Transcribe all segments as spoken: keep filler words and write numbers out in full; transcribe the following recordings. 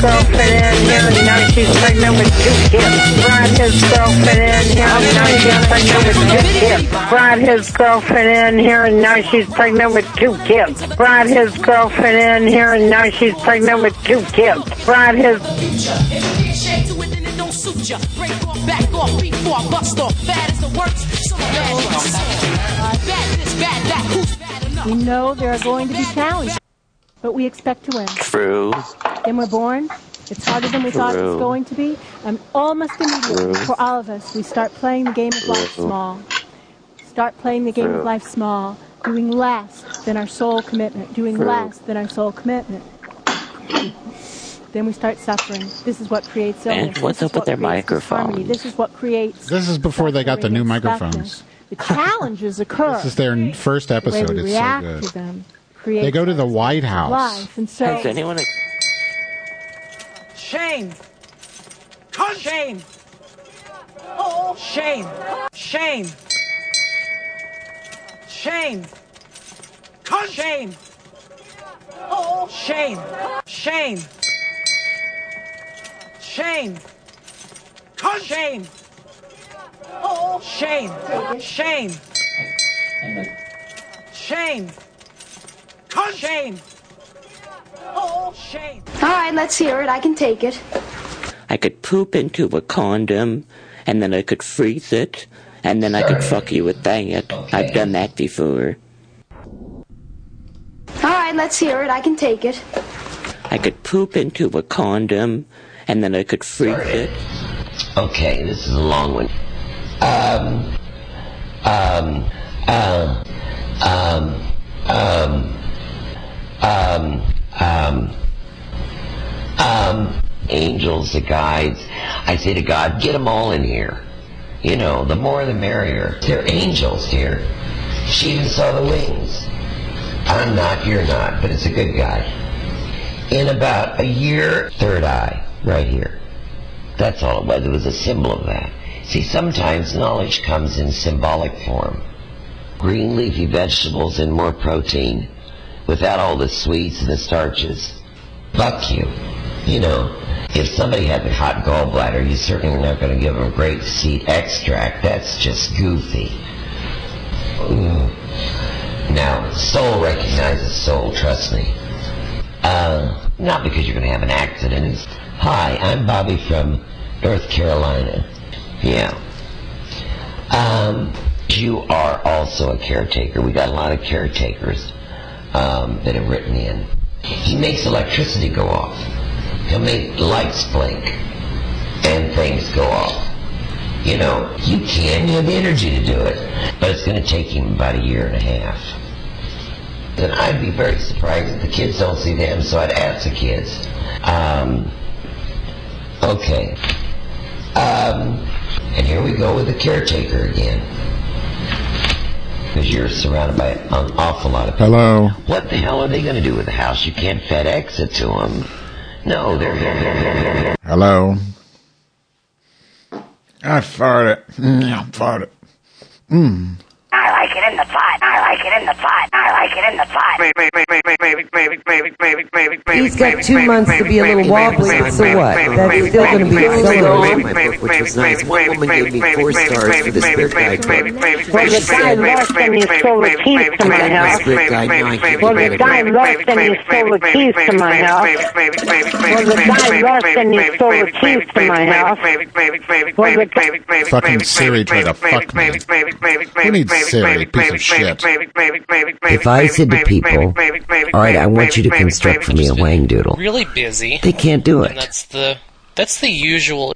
girlfriend in here and now she's pregnant with two kids. Brought his girlfriend in here and now she's pregnant with two kids. Brought his girlfriend in here and now she's pregnant with two kids. Brought his girlfriend in here and now she's pregnant with two kids. Brought his... Break off, back off, before I bust off. Bad is the worst, so bad bad this, bad that, who's bad enough? We know there are going to be challenges, but we expect to win. True. Then we're born. It's harder than we True. thought it was going to be. And almost immediately, True. for all of us, we start playing the game of life small. Start playing the game True. of life small, doing less than our soul commitment, doing True. less than our soul commitment. Then we start suffering. This is what creates illness. And what's up with their microphones? This is what creates... This is before they got the new microphones. The challenges occur. This is their first episode. The way we it's react so good. To them they go to the White House. Life. And so Has anyone... Shame. Shame. Oh. Shame. Shame. Shame. Shame. Oh. Shame. Shame. Shame. Shame. Oh. Shame. Shame. Shame. Shame. Oh. Shame. All right, let's hear it. I can take it. I could poop into a condom, and then I could freeze it, and then I could fuck you with that. Okay. I've done that before. All right, let's hear it. I can take it. I could poop into a condom, and then I could freeze it. Okay, this is a long one. Um, um, um, um, um, um, um, um, angels, the guides. I say to God, get them all in here. You know, the more the merrier. They're angels, dear. She even saw the wings. I'm not, you're not, but it's a good guy. In about a year, third eye, right here. That's all it was. It was a symbol of that. See, sometimes knowledge comes in symbolic form. Green leafy vegetables and more protein without all the sweets and the starches. Fuck you. You know, if somebody had a hot gallbladder, you're certainly not going to give them grape seed extract. That's just goofy. Ooh. Now, soul recognizes soul, trust me. Uh, not because you're going to have an accident. It's, hi, I'm Bobby from North Carolina. Yeah. Um, you are also a caretaker. We got a lot of caretakers um, that have written in. He makes electricity go off. He'll make lights blink and things go off. You know, you can, you have the energy to do it, but it's going to take him about a year and a half. Then I'd be very surprised if the kids don't see them, so I'd ask the kids. Um, okay. Um, and here we go with the caretaker again. Because you're surrounded by an awful lot of people. Hello. What the hell are they going to do with the house? You can't FedEx it to them. No, they're here, here, here, here, here. Hello. I farted. Mm, I farted. Mm. I like it in the pot. I like it in the pot. I like it in the pot. Maybe, maybe, maybe, maybe, maybe, maybe, maybe, maybe. He's got two months to be a little wobbly, so what? That's still going to be accelerated. Which was nice. One woman gave me four stars for the spirit guide book. Well, the guy lost and he stole the keys to my house. Well, the guy lost and he stole the keys to my house. Well, the guy lost and he stole the keys to my house. Well, the guy... Fucking Siri tried to fuck me. Who needs Siri, piece of shit? If I said to people, all right, I want you to construct for me a wang doodle. Really busy. They can't do it. And that's the that's the usual.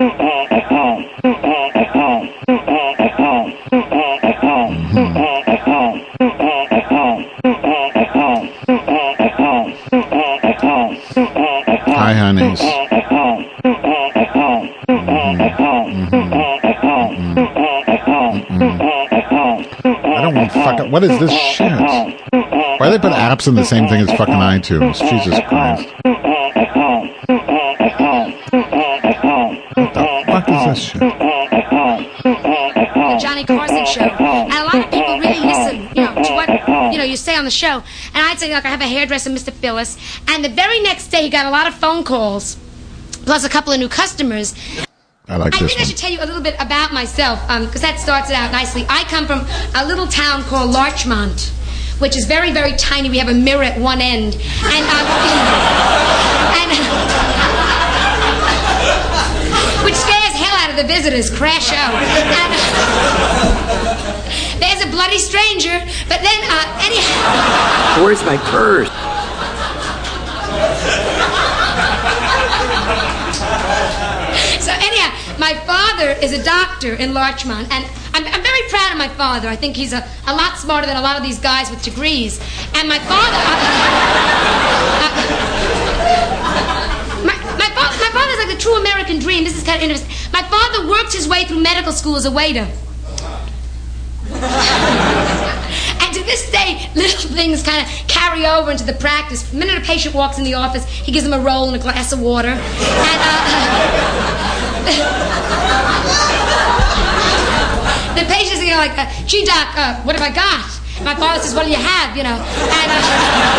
Hi, honeys. I don't want fucking... What is this shit? Why do they put apps in the same thing as fucking iTunes? Jesus Christ. What the fuck is this shit? The Johnny Carson show. And a lot of people really listen, you know, to what, you know, you say on the show. And I'd say, like, I have a hairdresser, Mister Phyllis. And the very next day, he got a lot of phone calls plus a couple of new customers. I like I this think I one. should tell you a little bit about myself, because that starts it out nicely. I come from a little town called Larchmont, which is very, very tiny. We have a mirror at one end. And, um, and which scares hell out of the visitors. Crash out. And, uh, there's a bloody stranger, but then, uh, anyhow... Where's my purse? So anyhow, my father is a doctor in Larchmont, and I'm, I'm very proud of my father. I think he's a, a lot smarter than a lot of these guys with degrees. And my father... Uh, uh, my, my, fa- my father's like the true American dream. This is kind of interesting. My father worked his way through medical school as a waiter. And to this day, little things kind of carry over into the practice. The minute a patient walks in the office, he gives them a roll and a glass of water. And, uh, the patients are like, uh, gee, doc, uh, what have I got? My father says, what do you have, you know? And, uh,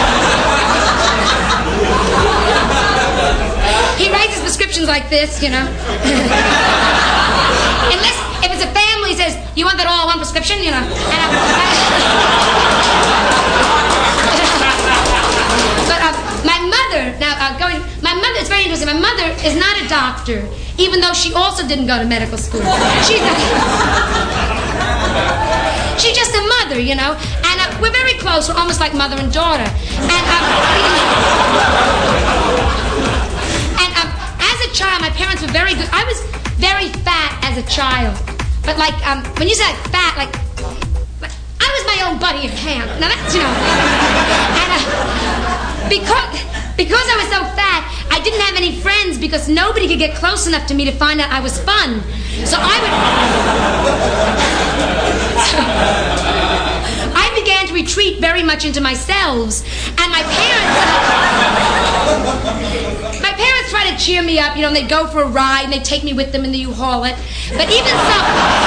he writes his prescriptions like this, you know? Unless, if it's a family, he says, you want that all one prescription, you know? And, uh, but uh, my mother, now uh, going, my mother, it's very interesting. My mother is not a doctor, even though she also didn't go to medical school. She's a, she's just a mother, you know? And uh, we're very close. We're almost like mother and daughter. And, uh, and um, as a child, my parents were very good. I was very fat as a child. But like, um, when you say like, fat, like, like, I was my own buddy of camp. Now that's, you know. And uh, because, because I was so fat, I didn't have any friends because nobody could get close enough to me to find out I was fun. So I would... So, I began to retreat very much into myself. And my parents... My parents tried to cheer me up, you know, and they'd go for a ride, and they'd take me with them in the U-Haul. But even so...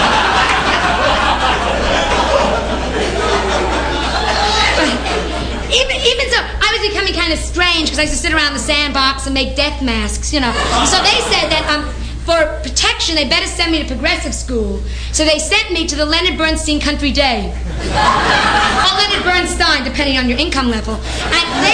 Even, even so, I was becoming kind of strange because I used to sit around the sandbox and make death masks, you know. So they said that um, for protection, they better send me to progressive school. So they sent me to the Leonard Bernstein Country Day. Or Leonard Bernstein, depending on your income level. And they...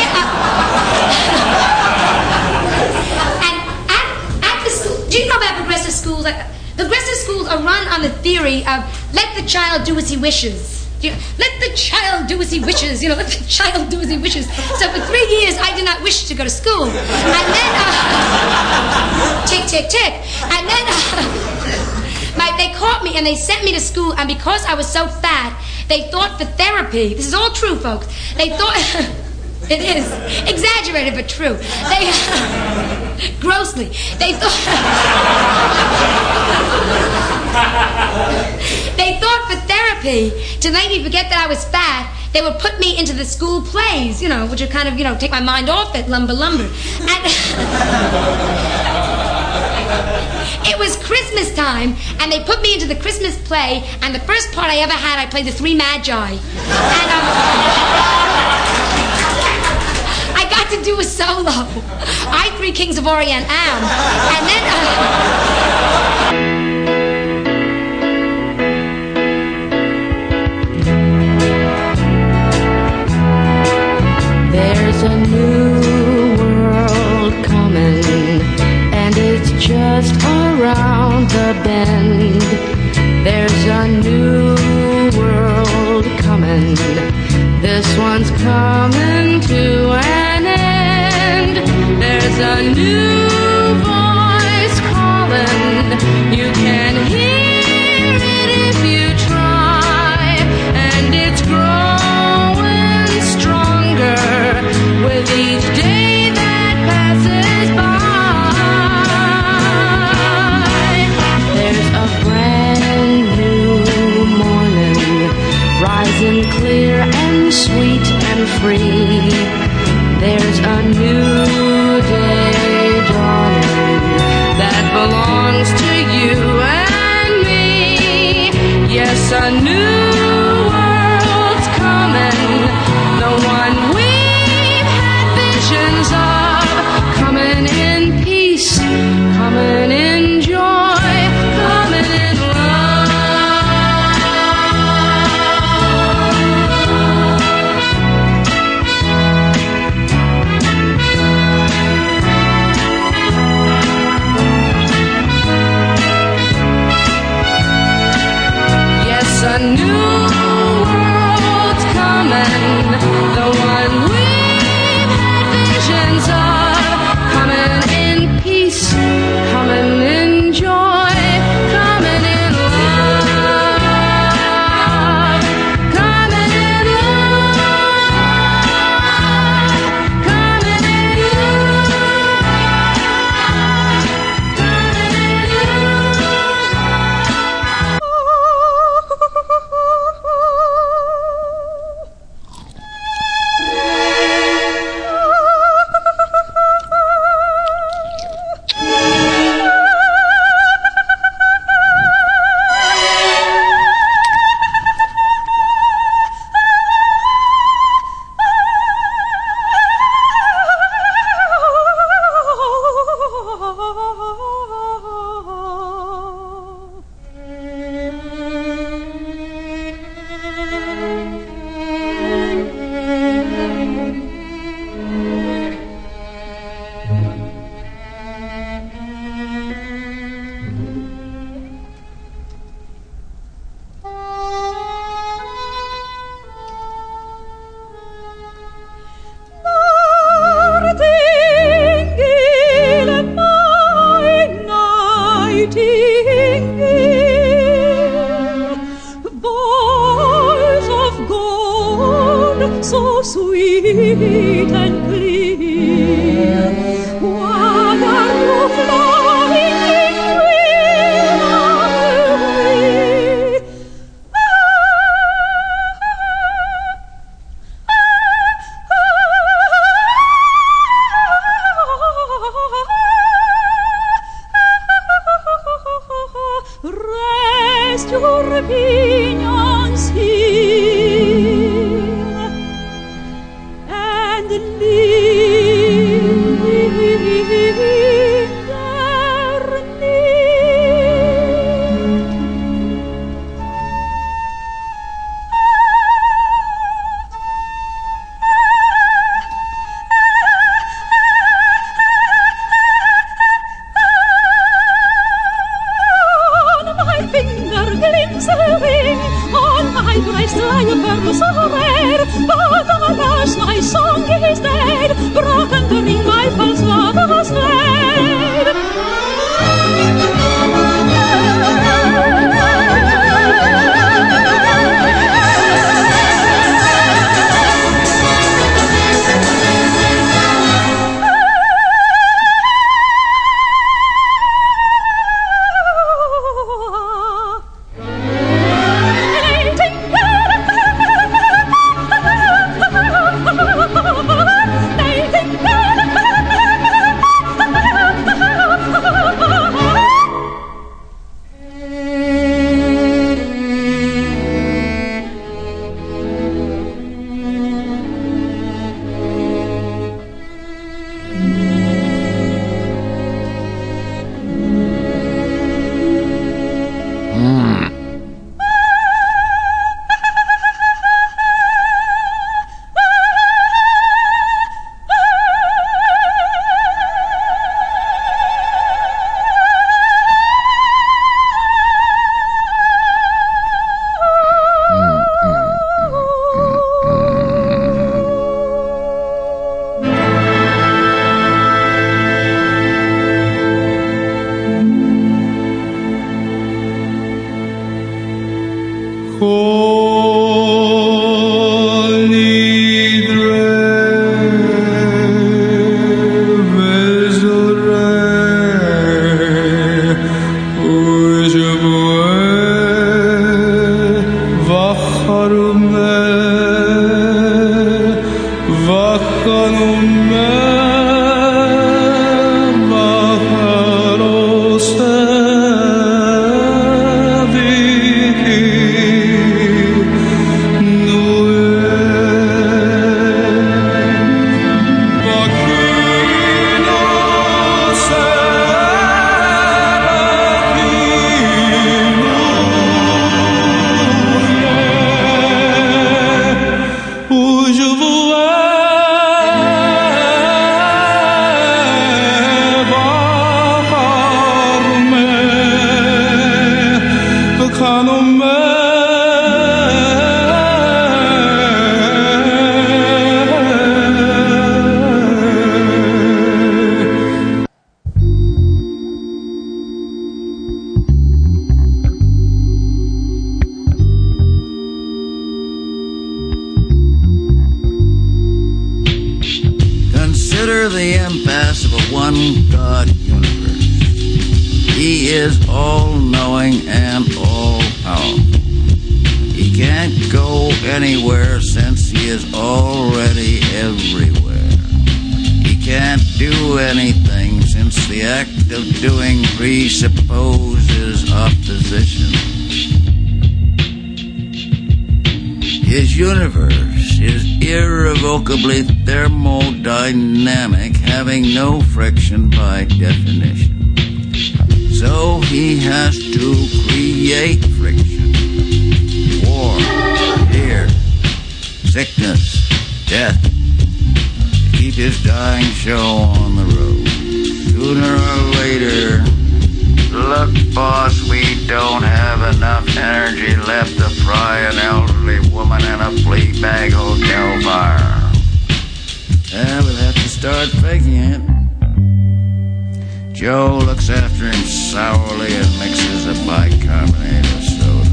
Uh, and at, at the school... Do you know about progressive schools? Like, progressive schools are run on the theory of let the child do as he wishes. You know, let the child do as he wishes. You know, let the child do as he wishes. So for three years, I did not wish to go to school. And then, uh, tick, tick, tick. And then, uh, my, they caught me and they sent me to school. And because I was so fat, they thought for therapy. This is all true, folks. They thought... It is. Exaggerated, but true. They... grossly. They thought... They thought for therapy, to make me forget that I was fat, they would put me into the school plays, you know, which would kind of, you know, take my mind off it, lumber, lumber. And it was Christmas time, and they put me into the Christmas play, and the first part I ever had, I played the Three Magi. And, um, I got to do a solo. I, Three Kings of Orient, am. And then... Uh, There's a new world coming, and it's just around the bend. There's a new world coming, this one's coming to an end. There's a new voice calling, you can hear it if you try, and it's growing stronger with each day that passes by. There's a brand new morning, rising clear and sweet and free. There's a new day dawning. God universe. He is all-knowing and all-powerful. He can't go anywhere since he is already everywhere. He can't do anything since the act of doing presupposes opposition. His universe is irrevocably thermodynamic, having no friction by definition. So he has to create friction. War, fear, sickness, death, to keep his dying show on the road. Sooner or later, look, boss, we don't have enough energy left to fry an elderly woman in a flea bag hotel bar. Yeah, we'll have to start faking it. Joe looks after him sourly and mixes a bicarbonate of soda.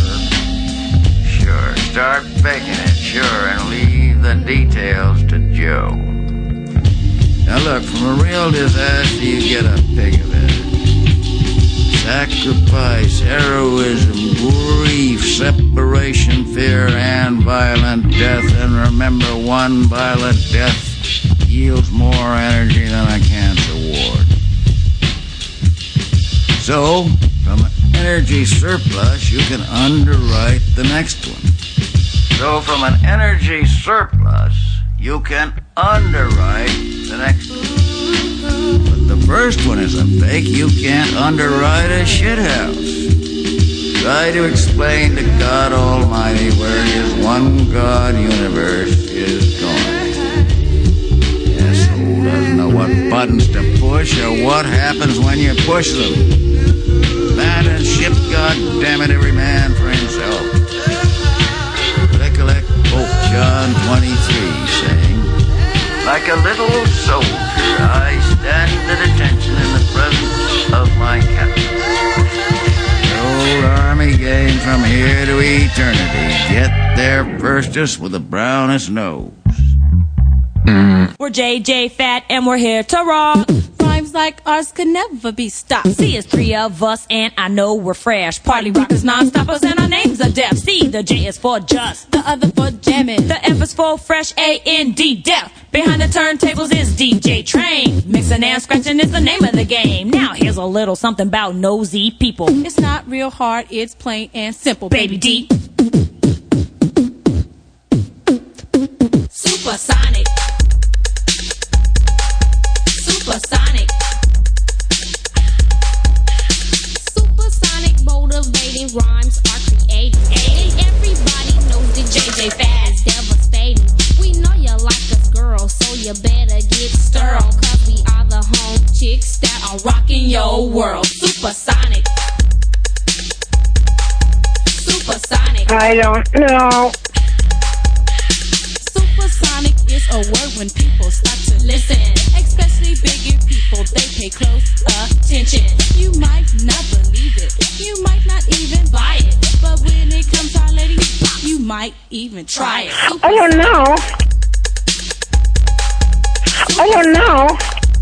Sure, start faking it, sure, and leave the details to Joe. Now look, from a real disaster you get a pig of it. Sacrifice, heroism, grief, separation, fear, and violent death. And remember, one violent death yields more energy than a cancer ward. So, from an energy surplus, you can underwrite the next one. So, from an energy surplus, you can underwrite the next one. But the first one is a fake. You can't underwrite a shithouse. Try to explain to God Almighty where his one God universe is going. The asshole doesn't know what buttons to push or what happens when you push them. Man and ship, goddammit, every man for himself. Recollect Pope John twenty-three saying, like a little soldier, I stand at attention in the presence of my captain. The old army game from here to eternity. Get there firstest with the brownest nose. We're J J Fat and we're here to rock. Rhymes like ours could never be stopped. See, it's three of us and I know we're fresh. Party rockers, non-stoppers, and our names are deaf. See, the J is for just, the other for jamming. The F is for fresh, A N D, deaf. Behind the turntables is D J Train. Mixing and scratching is the name of the game. Now here's a little something about nosy people. It's not real hard, it's plain and simple, baby D. Supersonic. Supersonic. Supersonic motivating rhymes are created. And everybody knows that J J Fad is devastating. We know you like us, girl, so you better get stirred. Cause we are the home chicks that are rocking your world. Supersonic. Supersonic. I don't know. Supersonic is a word when people start to listen. Especially bigger people, they pay close attention. You might not believe it, you might not even buy it. But when it comes to our lady, you might even try it. Supersonic. I don't know. I don't know.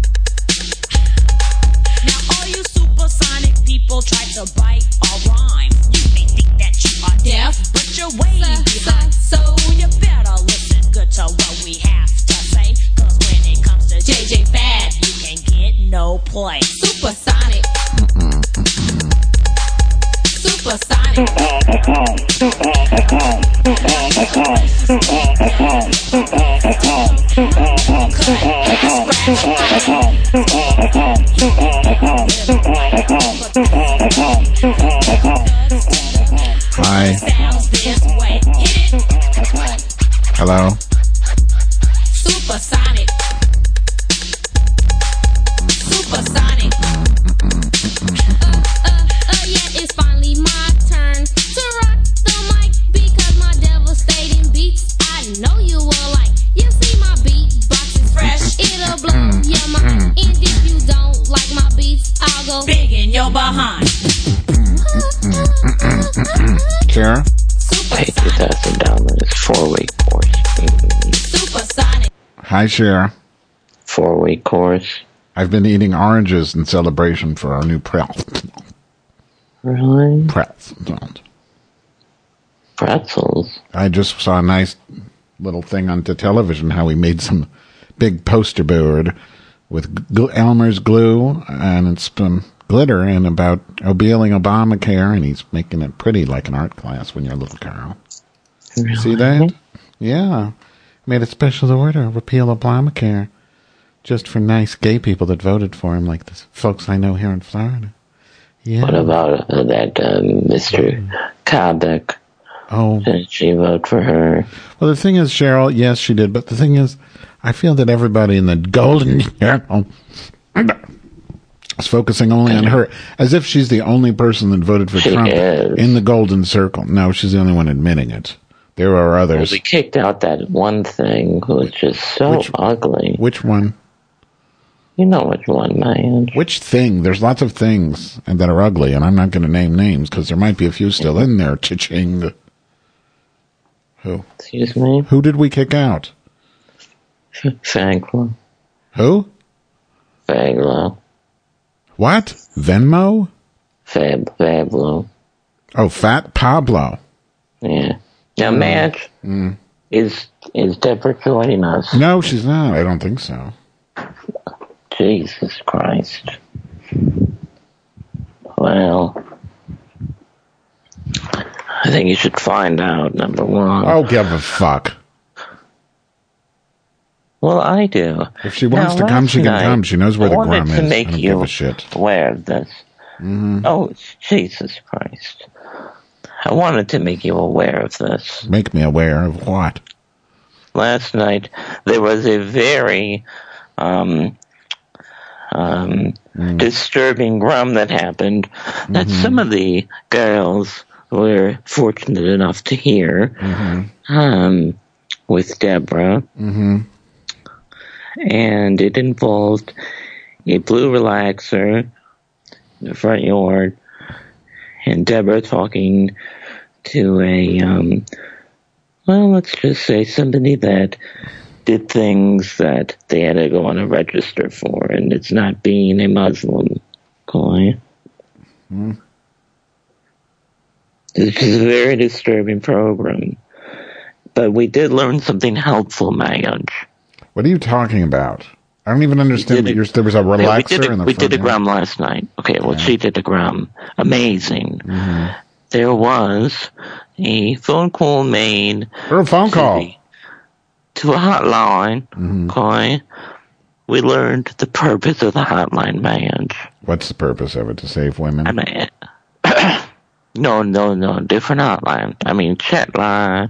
Now all you supersonic people try to bite our rhymes. You may think that you are deaf, but you're way behind. So you better listen good to what we have to say. Cause when it comes to J J Fad, you can get no play. Supersonic. Supersonic. Hi. Hello. Supersonic. Supersonic. Uh, uh, uh, yeah, it's finally my turn to rock the mic because my devastating beats I know you will like. You see my beat box is fresh, it'll blow your mind. And if you don't like my beats, I'll go big in your behind. Kara? Pay two thousand dollars four-week course. Supersonic. Hi, Cher. Four-week course. I've been eating oranges in celebration for our new pretzel. Really? Pretzels. Pretzels? I just saw a nice little thing on the television how he made some big poster board with gl- Elmer's glue, and it's been glitter and about repealing Obamacare, and he's making it pretty like an art class when you're a little girl. Really? See that? Yeah. Made a special order, repeal Obamacare, just for nice gay people that voted for him, like the folks I know here in Florida. Yeah. What about uh, that um, Mister Kabek? Oh. Did she vote for her? Well, the thing is, Cheryl, yes, she did, but the thing is, I feel that everybody in the golden circle is focusing only on her, as if she's the only person that voted for She Trump is. in the golden circle. No, she's the only one admitting it. There are Well, others. we kicked out that one thing who was just so Which- ugly. Which one? You know which one, man. Which thing? There's lots of things and that are ugly, and I'm not going to name names because there might be a few still in there. Cha-ching. Who? Excuse me? Who did we kick out? Faglo. Who? Faglo. What? Venmo? Fab, Fablo. Oh, Fat Pablo. Yeah. Now, Madge, Mm. is, is Deborah joining us? No, she's not. I don't think so. Jesus Christ. Well, I think you should find out, number one. Oh, give a fuck. Well, I do. If she wants Now, to come, last she can night, come. She knows where I the wanted grum to is. make I don't you give a shit. aware of this. Mm-hmm. Oh, Jesus Christ. I wanted to make you aware of this. Make me aware of what? Last night, there was a very um, um, Mm. disturbing grum that happened that Mm-hmm. some of the girls were fortunate enough to hear Mm-hmm. um, with Deborah. Mm-hmm. And it involved a blue relaxer in the front yard and Deborah talking to a, um, well, let's just say somebody that did things that they had to go on a register for, and it's not being a Muslim. Okay? Mm. This is a very disturbing program. But we did learn something helpful, Madge. What are you talking about? I don't even understand. What a- you're, there was a relaxer Yeah, we did a, in the we front did a yard? gram last night. Okay, well, she did a gram. Amazing. Mm-hmm. There was a phone call made Or a phone to call. the- to a hotline. Mm-hmm. Okay, we learned the purpose of the hotline, Madge. What's the purpose of it? To save women? I mean, no, no, no, different hotline. I mean, chat line.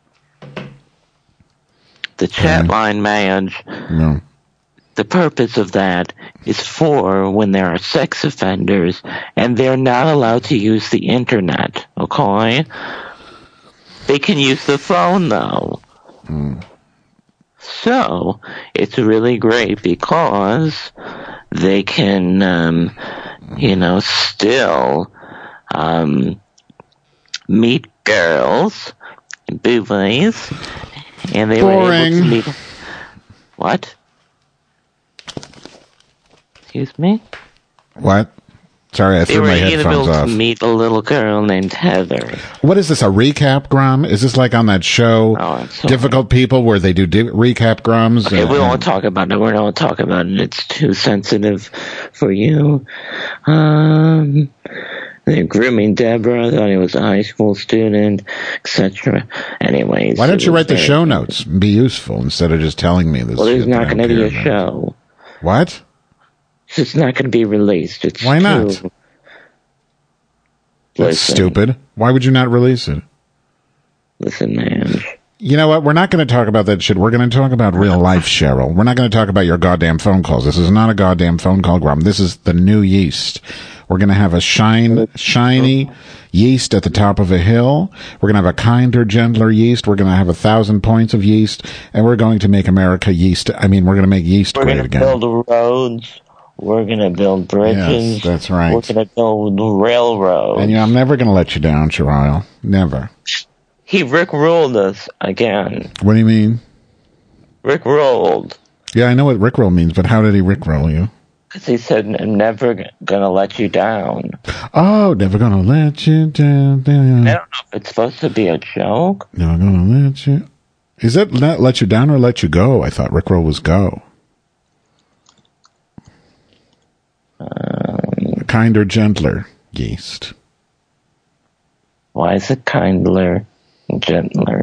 The chat Mhm. line, Madge. No. The purpose of that is for when there are sex offenders and they're not allowed to use the internet, okay? They can use the phone, though. Mm. So, it's really great because they can, um, you know, still um, meet girls, boobies, and they were Boring. able to meet... What? Excuse me? What? Sorry, I They threw were my able headphones to off. meet a little girl named Heather. What is this, a recap grum? Is this like on that show, Difficult People, where they do di- recap grums? Okay, and- we won't talk about it. We don't talk about it. It's too sensitive for you. Um, they're grooming Deborah. I thought he was a high school student, et cetera. Anyways. Why don't it you was write the very- show notes and be useful instead of just telling me this? Well, there's shit that not I going to don't be a care about? show. What? It's just not going to be released. It's Why not? too- That's Listen. stupid. Why would you not release it? Listen, man. You know what? We're not going to talk about that shit. We're going to talk about real life, Cheryl. We're not going to talk about your goddamn phone calls. This is not a goddamn phone call, Grum. This is the new yeast. We're going to have a shine, shiny yeast at the top of a hill. We're going to have a kinder, gentler yeast. We're going to have a thousand points of yeast. And we're going to make America yeast. I mean, we're going to make yeast We're great going to again. build roads. We're going to build bridges. Yes, that's right. We're going to build railroads. And you know, I'm never going to let you down, Cheryl. Never. He Rick rolled us again. What do you mean? Rick rolled. Yeah, I know what Rickroll means, but how did he Rickroll you? Because he said, I'm never g- gonna let you down. Oh, never gonna let you down. down. I don't know if it's supposed to be a joke. Never gonna let you. Is that let, let you down or let you go? I thought Rickroll was go. Um, Kinder, gentler, yeast. Why is it kindler and gentler?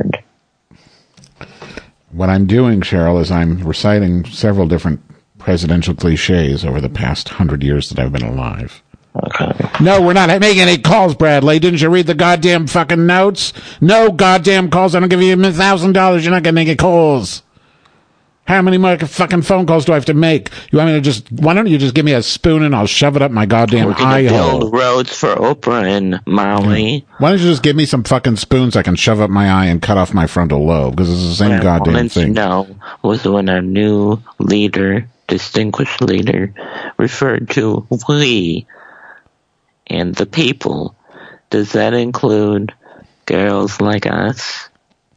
What I'm doing, Cheryl, is I'm reciting several different presidential cliches over the past hundred years that I've been alive. Okay. No, we're not making any calls, Bradley. Didn't you read the goddamn fucking notes? No goddamn calls. I don't give you a thousand dollars. You're not gonna make any calls. How many more fucking phone calls do I have to make? You want me to just, why don't you just give me a spoon and I'll shove it up my goddamn We're gonna eye build hole. roads for Oprah and Molly. Why don't you just give me some fucking spoons I can shove up my eye and cut off my frontal lobe? Because it's the same What I goddamn wanted to thing. know was when our new leader, distinguished leader, referred to we and the people. Does that include girls like us?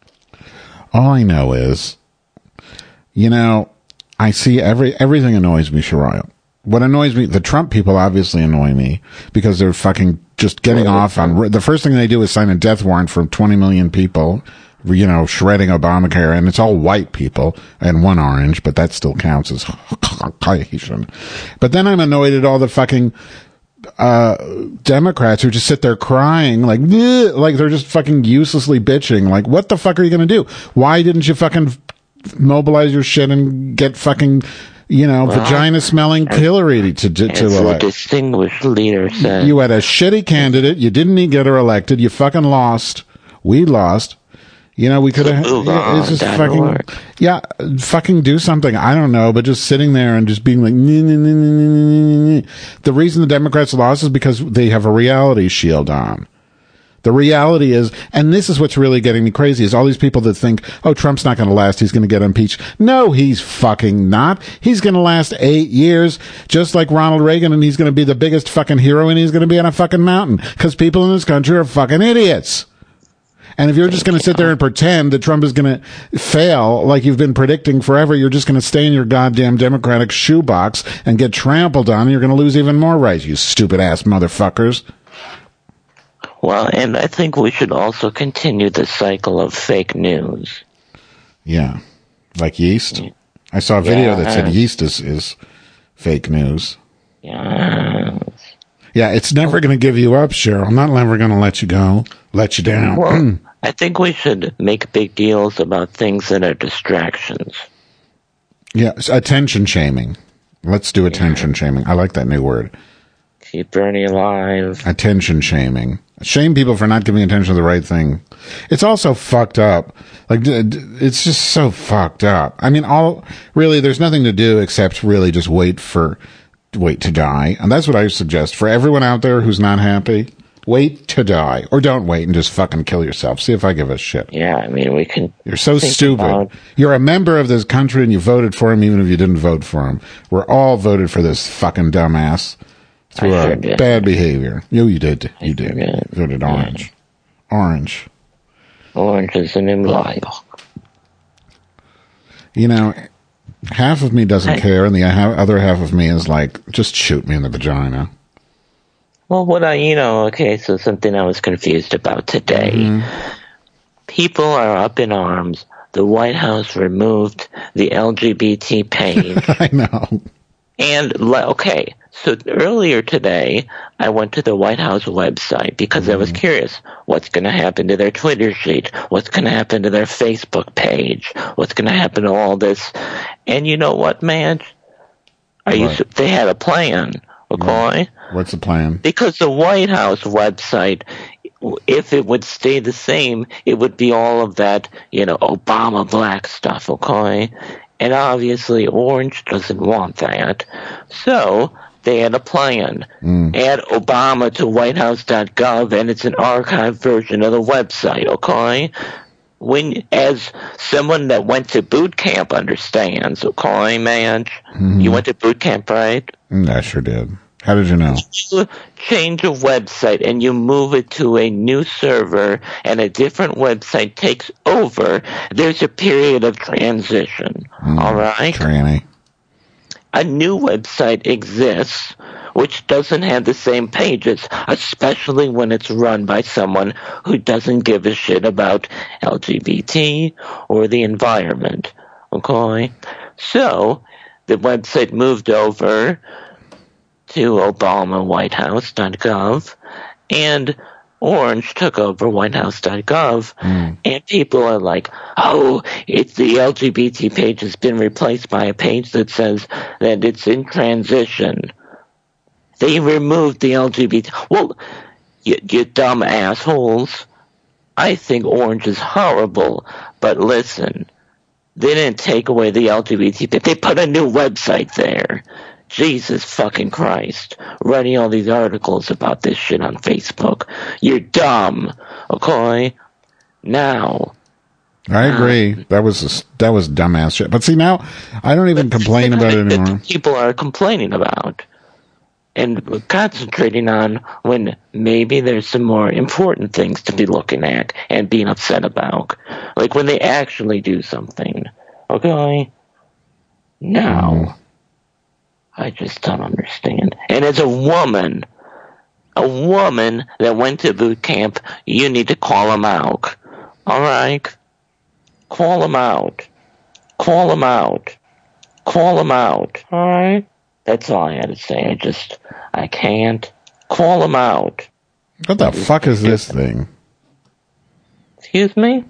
All I know is, you know, I see every everything annoys me, Shariah. What annoys me, the Trump people obviously annoy me because they're fucking just getting off on, the first thing they do is sign a death warrant for twenty million people, you know, shredding Obamacare, and it's all white people and one orange, but that still counts as Caucasian. But then I'm annoyed at all the fucking uh Democrats who just sit there crying like "Bleh," like they're just fucking uselessly bitching. Like, what the fuck are you gonna do? Why didn't you fucking mobilize your shit and get fucking, you know, Well, vagina smelling Hillary to to, to As the elect? distinguished leader said, You had a shitty candidate. You didn't even get her elected. You fucking lost. We lost. You know, we could have. move Yeah, on, it's just dot fucking. org. Yeah, fucking do something. I don't know, but just sitting there and just being like, "Nee, nee, nee, nee, nee, nee, nee." The reason the Democrats lost is because they have a reality shield on. The reality is, and this is what's really getting me crazy, is all these people that think, oh, Trump's not going to last, he's going to get impeached. No, he's fucking not. He's going to last eight years, just like Ronald Reagan, and he's going to be the biggest fucking hero, and he's going to be on a fucking mountain, because people in this country are fucking idiots. And if you're just going to sit there and pretend that Trump is going to fail, like you've been predicting forever, you're just going to stay in your goddamn Democratic shoebox and get trampled on, and you're going to lose even more rights, you stupid ass motherfuckers. well, and I think we should also continue the cycle of fake news. Yeah. Like yeast. I saw a video that said Yeah. yeast is, is fake news. Yeah. Yeah, it's never going to give you up, Cheryl. I'm not never going to let you go, let you down. Well, I think we should make big deals about things that are distractions. Yeah, it's attention shaming. Let's do attention shaming. I like that new word. Keep Bernie alive. Attention shaming. Shame people for not giving attention to the right thing. It's also fucked up. Like, d- d- it's just so fucked up. I mean, all, really, there's nothing to do except really just wait for, wait to die. And that's what I suggest for everyone out there who's not happy. Wait to die. Or don't wait and just fucking kill yourself. See if I give a shit. Yeah, I mean, we can. You're so think stupid. about- You're a member of this country and you voted for him even if you didn't vote for him. We're all voted for this fucking dumbass through I our sure did. bad behavior. You, you did. You did. sure did. Voted orange. Orange. Orange is the new light. You know, half of me doesn't Hey. care and the ha- other half of me is like, just shoot me in the vagina. Well, what I, you know, okay, so something I was confused about today. Mm-hmm. People are up in arms. The White House removed the L G B T page. I know. And, le- okay, so earlier today, I went to the White House website because Mm-hmm. I was curious what's going to happen to their Twitter sheet, what's going to happen to their Facebook page, what's going to happen to all this. And you know what, man? Are you? What? They had a plan, okay? What's the plan? Because the White House website, if it would stay the same, it would be all of that, you know, Obama black stuff, okay? And obviously Orange doesn't want that. So they had a plan. Mm. Add Obama to whitehouse dot gov and it's an archived version of the website, okay? When, as someone that went to boot camp understands, okay, man? Mm-hmm. You went to boot camp, right? Mm, I sure did. How did you know? You change a website and you move it to a new server and a different website takes over, there's a period of transition. Mm, all right? Tranny. a new website exists which doesn't have the same pages, especially when it's run by someone who doesn't give a shit about L G B T or the environment. Okay? So, the website moved over to Obama White House dot gov, and Orange took over White House dot gov, mm. and people are like, oh, it's the L G B T page has been replaced by a page that says that it's in transition. They removed the L G B T. Well, you, you dumb assholes. I think Orange is horrible, but listen, they didn't take away the L G B T. They put a new website there. Jesus fucking Christ. Writing all these articles about this shit on Facebook. You're dumb. Okay? Now. I agree. Um, that was that was dumbass shit. But see, now, I don't even complain about it anymore. People are complaining about. And concentrating on when maybe there's some more important things to be looking at and being upset about. Like when they actually do something. Okay? Now. Mm. I just don't understand. And as a woman, a woman that went to boot camp, you need to call them out. All right? Call them out. Call them out. Call them out. All right? That's all I had to say. I just, I can't. Call them out. What the fuck is this thing? Excuse me?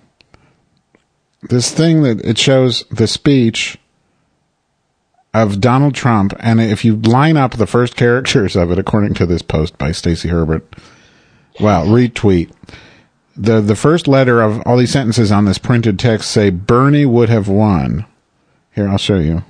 This thing that it shows the speech of Donald Trump, and if you line up the first characters of it, according to this post by Stacey Herbert, well, retweet, the the first letter of all these sentences on this printed text say, Bernie would have won. Here, I'll show you.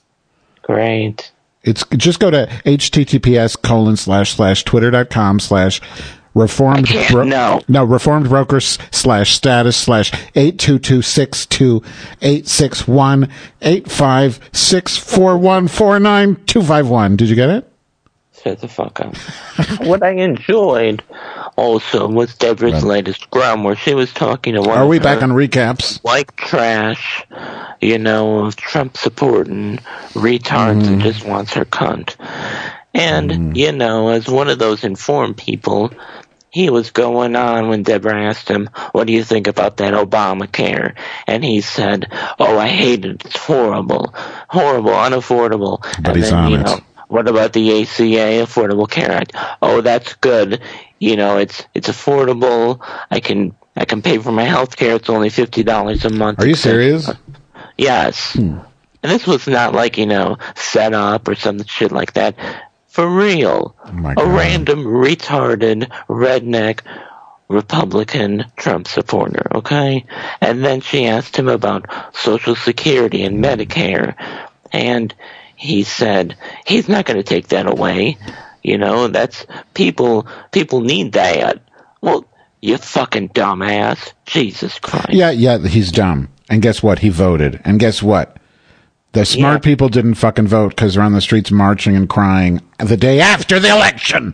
Great. It's just go to https colon slash slash twitter dot com slash reformed bro- no no reformed brokers slash status slash eight two two six two eight six one eight five six four one four nine two five one. Did you get it? Shut the fuck up. What I enjoyed also was Deborah's right. latest scrum where she was talking to one Are of we back on recaps? White trash, you know, of Trump supporting retards mm. and just wants her cunt. And, mm. you know, as one of those informed people, he was going on when Deborah asked him, what do you think about that Obamacare? And he said, oh, I hate it. It's horrible. Horrible, unaffordable. But and he's then, on you it. know, what about the A C A, Affordable Care Act? Oh, that's good. You know, it's it's affordable. I can I can pay for my health care. It's only fifty dollars a month. Are you serious? Yes. Hmm. And this was not like, you know, set up or some shit like that. For real. Oh a random, retarded, redneck, Republican Trump supporter, okay? And then she asked him about Social Security and Medicare. And he said, he's not going to take that away. You know, that's, people, people need that. Well, you fucking dumbass. Jesus Christ. Yeah, yeah, he's dumb. And guess what? He voted. And guess what? The smart yeah. people didn't fucking vote because they're on the streets marching and crying the day after the election.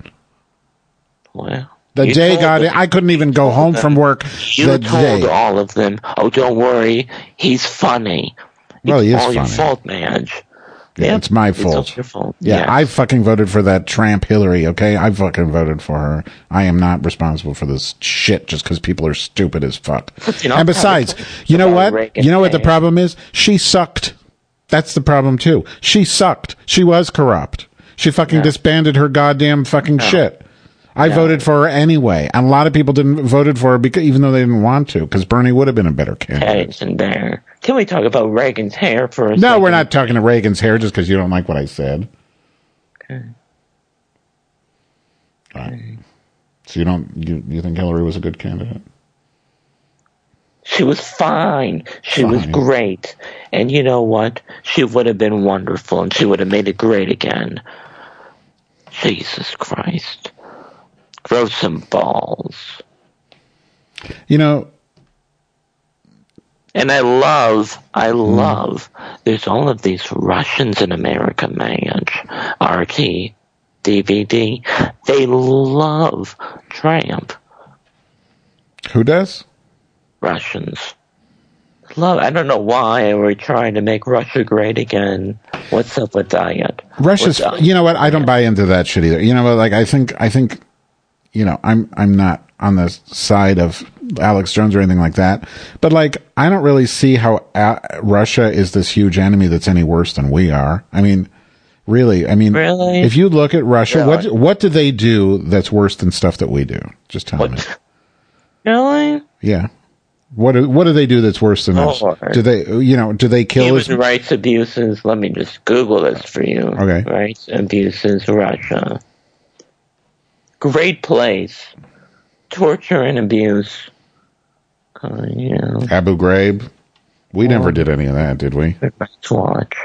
Well, the day got it. I couldn't even go home them. from work. You the told day. all of them, oh, don't worry, he's funny. Well, it's he is all funny. your fault, Madge. Yeah, yeah, it's my it's fault. It's your fault. Yeah, yes. I fucking voted for that tramp Hillary, okay? I fucking voted for her. I am not responsible for this shit just because people are stupid as fuck. You know, and besides, you know what? Reagan You know what the Day. problem is? She sucked. That's the problem, too. She sucked. She was corrupt. She fucking no. disbanded her goddamn fucking no. shit. I no. voted for her anyway. And a lot of people didn't voted for her because, even though they didn't want to, because Bernie would have been a better candidate. In there. Can we talk about Reagan's hair for a no, second? No, we're not talking to Reagan's hair just because you don't like what I said. Okay. Right. So you don't, you, you think Hillary was a good candidate? She was fine. She fine. was great. And you know what? She would have been wonderful, and she would have made it great again. Jesus Christ. Grow some balls. You know... And I love, I love, there's all of these Russians in America, man. R T, D V D. They love Trump. Who does? Russians. Love. I don't know why we're trying to make Russia great again. What's up with that? Russia's, What's you know what? I don't buy into that shit either. You know what? Like, I think, I think, you know, I'm, I'm not on the side of Alex Jones or anything like that. But like, I don't really see how a- Russia is this huge enemy that's any worse than we are. I mean, really, I mean, really? If you look at Russia, Really? what, what do they do that's worse than stuff that we do? Just tell What? me. Really? Yeah. What do, what do they do that's worse than us? Lord. Do they, you know, do they kill us? Human rights abuses. Let me just Google this for you. Okay. Rights abuses, Russia. Great place. Torture and abuse. Uh, you know. Abu Ghraib? We never did any of that, did we? Let's watch.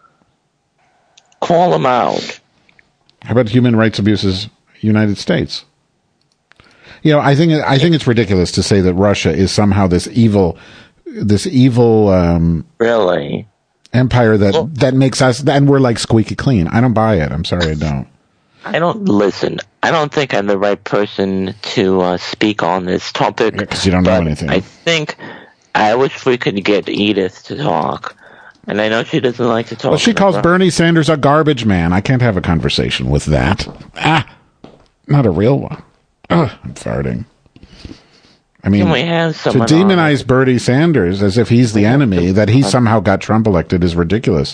Call them out. How about human rights abuses, United States? You know, I think I think it's ridiculous to say that Russia is somehow this evil, this evil um, really empire that well, that makes us, and we're like squeaky clean. I don't buy it. I'm sorry, I don't. I don't listen. I don't think I'm the right person to uh, speak on this topic because you don't know anything. I think I wish we could get Edith to talk, and I know she doesn't like to talk. Well, she calls Bernie Sanders a garbage man. I can't have a conversation with that. Ah, not a real one. Ugh, I'm farting. I mean, Can we have to someone demonize Bernie Sanders as if he's the enemy, that he somehow got Trump elected, is ridiculous.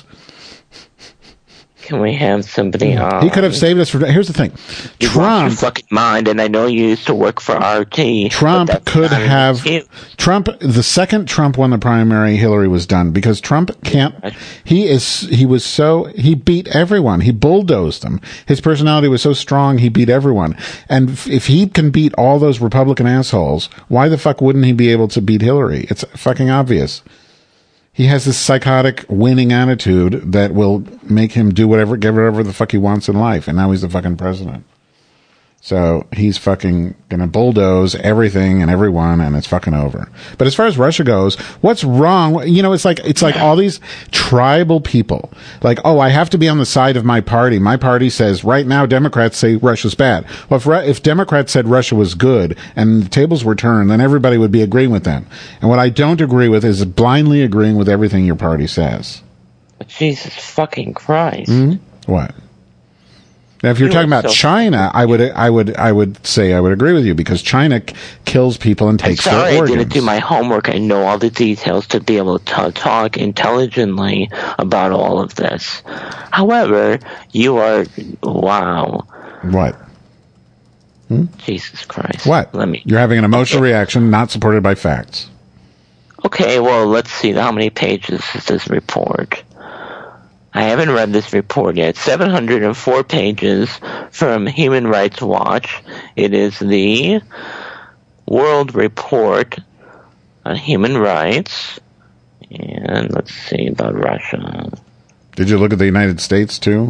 Can we have somebody on? He could have saved us. For here's the thing, You Trump. Your fucking mind, and I know you used to work for R T. Trump could have. Trump. The second Trump won the primary, Hillary was done because Trump can't. He is. He was so. He beat everyone. He bulldozed them. His personality was so strong. He beat everyone. And if, if he can beat all those Republican assholes, why the fuck wouldn't he be able to beat Hillary? It's fucking obvious. He has this psychotic winning attitude that will make him do whatever, get whatever the fuck he wants in life. And now he's the fucking president. So he's fucking gonna bulldoze everything and everyone, and it's fucking over. But as far as Russia goes, what's wrong? You know, it's like, it's like all these tribal people. Like, oh, I have to be on the side of my party. My party says right now Democrats say Russia's bad. Well, if, if Democrats said Russia was good and the tables were turned, then everybody would be agreeing with them. And what I don't agree with is blindly agreeing with everything your party says. Jesus fucking Christ. Mm-hmm. What? Now, if you're You talking are about so China, I would, I would, I would say I would agree with you because China k- kills people and takes I'm sorry their I organs. didn't do my homework. I know all the details to be able to talk intelligently about all of this. However, you are, wow. What? Hmm? Jesus Christ. What? Let me. You're having an emotional Okay. reaction not supported by facts. Okay, well, let's see. How many pages is this report? I haven't read this report yet. seven hundred four pages from Human Rights Watch. It is the World Report on Human Rights. And let's see about Russia. Did you look at the United States too?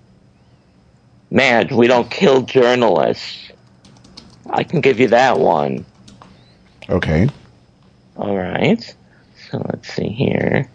Man, we don't kill journalists. I can give you that one. Okay. All right. So let's see here.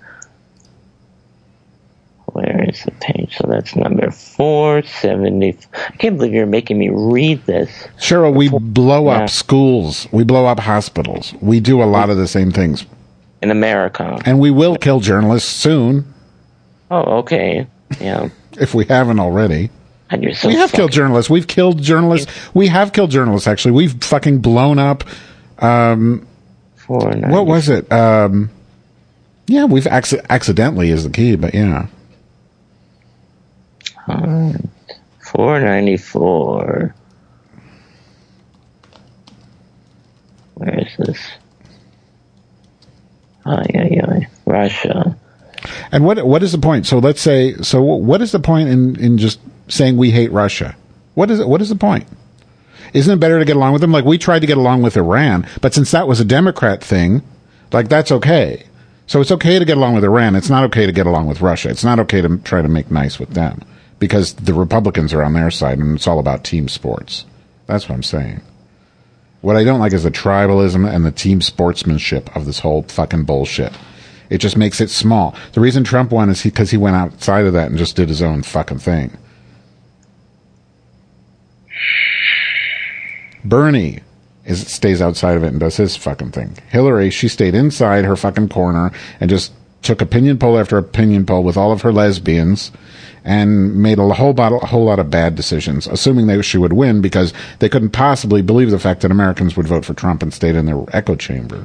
Where is the page? So that's number four seventy. I can't believe you're making me read this. Cheryl, we blow Yeah. up schools. We blow up hospitals. We do a lot of the same things. In America. And we will kill journalists soon. Oh, okay. Yeah. If we haven't already. And you're so we have fucking- killed journalists. We've killed journalists. We have killed journalists, actually. We've fucking blown up. Um, what was it? Um, yeah, we've acc- accidentally is the key, but yeah. Uh, four ninety-four. Where is this? Oh, yeah, yeah. Russia. And what what is the point? So let's say, so what is the point in, in just saying we hate Russia? What is it? What is the point? Isn't it better to get along with them? Like we tried to get along with Iran, but since that was a Democrat thing, like that's okay. So it's okay to get along with Iran. It's not okay to get along with Russia. It's not okay to try to make nice with them because the Republicans are on their side and it's all about team sports. That's what I'm saying. What I don't like is the tribalism and the team sportsmanship of this whole fucking bullshit. It just makes it small. The reason Trump won is because he, he went outside of that and just did his own fucking thing. Bernie is stays outside of it and does his fucking thing. Hillary, she stayed inside her fucking corner and just took opinion poll after opinion poll with all of her lesbians and made a whole, bottle, a whole lot of bad decisions, assuming that she would win because they couldn't possibly believe the fact that Americans would vote for Trump and stayed in their echo chamber.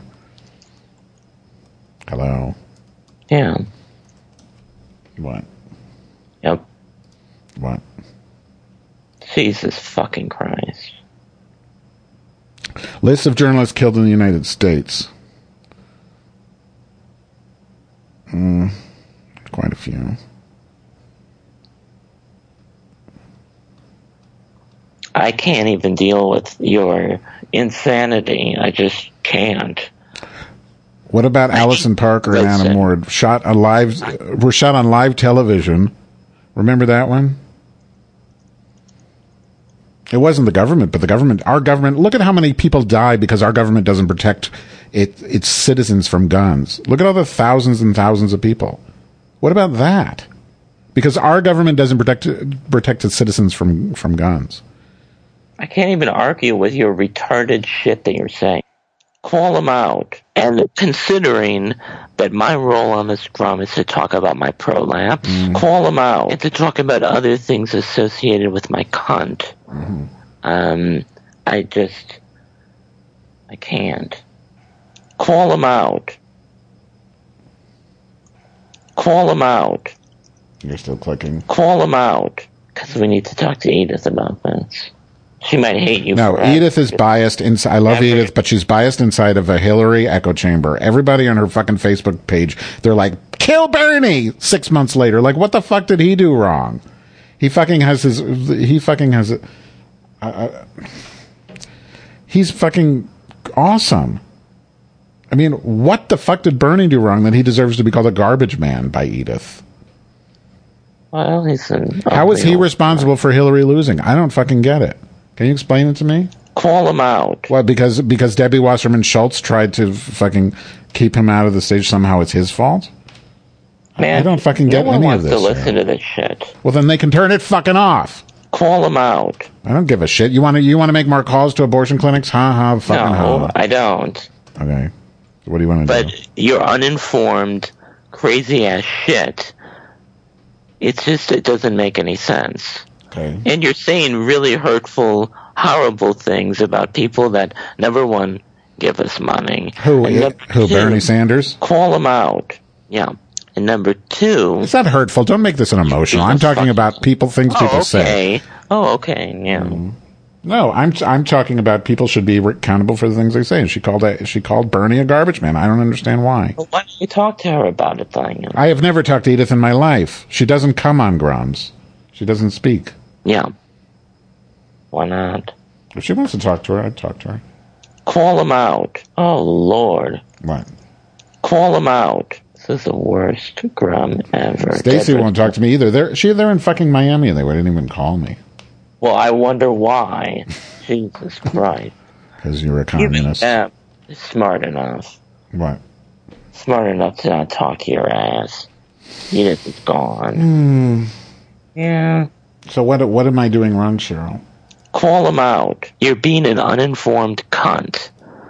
Hello? Yeah. What? Yep. What? Jesus fucking Christ. List of journalists killed in the United States. Mm, quite a few. I can't even deal with your insanity. I just can't. What about Allison Parker and Anna Moore? Shot on live, were shot on live television. Remember that one? It wasn't the government, but the government, our government, look at how many people die because our government doesn't protect it, its citizens from guns. Look at all the thousands and thousands of people. What about that? Because our government doesn't protect, protect its citizens from, from guns. I can't even argue with your retarded shit that you're saying. Call them out. And considering that my role on this drum is to talk about my prolapse, mm. call them out. And to talk about other things associated with my cunt. Mm-hmm. Um, I just, I can't. Call them out. Call them out. You're still clicking. Call them out. Because we need to talk to Edith about this. She might hate you. No, for Edith is biased. Inside, I love Edith, but she's biased inside of a Hillary echo chamber. Everybody on her fucking Facebook page, they're like, kill Bernie! Six months later. Like, what the fuck did he do wrong? He fucking has his, he fucking has, uh, uh, he's fucking awesome. I mean, what the fuck did Bernie do wrong that he deserves to be called a garbage man by Edith? Well, he's an How is he responsible man. for Hillary losing? I don't fucking get it. Can you explain it to me? Call him out. What, because because Debbie Wasserman Schultz tried to fucking keep him out of the stage, somehow it's his fault? Man, I don't fucking get no one any wants of this. to listen here. to this shit. Well, then they can turn it fucking off. Call him out. I don't give a shit. You want to you want to make more calls to abortion clinics? Ha ha, fucking No, ha. I don't. Okay. What do you want to but do? But your uninformed, crazy-ass shit, it's just, it doesn't make any sense. Okay. And you're saying really hurtful, horrible things about people that, number one, give us money. Who? It, who? Two, Bernie Sanders? Call them out. Yeah. And number two... It's not hurtful. Don't make this an emotional. I'm talking about people, things oh, people okay. say. Oh, okay. Yeah. Mm. No, I'm I'm talking about people should be accountable for the things they say. And she called a, she called Bernie a garbage man. I don't understand why. Well, why don't you talk to her about it, then? I have never talked to Edith in my life. She doesn't come on Grums. She doesn't speak. Yeah. Why not? If she wants to talk to her, I'd talk to her. Call him out. Oh, Lord. What? Call him out. This is the worst Grum ever. Stacey won't talk to me either. They're she they're in fucking Miami and they wouldn't even call me. Well, I wonder why. Jesus Christ. Because you're a communist. Yeah, smart enough. What? Smart enough to not talk to your ass. Edith is gone. Mm. Yeah. So what what am I doing wrong, Cheryl? Call him out. You're being an uninformed cunt.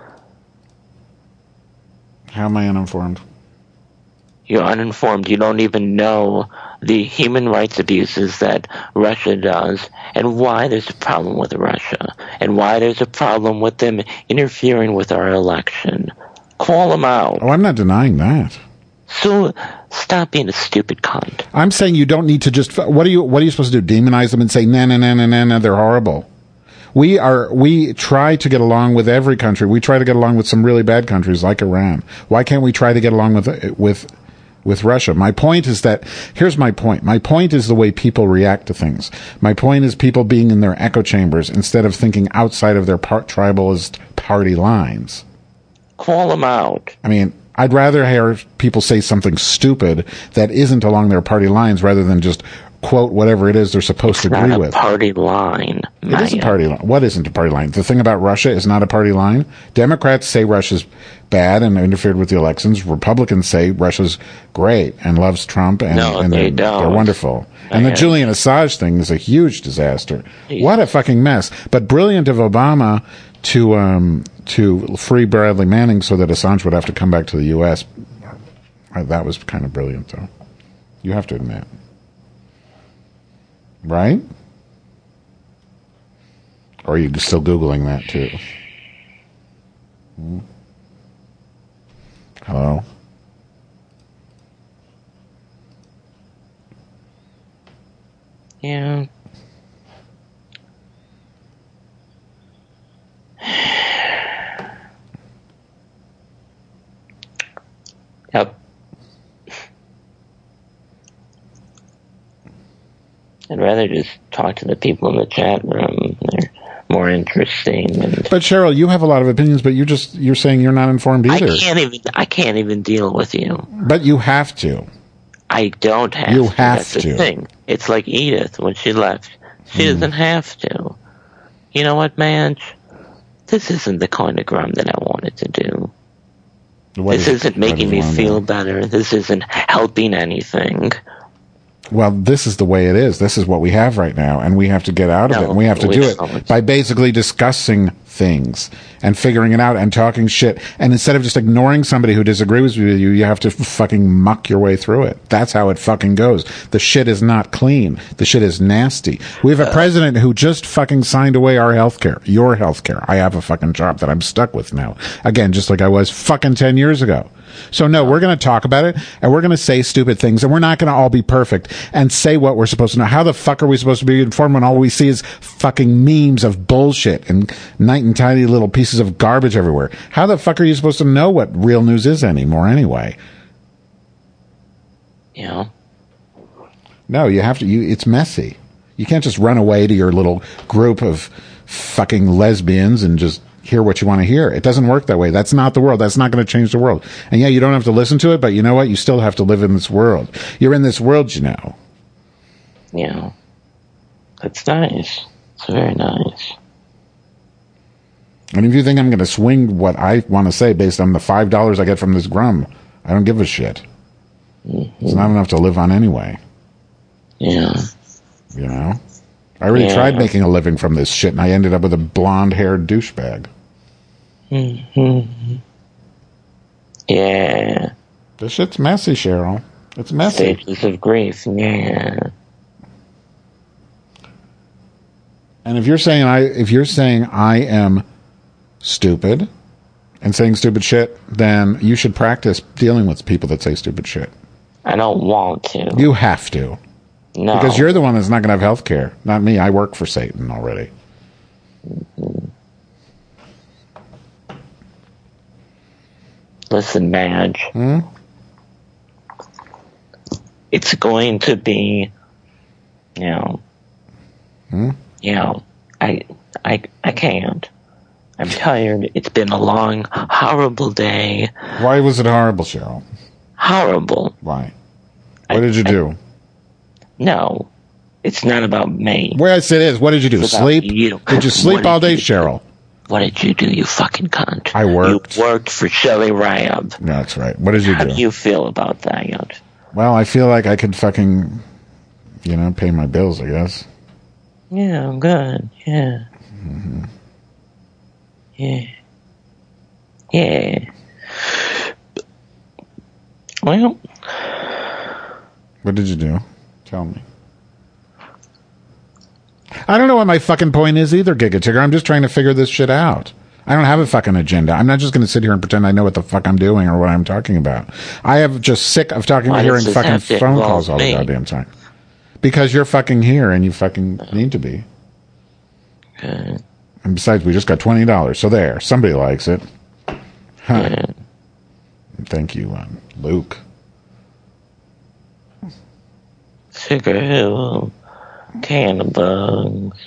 How am I uninformed? You're uninformed. You don't even know the human rights abuses that Russia does and why there's a problem with Russia and why there's a problem with them interfering with our election. Call them out. Oh, I'm not denying that. So stop being a stupid cunt. I'm saying you don't need to just, what are you, what are you supposed to do? Demonize them and say, nah, nah, nah, nah, nah, nah, they're horrible. We are, we try to get along with every country. We try to get along with some really bad countries like Iran. Why can't we try to get along with, with, with Russia? My point is that, here's my point. My point is the way people react to things. My point is people being in their echo chambers instead of thinking outside of their part tribalist party lines. Call them out. I mean, I'd rather hear people say something stupid that isn't along their party lines rather than just quote whatever it is they're supposed it's to agree not a with. Party line. It is a party line. What isn't a party line? The thing about Russia is not a party line. Democrats say Russia's bad and interfered with the elections. Republicans say Russia's great and loves Trump and, no, and they they're, don't. they're wonderful. And the Julian Assange thing is a huge disaster. Jeez. What a fucking mess. But brilliant of Obama to um, to free Bradley Manning so that Assange would have to come back to the U S Uh, that was kind of brilliant, though. You have to admit. Right? Or are you still Googling that, too? Hmm? Hello? Yeah. Yep. I'd rather just talk to the people in the chat room. They're more interesting. And but Cheryl, you have a lot of opinions, but you just you're saying you're not informed either. I can't even I can't even deal with you. But you have to. I don't have you to. have That's to. The thing. It's like Edith when she left. She mm. doesn't have to. You know what, Madge? This isn't the kind of grum that I wanted to do. What this is, isn't making me feel better. This isn't helping anything. Well, this is the way it is. This is what we have right now, and we have to get out of no, it. And we have to do it by basically discussing things and figuring it out and talking shit. And instead of just ignoring somebody who disagrees with you, you have to fucking muck your way through it. That's how it fucking goes. The shit is not clean. The shit is nasty. We have a uh, president who just fucking signed away our health care, your health care. I have a fucking job that I'm stuck with now. Again, just like I was fucking ten years ago. So no, we're going to talk about it, and we're going to say stupid things, and we're not going to all be perfect and say what we're supposed to know. How the fuck are we supposed to be informed when all we see is fucking memes of bullshit and night and tiny little pieces of garbage everywhere? How the fuck are you supposed to know what real news is anymore anyway? Yeah. No, you have to, you, it's messy. You can't just run away to your little group of fucking lesbians and just hear what you want to hear. It doesn't work that way. That's not the world. That's not going to change the world. And yeah, you don't have to listen to it, but you know what? You still have to live in this world. You're in this world, you know. Yeah. That's nice. It's very nice. And if you think I'm going to swing what I want to say based on the five dollars I get from this grum, I don't give a shit. Mm-hmm. It's not enough to live on anyway. Yeah. You know? I already yeah. tried making a living from this shit, and I ended up with a blonde-haired douchebag. Mm-hmm. Yeah. This shit's messy, Cheryl. It's messy. Stages of grief, yeah. And if you're saying I, if you're saying I am stupid and saying stupid shit, then you should practice dealing with people that say stupid shit. I don't want to. You have to. No. Because you're the one that's not going to have health care. Not me. I work for Satan already. Mm-hmm. Listen, Madge. Hmm? It's going to be, you know, hmm? you know, I, I, I can't. I'm tired. It's been a long, horrible day. Why was it horrible, Cheryl? Horrible. Why? What I, did you do? I, no, it's not about me. Well, yes, it is. What did you do? It's Sleep? You. Did you sleep did all day, you Cheryl? What did you do, you fucking cunt? I worked. You worked for Shelley Rab. That's right. What did you How do? How do you feel about that? Well, I feel like I could fucking, you know, pay my bills, I guess. Yeah, I'm good. Yeah. Mm-hmm. Yeah. Yeah. Well. What did you do? Tell me. I don't know what my fucking point is either, Giga Tigger. I'm just trying to figure this shit out. I don't have a fucking agenda. I'm not just going to sit here and pretend I know what the fuck I'm doing or what I'm talking about. I am just sick of talking about hearing fucking phone calls all the goddamn time. Because you're fucking here and you fucking need to be. Okay. And besides, we just got twenty dollars, so there. Somebody likes it. Huh. Yeah. Thank you, um, Luke. Sugar Hill. Can of bugs.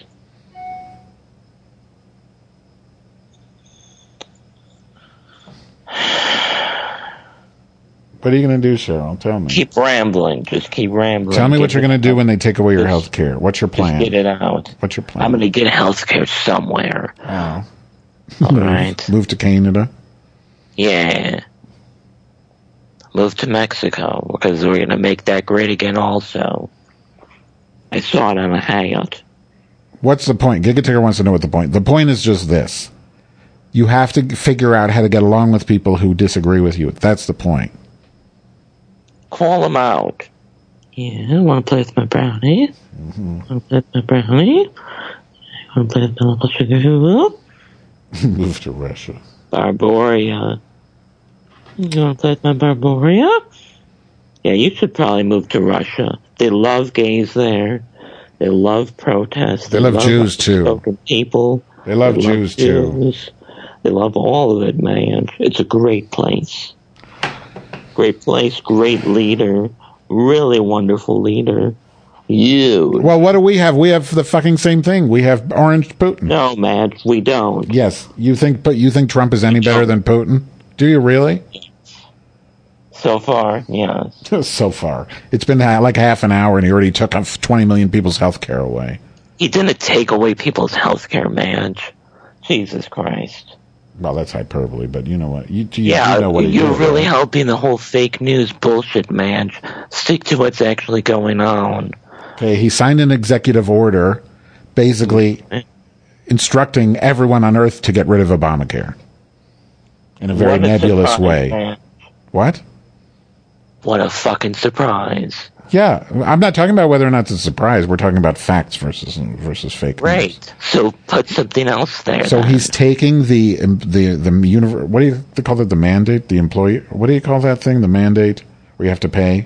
What are you going to do, Cheryl? Tell me. Keep rambling. Just keep rambling. Tell me what you're going to do when they take away your health care. What's your plan? Just get it out. What's your plan? I'm going to get health care somewhere. Oh. All right. Move to Canada? Yeah. Move to Mexico because we're going to make that great again also. I saw it on a hangout. What's the point? Giga Tigger wants to know what the point. The point is just this. You have to figure out how to get along with people who disagree with you. That's the point. Call him out. Yeah, I want to play with my brownie. Mm-hmm. I want to play with my brownie. I want to play with my little sugar hula. Move to Russia. Barboria. You want to play with my Barboria? Yeah, you should probably move to Russia. They love gays there. They love protests. They, they love, love Jews, too. People. They love they Jews, love Jews, too. They love all of it, man. It's a great place. Great place, great leader. Really wonderful leader. You. Well, what do we have? We have the fucking same thing. We have Orange Putin. No, man, we don't. Yes, you think, but you think Trump is any better than Putin? Do you really? So far, yes. So far, it's been like half an hour, and he already took twenty million people's health care away. He didn't take away people's health care, man. Jesus Christ. Well, that's hyperbole, but you know what? You, you, yeah, you know what you're did, really right? helping the whole fake news bullshit, man. Stick to what's actually going on. Okay, he signed an executive order basically mm-hmm. instructing everyone on Earth to get rid of Obamacare in a very what nebulous a way. Man. What? What a fucking surprise. Yeah, I'm not talking about whether or not it's a surprise. We're talking about facts versus versus fake right. news. Right. So put something else there. So then. he's taking the the the univer- what do you they call it? The mandate, the employee. What do you call that thing? The mandate where you have to pay.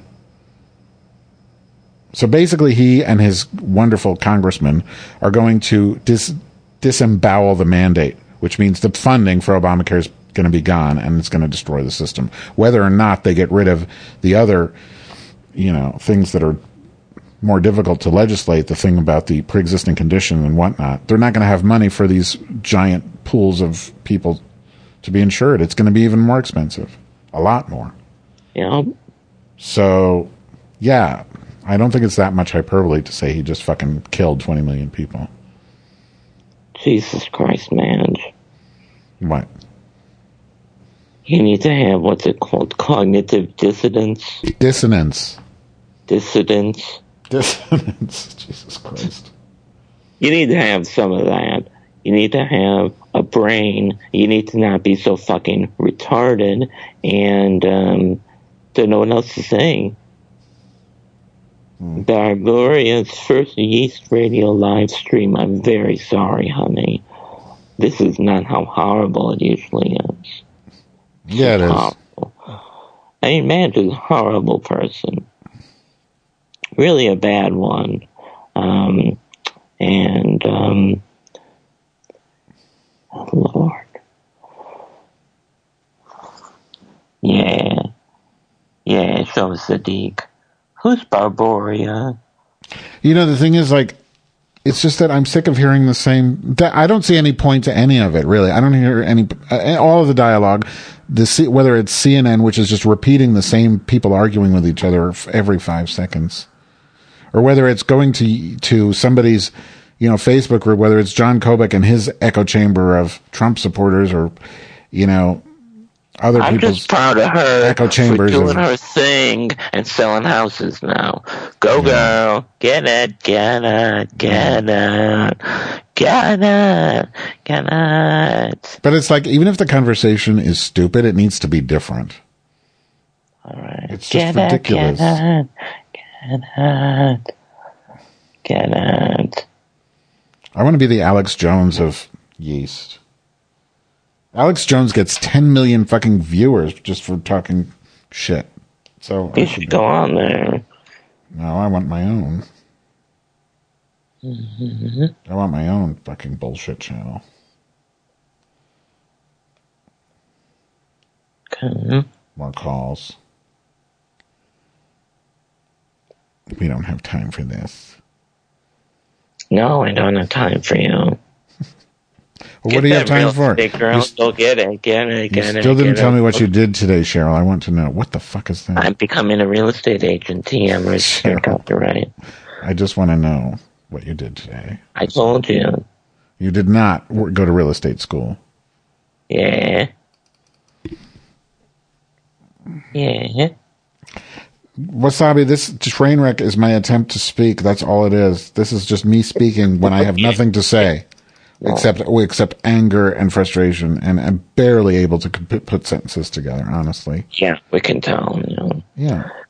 So basically, he and his wonderful congressman are going to dis- disembowel the mandate, which means the funding for Obamacare is going to be gone, and it's going to destroy the system. Whether or not they get rid of the other, you know, things that are more difficult to legislate, the thing about the pre-existing condition and whatnot, they're not going to have money for these giant pools of people to be insured. It's going to be even more expensive. A lot more. Yeah. So, yeah, I don't think it's that much hyperbole to say he just fucking killed twenty million people. Jesus Christ, man. What? You need to have, what's it called, cognitive dissonance? Dissonance. Dissidence. Dissonance. Jesus Christ. You need to have some of that. You need to have a brain. You need to not be so fucking retarded and um, don't know what else to say. Hmm. Barbaria's first Yeast Radio live stream. I'm very sorry, honey. This is not how horrible it usually is. Yeah, it is. Horrible. I mean, Man's a horrible person. Really a bad one. Um, and, um, oh, Lord. Yeah. Yeah, so Sadiq. Who's Barboria? You know, the thing is, like, it's just that I'm sick of hearing the same. I don't see any point to any of it, really. I don't hear any, all of the dialogue, the whether it's C N N, which is just repeating the same people arguing with each other every five seconds, or whether it's going to to somebody's, you know, Facebook group, whether it's John Kobach and his echo chamber of Trump supporters, or, you know, other I'm people's just proud of her echo chambers for doing of, her thing and selling houses now. Go, yeah. Girl. Get it, get it, get it, get it, get it. But it's like, even if the conversation is stupid, it needs to be different. All right. It's just get ridiculous. It, get it, get it, get it. I want to be the Alex Jones of Yeast. Alex Jones gets ten million fucking viewers just for talking shit. So you should go on there. No, I want my own. Mm-hmm. I want my own fucking bullshit channel. Okay. More calls. We don't have time for this. No, I don't have time for you. Well, what do you have time for? Girl, you still get it, get it, get you it. still didn't get tell it. me what you did today, Cheryl. I want to know. What the fuck is that? I'm becoming a real estate agent. T M registered copyright. I just want to know what you did today. I told you. You did not go to real estate school. Yeah. Yeah. Wasabi, this train wreck is my attempt to speak. That's all it is. This is just me speaking when I have nothing to say. Except, except anger and frustration, and I'm barely able to put sentences together, honestly. Yeah, we can tell, you know. Yeah.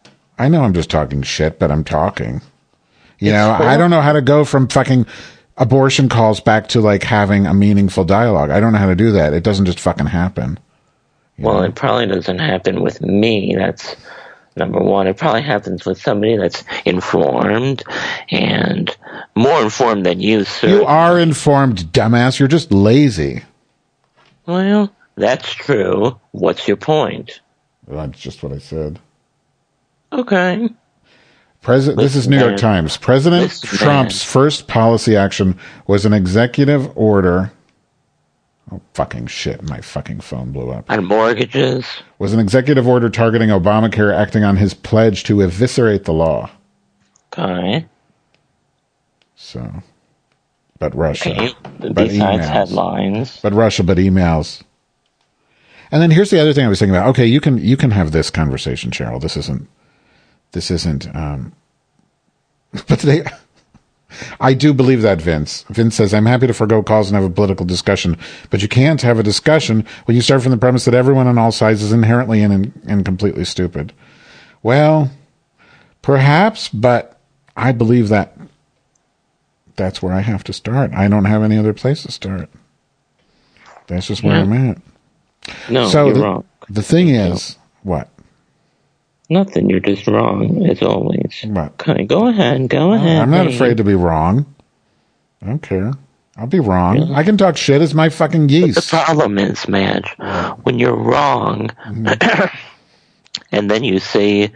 I know I'm just talking shit, but I'm talking. You It's know, full I of- don't know how to go from fucking abortion calls back to like having a meaningful dialogue. I don't know how to do that. It doesn't just fucking happen. Well, it probably doesn't happen with me. That's number one. It probably happens with somebody that's informed and more informed than you, sir. You are informed, dumbass. You're just lazy. Well, that's true. What's your point? That's just what I said. Okay. President, this is New York man. Times. President Listen, Trump's man. first policy action was an executive order. Oh, fucking shit. My fucking phone blew up. On mortgages? Was an executive order targeting Obamacare, acting on his pledge to eviscerate the law. Okay. So, but Russia. Okay. But Besides emails. headlines. But Russia, but emails. And then here's the other thing I was thinking about. Okay, you can you can have this conversation, Cheryl. This isn't this isn't um but they I do believe that, Vince. Vince says, I'm happy to forego calls and have a political discussion, but you can't have a discussion when you start from the premise that everyone on all sides is inherently and, and completely stupid. Well, perhaps, but I believe that that's where I have to start. I don't have any other place to start. That's just where Yeah. I'm at. No, so you're the, wrong. The thing is, what? Nothing. You're just wrong, as always. What? Okay, go ahead. Go ahead. I'm not baby. afraid to be wrong. I don't care. I'll be wrong. I can talk shit as my fucking geese. The problem is, Madge, when you're wrong, and then you say,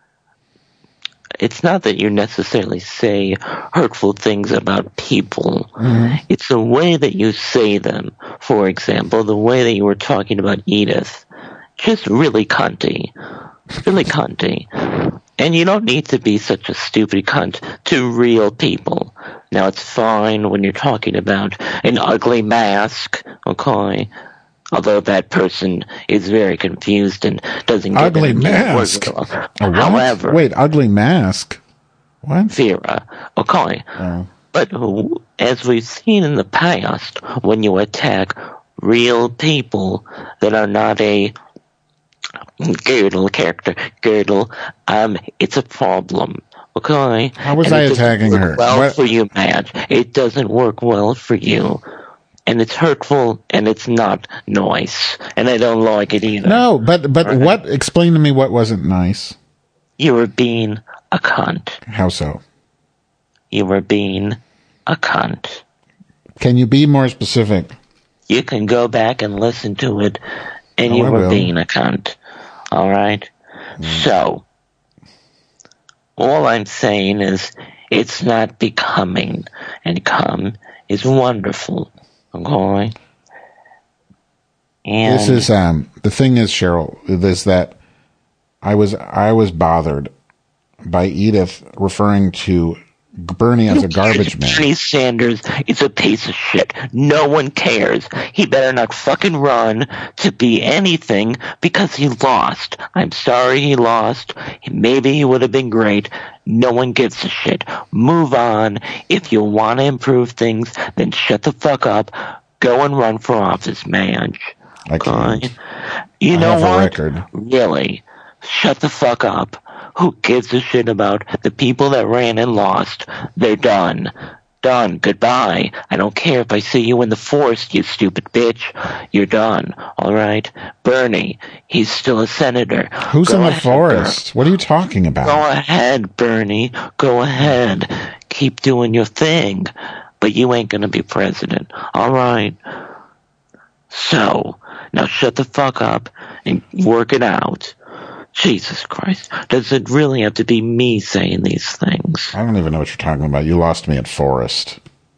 it's not that you necessarily say hurtful things about people. Mm-hmm. It's the way that you say them. For example, the way that you were talking about Edith. Just really cunty. Really cunty. And you don't need to be such a stupid cunt to real people. Now, it's fine when you're talking about an ugly mask, okay? Although that person is very confused and doesn't get Ugly it. mask. A what? However, Wait, ugly mask? What? Vera, okay. Oh. But as we've seen in the past, when you attack real people that are not a Girdle character, Girdle, um, it's a problem. Okay? How was And I it doesn't attacking work her? Well What- for you, Madge. It doesn't work well for you. And it's hurtful and it's not nice. And I don't like it either. No, but but what? Explain to me what wasn't nice. You were being a cunt. How so? You were being a cunt. Can you be more specific? You can go back and listen to it, and Oh, you I were will. being a cunt. All right? Mm. So, all I'm saying is it's not becoming, and come is wonderful. Okay? And This is um the thing is, Cheryl, is that I was I was bothered by Edith referring to Bernie as a garbage man. Bernie Sanders is a piece of shit. No one cares. He better not fucking run to be anything because he lost. I'm sorry he lost. Maybe he would have been great. No one gives a shit. Move on. If you want to improve things, then shut the fuck up. Go and run for office, man. I can't. Okay? You I know have a what? record. Really? Shut the fuck up. Who gives a shit about the people that ran and lost? They're done. Done. Goodbye. I don't care if I see you in the forest, you stupid bitch. You're done. All right? Bernie, he's still a senator. Who's Go in the ahead, forest? What are you talking about? Go ahead, Bernie. Go ahead. Keep doing your thing. But you ain't gonna be president. All right? So, now shut the fuck up and work it out. Jesus Christ. Does it really have to be me saying these things? I don't even know what you're talking about. You lost me at forest.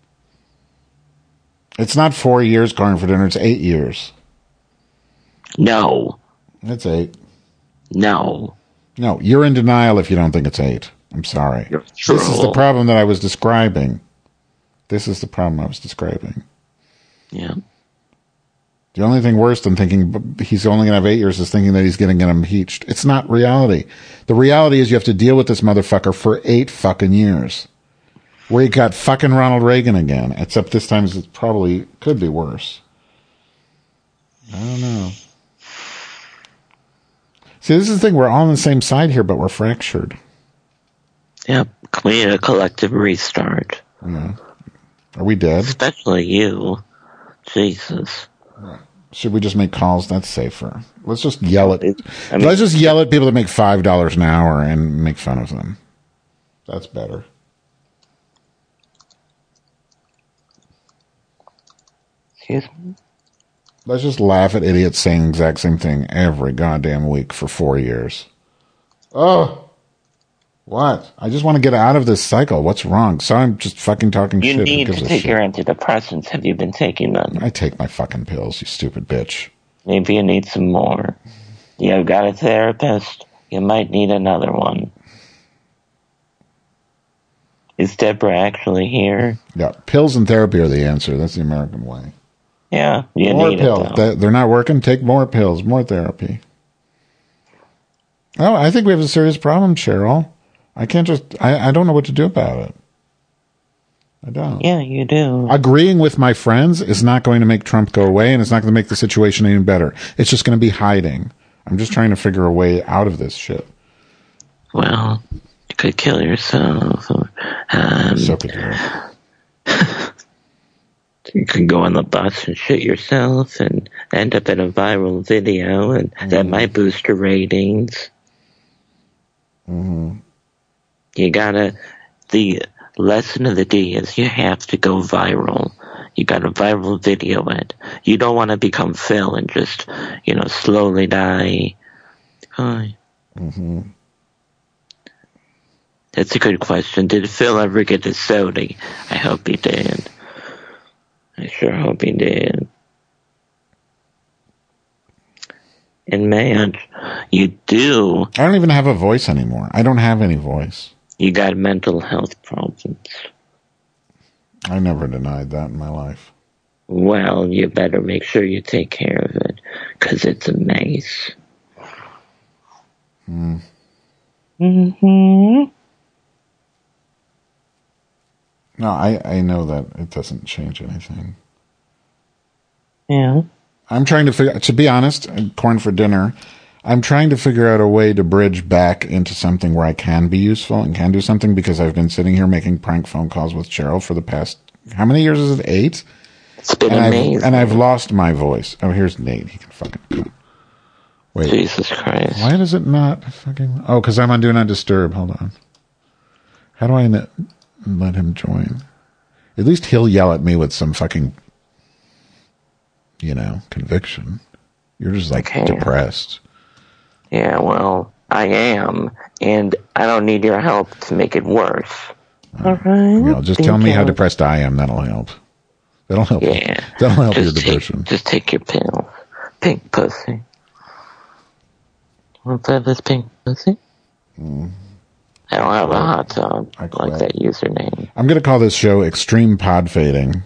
It's not four years going for dinner. It's eight years. No. It's eight. No. No, you're in denial if you don't think it's eight. I'm sorry. true. This is the problem that I was describing. This is the problem I was describing. Yeah. The only thing worse than thinking b- he's only going to have eight years is thinking that he's going to get impeached. It's not reality. The reality is you have to deal with this motherfucker for eight fucking years. We got fucking Ronald Reagan again, except this time it probably could be worse. I don't know. See, this is the thing. We're all on the same side here, but we're fractured. Yep. We need a collective restart. Yeah. Are we dead? Especially you. Jesus. Should we just make calls? That's safer. Let's just yell at. I mean, let's just yell at people that make five dollars an hour and make fun of them. That's better. Excuse me? Let's just laugh at idiots saying the exact same thing every goddamn week for four years. Oh, what? I just want to get out of this cycle. What's wrong? So I'm just fucking talking you shit. You need to take shit? your antidepressants. Have you been taking them? I take my fucking pills, you stupid bitch. Maybe you need some more. You've got a therapist. You might need another one. Is Deborah actually here? Yeah, pills and therapy are the answer. That's the American way. Yeah, you more need pills. it, though. They're not working. Take more pills, more therapy. Oh, I think we have a serious problem, Cheryl. I can't just. I, I don't know what to do about it. I don't. Yeah, you do. Agreeing with my friends is not going to make Trump go away, and it's not going to make the situation any better. It's just going to be hiding. I'm just trying to figure a way out of this shit. Well, you could kill yourself. Or, um, so could you. You could go on the bus and shoot yourself and end up in a viral video, and mm-hmm. that might boost your ratings. Mm-hmm. You gotta, the lesson of the day is you have to go viral. You got a viral video it. You don't want to become Phil and just, you know, slowly die. Hi. Mm-hmm. That's a good question. Did Phil ever get his soda? I hope he did. I sure hope he did. And man, you do. I don't even have a voice anymore. I don't have any voice. You got mental health problems. I never denied that in my life. Well, you better make sure you take care of it, because it's a mess. Hmm. Mm-hmm. No, I, I know that it doesn't change anything. Yeah. I'm trying to figure, to be honest, corn for dinner, I'm trying to figure out a way to bridge back into something where I can be useful and can do something, because I've been sitting here making prank phone calls with Cheryl for the past, how many years is it? Eight? It's been and amazing. I've, and I've lost my voice. Oh, here's Nate. He can fucking come. Wait. Jesus Christ. Why does it not fucking, oh, because I'm on Do Not Disturb. Hold on. How do I let him join? At least he'll yell at me with some fucking, you know, conviction. You're just like okay. depressed. Yeah, well, I am, and I don't need your help to make it worse. Uh, All right. You know, just Thank tell me you. how depressed I am. That'll help. That'll help. Yeah. That'll help just your take, depression. Just take your pill. Pink pussy. Want to have this pink pussy? Mm. I don't have a hot tub like that username. I'm going to call this show Extreme Pod Fading.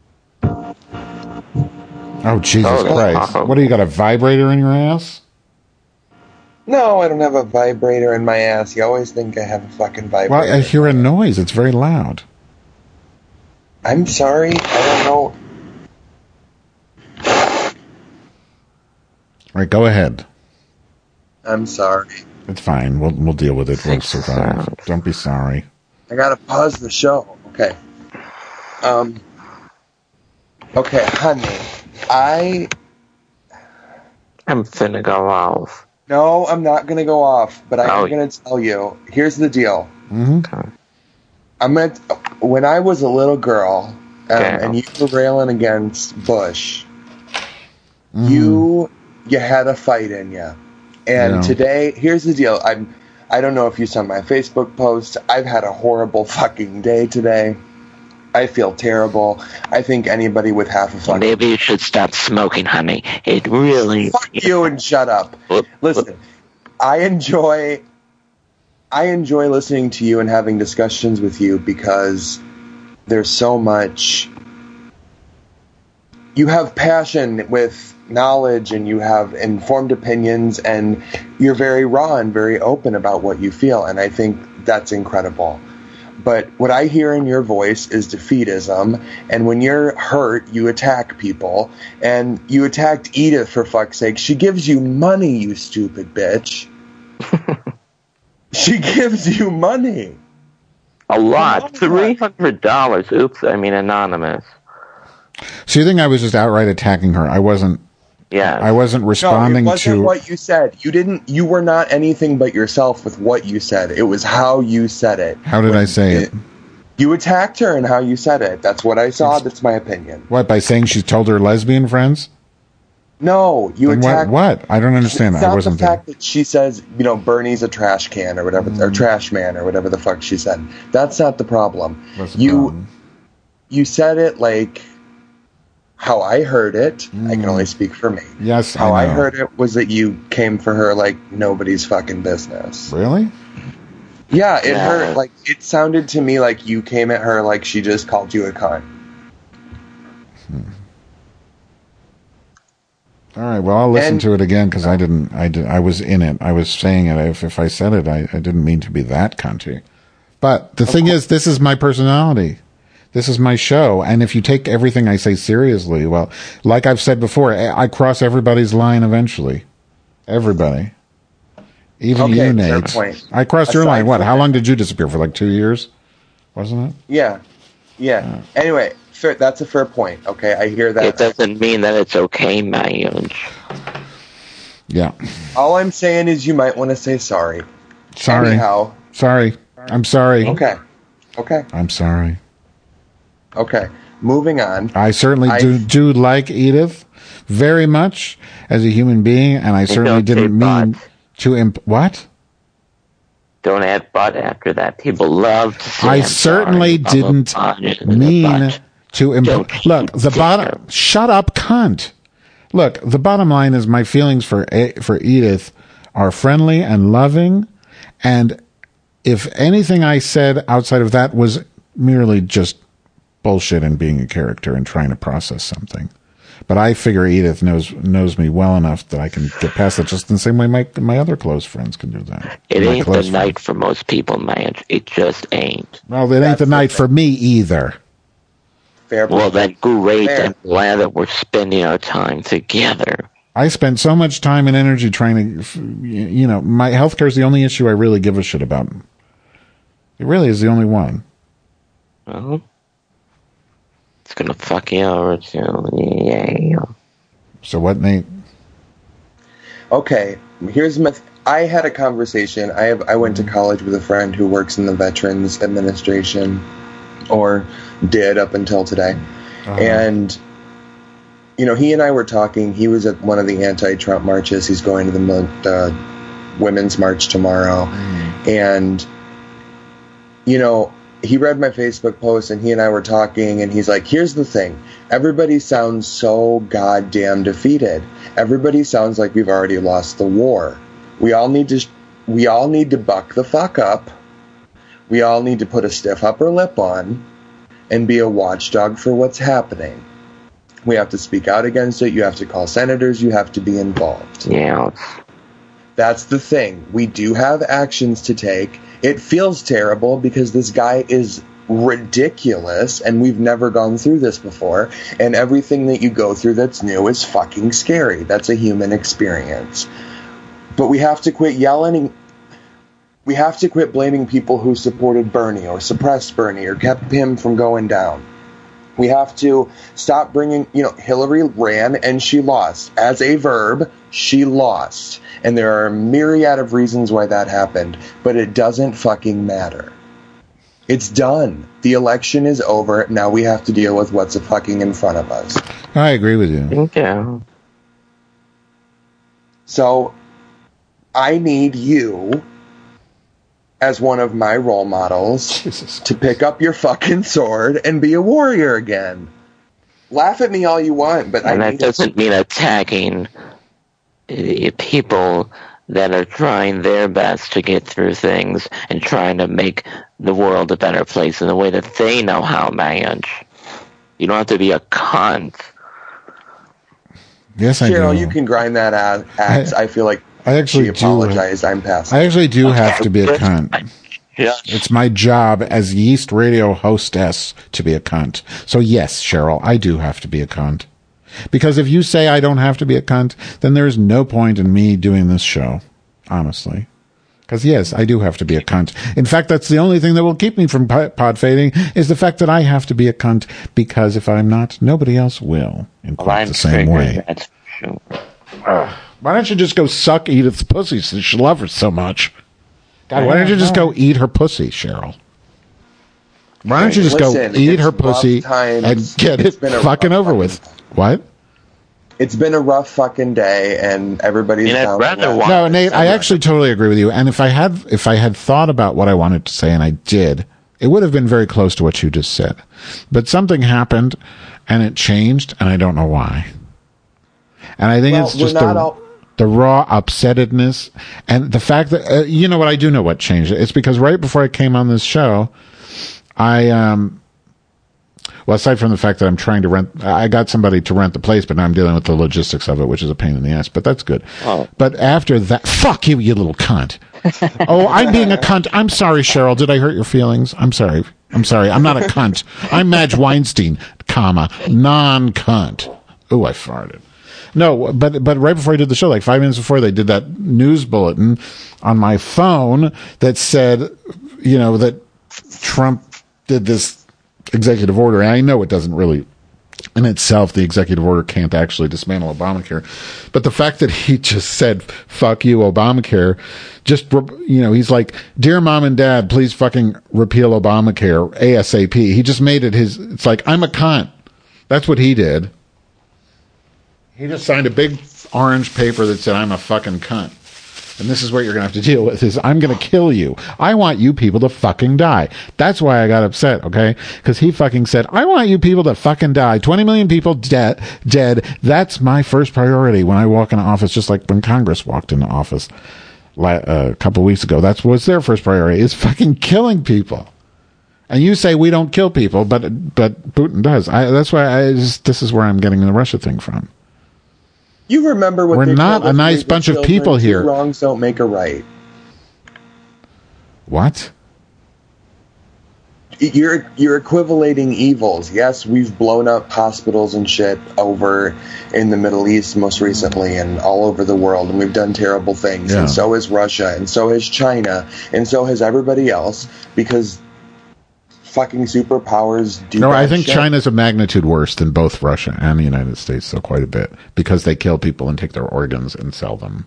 Oh, Jesus oh, Christ. Awesome. What do you got, a vibrator in your ass? No, I don't have a vibrator in my ass. You always think I have a fucking vibrator. Well, I hear a noise. It's very loud. I'm sorry. I don't know. All right, go ahead. I'm sorry. It's fine. We'll we'll deal with it. We'll survive. Don't be sorry. I gotta pause the show. Okay. Um. Okay, honey. I. I'm finna go off. No, I'm not gonna go off. But I'm oh. gonna tell you. Here's the deal. Mm-hmm. Okay. I'm gonna. When I was a little girl, um, okay. and you were railing against Bush, mm-hmm. you you had a fight in you. And yeah. today, here's the deal. I'm, I don't know if you saw my Facebook post. I've had a horrible fucking day today. I feel terrible. I think anybody with half a fucking... Maybe you should stop smoking, honey. It really... Fuck you and shut up. Listen, I enjoy... I enjoy listening to you and having discussions with you because there's so much... You have passion with... knowledge, and you have informed opinions, and you're very raw and very open about what you feel, and I think that's incredible. But what I hear in your voice is defeatism, and when you're hurt, you attack people. And you attacked Edith, for fuck's sake. She gives you money, you stupid bitch. She gives you money. A lot. three hundred dollars. Oops, I mean anonymous. So you think I was just outright attacking her? I wasn't. Yeah. I wasn't responding no, it wasn't to what you said. You didn't. You were not anything but yourself with what you said. It was how you said it. How did when I say it? it? You attacked her and how you said it. That's what I saw. That's my opinion. What, by saying she told her lesbian friends? No, you then attacked. What, what? I don't understand it's that. Not I wasn't the fact there. that she says, you know, Bernie's a trash can or whatever, mm. or trash man or whatever the fuck she said. That's not the problem. What's the you, problem? You said it like how I heard it. Mm. I can only speak for me. Yes, how I I, know. heard it was that you came for her like nobody's fucking business. Really? Yeah, it Yeah. hurt. Like it sounded to me like you came at her like she just called you a cunt. Hmm. All right. Well, I'll listen And- to it again because I didn't. I did. I was in it. I was saying it. If if I said it, I, I didn't mean to be that cunty. But the thing is, this is my personality. This is my show. And if you take everything I say seriously, well, like I've said before, I I cross everybody's line eventually. Everybody. Even Okay, you, fair Nate. point. I crossed your Aside line. What? from How that- long did you disappear? For like two years? Wasn't it? Yeah, yeah. Anyway, fair, that's a fair point. Okay, I hear that. It doesn't mean that it's okay, Mayunj. Yeah. All I'm saying is you might want to say sorry. Sorry. Anyhow. Sorry. I'm sorry. Okay. Okay. I'm sorry. Okay. Moving on. I certainly I- do do like Edith very much as a human being, and I certainly don't say didn't mean but. to imp- what? Don't add but after that. People love to say I I'm certainly sorry, blah, blah, didn't blah, blah, mean blah. to imp- Don't look. The stick bottom. them. Shut up, cunt. Look, the bottom line is my feelings for A- for Edith are friendly and loving, and if anything I said outside of that was merely just bullshit and being a character and trying to process something. But I figure Edith knows knows me well enough that I can get past it just in the same way my my other close friends can do that. It My ain't close the night for most people, man. It just ain't. Well, it ain't the night for me either. Fair Well, then great. Fair. I'm glad that we're spending our time together. I spent so much time and energy trying to, you know, my healthcare is the only issue I really give a shit about. It really is the only one. Well, it's gonna fuck you over too. Yeah. So what, Nate? Okay, here's my. Th- I had a conversation. I have. I went to college with a friend who works in the Veterans Administration, or did up until today, Uh-huh. and you know, he and I were talking. He was at one of the anti-Trump marches. He's going to the mil- uh, Women's March tomorrow, and you know, he read my Facebook post, and he and I were talking, and he's like, here's the thing. Everybody sounds so goddamn defeated. Everybody sounds like we've already lost the war. We all need to, we all need to buck the fuck up. We all need to put a stiff upper lip on and be a watchdog for what's happening. We have to speak out against it. You have to call senators. You have to be involved. Yeah. That's the thing. We do have actions to take. It feels terrible because this guy is ridiculous and we've never gone through this before. And everything that you go through that's new is fucking scary. That's a human experience. But we have to quit yelling. We have to quit blaming people who supported Bernie or suppressed Bernie or kept him from going down. We have to stop bringing, you know, Hillary ran and she lost. As a verb, she lost. And there are a myriad of reasons why that happened. But it doesn't fucking matter. It's done. The election is over. Now we have to deal with what's fucking in front of us. I agree with you. Okay. So, I need you, as one of my role models, Jesus. to pick up your fucking sword and be a warrior again. Laugh at me all you want, but And I that need doesn't mean attacking uh, people that are trying their best to get through things and trying to make the world a better place in the way that they know how, man. You don't have to be a cunt. Yes, I Cheryl, do. you can grind that axe. I, I feel like I actually she do. apologized. I'm past. I actually do have to be a cunt. Yes. It's my job as Yeast Radio hostess to be a cunt. So yes, Cheryl, I do have to be a cunt. Because if you say I don't have to be a cunt, then there's no point in me doing this show. Honestly. Because yes, I do have to be a cunt. In fact, that's the only thing that will keep me from pod fading is the fact that I have to be a cunt. Because if I'm not, nobody else will. In quite well, the same way. That's true. Uh, why don't you just go suck Edith's pussy since you love her so much? God, why don't you just go eat her pussy, Cheryl? Why don't you just Listen, go eat her pussy and get it fucking over with? What? It's been a rough fucking day, and everybody's you know, down. No, Nate, I actually totally agree with you. And if I had, if I had thought about what I wanted to say, and I did, it would have been very close to what you just said. But something happened, and it changed, and I don't know why. And I think well, it's just the, all- the raw upsettedness, and the fact that uh, you know what, I do know what changed it. It's because right before I came on this show, I um. Well, aside from the fact that I'm trying to rent, I got somebody to rent the place, but now I'm dealing with the logistics of it, which is a pain in the ass, but that's good. Oh. But after that, fuck you, you little cunt. Oh, I'm being a cunt. I'm sorry, Cheryl. Did I hurt your feelings? I'm sorry. I'm sorry. I'm not a cunt. I'm Madge Weinstein, comma, non-cunt. Oh, I farted. No, but but right before I did the show, like five minutes before, they did that news bulletin on my phone that said, you know, that Trump did this executive order. And I know it doesn't really, in itself, the executive order can't actually dismantle Obamacare. But the fact that he just said, fuck you, Obamacare, just, you know, he's like, dear mom and dad, please fucking repeal Obamacare ASAP. He just made it his, it's like, I'm a cunt. That's what he did. He just signed a big orange paper that said, I'm a fucking cunt. And this is what you're going to have to deal with is I'm going to kill you. I want you people to fucking die. That's why I got upset, okay? Because he fucking said, I want you people to fucking die. twenty million people dead, dead. That's my first priority when I walk into office, just like when Congress walked into office uh, a couple of weeks ago. That's what's their first priority is fucking killing people. And you say we don't kill people, but but Putin does. I, that's why I just, this is where I'm getting the Russia thing from. You remember what we're not a nice bunch of people here. Two wrongs don't make a right. What? You're you're equivalating evils. Yes, we've blown up hospitals and shit over in the Middle East most recently and all over the world, and we've done terrible things. Yeah. And so has Russia, and so has China, and so has everybody else because fucking superpowers do No, I think shit. China's a magnitude worse than both Russia and the United States, so quite a bit, because they kill people and take their organs and sell them.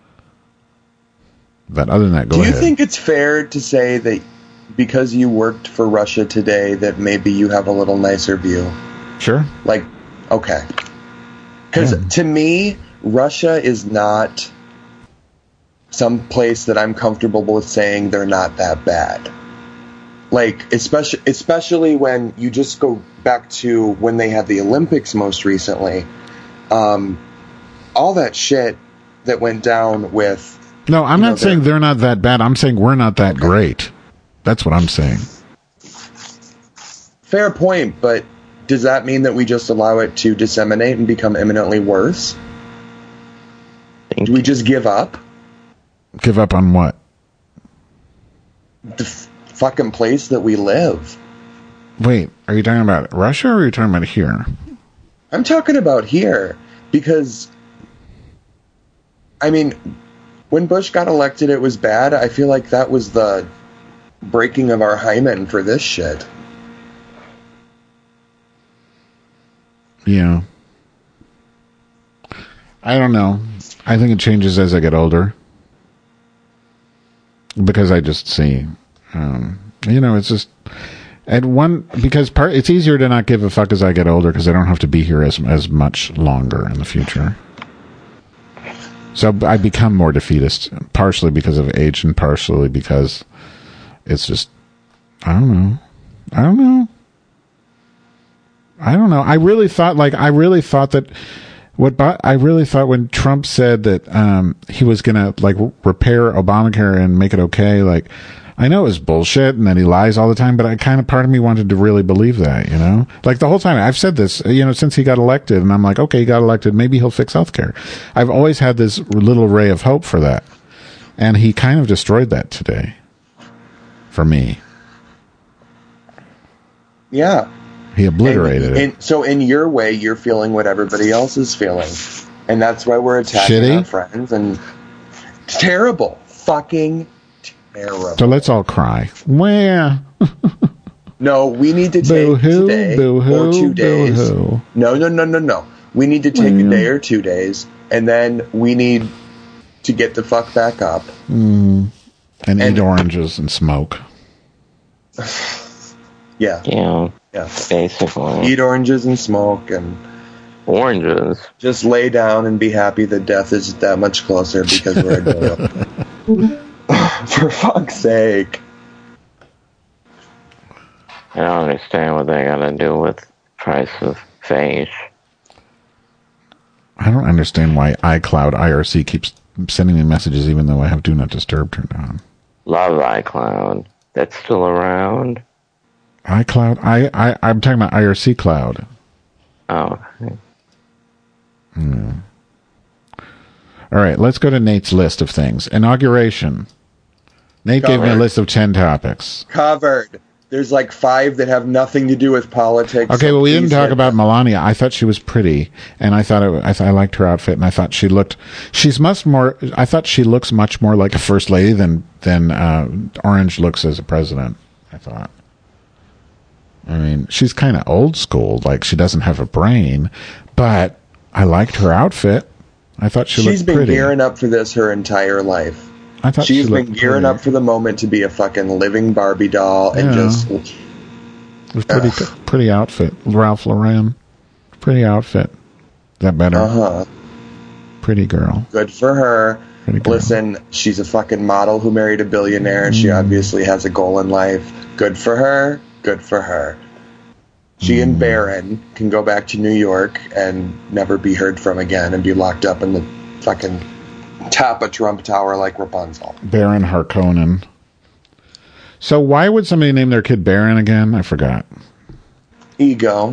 But other than that, go ahead. ahead. Do you think it's fair to say that because you worked for Russia today that maybe you have a little nicer view? Sure. Like, okay. Because yeah. to me, Russia is not some place that I'm comfortable with saying they're not that bad. Like, especially especially when you just go back to when they had the Olympics most recently, um, all that shit that went down with... No, I'm not know, saying they're not that bad. I'm saying we're not that okay. great. That's what I'm saying. Fair point, but does that mean that we just allow it to disseminate and become imminently worse? Do we just give up? Give up on what? The f- fucking place that we live. Wait, are you talking about Russia or are you talking about here? I'm talking about here because, I mean, when Bush got elected, it was bad. I feel like that was the breaking of our hymen for this shit. Yeah. I don't know. I think it changes as I get older. Because I just see, um, you know, it's just, at one, because part, it's easier to not give a fuck as I get older because I don't have to be here as as much longer in the future. So I become more defeatist, partially because of age and partially because it's just, I don't know. I don't know. I don't know. I really thought, like, I really thought that, what I really thought when Trump said that um, he was going to, like, repair Obamacare and make it okay, like, I know it was bullshit and that he lies all the time, but I kind of, part of me wanted to really believe that, you know? Like, the whole time, I've said this, you know, since he got elected, and I'm like, okay, he got elected, maybe he'll fix healthcare. I've always had this little ray of hope for that. And he kind of destroyed that today. for me. Yeah. He obliterated and, it. and so in your way, you're feeling what everybody else is feeling. And that's why we're attacking Shitty? our friends. And terrible. Fucking terrible. So let's all cry. Well... No, we need to take Boo-hoo, today boo-hoo, or two days. boo-hoo. No, no, no, no, no. We need to take a day or two days, and then we need to get the fuck back up. Mm. And, and eat oranges and smoke. Yeah. Yeah. Yeah. Basically. Eat oranges and smoke and... Oranges? Just lay down and be happy that death is that much closer because we're adult. For fuck's sake. I don't understand what they got to do with price of fish. I don't understand why iCloud I R C keeps sending me messages even though I have Do Not Disturb turned on. Love iCloud. That's still around? iCloud? I, I, I'm talking about I R C Cloud. Oh, okay. Hmm. All right, let's go to Nate's list of things. Inauguration. Nate Covered. gave me a list of ten topics. Covered. There's like five that have nothing to do with politics. Okay, so well, we didn't please talk hit about them. Melania. I thought she was pretty, and I thought it, I, th- I liked her outfit, and I thought she looked. She's much more. I thought she looks much more like a first lady than than uh, Orange looks as a president. I thought. I mean, she's kind of old school. Like she doesn't have a brain, but I liked her outfit. I thought she She's looked been pretty. gearing up for this her entire life. I thought She's she been looked gearing pretty. up for the moment to be a fucking living Barbie doll and Yeah. just. It was pretty, pretty outfit. Ralph Lauren, pretty outfit. Is that better? Uh huh. Pretty girl. Good for her. Pretty girl. Listen, she's a fucking model who married a billionaire, and she Mm. obviously has a goal in life. Good for her. Good for her. She Mm. and Barron can go back to New York and never be heard from again and be locked up in the fucking top of Trump Tower like Rapunzel. Baron Harkonnen. So why would somebody name their kid Baron again? I forgot. Ego.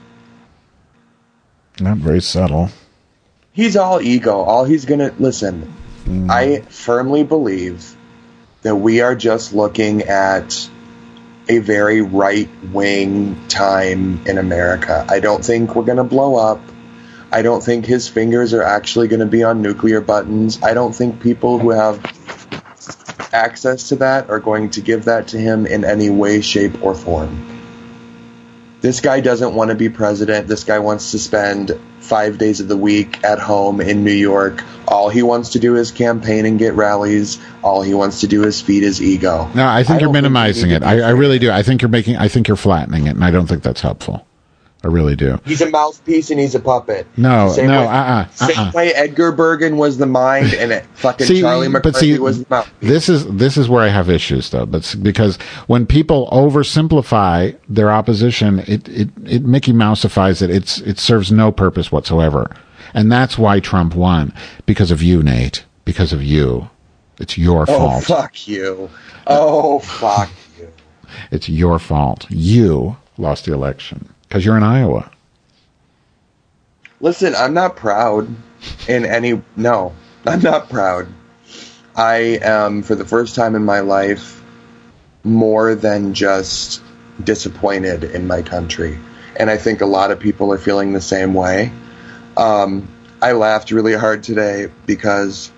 Not very subtle. He's all ego. All he's gonna listen. Mm. I firmly believe that we are just looking at a very right-wing time in America. I don't think we're gonna blow up. I don't think his fingers are actually gonna be on nuclear buttons. I don't think people who have access to that are going to give that to him in any way, shape, or form. This guy doesn't want to be president. This guy wants to spend five days of the week at home in New York. All he wants to do is campaign and get rallies. All he wants to do is feed his ego. No, I think I you're don't think minimizing we it. need I, to I really do. I think you're making. I think you're flattening it, and I don't think that's helpful. I really do. He's a mouthpiece and he's a puppet. No, Same no, way, uh-uh, Same uh-uh. way Edgar Bergen was the mind and it, fucking See, Charlie but McCarthy see, was the mouthpiece. this is this is where I have issues, though. That's because when people oversimplify their opposition, it it, it Mickey Mouseifies it. It's it serves no purpose whatsoever, and that's why Trump won, because of you, Nate. Because of you. It's your Oh, fault. fuck you. Oh, fuck you. It's your fault. You lost the election because you're in Iowa. Listen, I'm not proud in any... No, I'm not proud. I am, for the first time in my life, more than just disappointed in my country. And I think a lot of people are feeling the same way. Um, I laughed really hard today because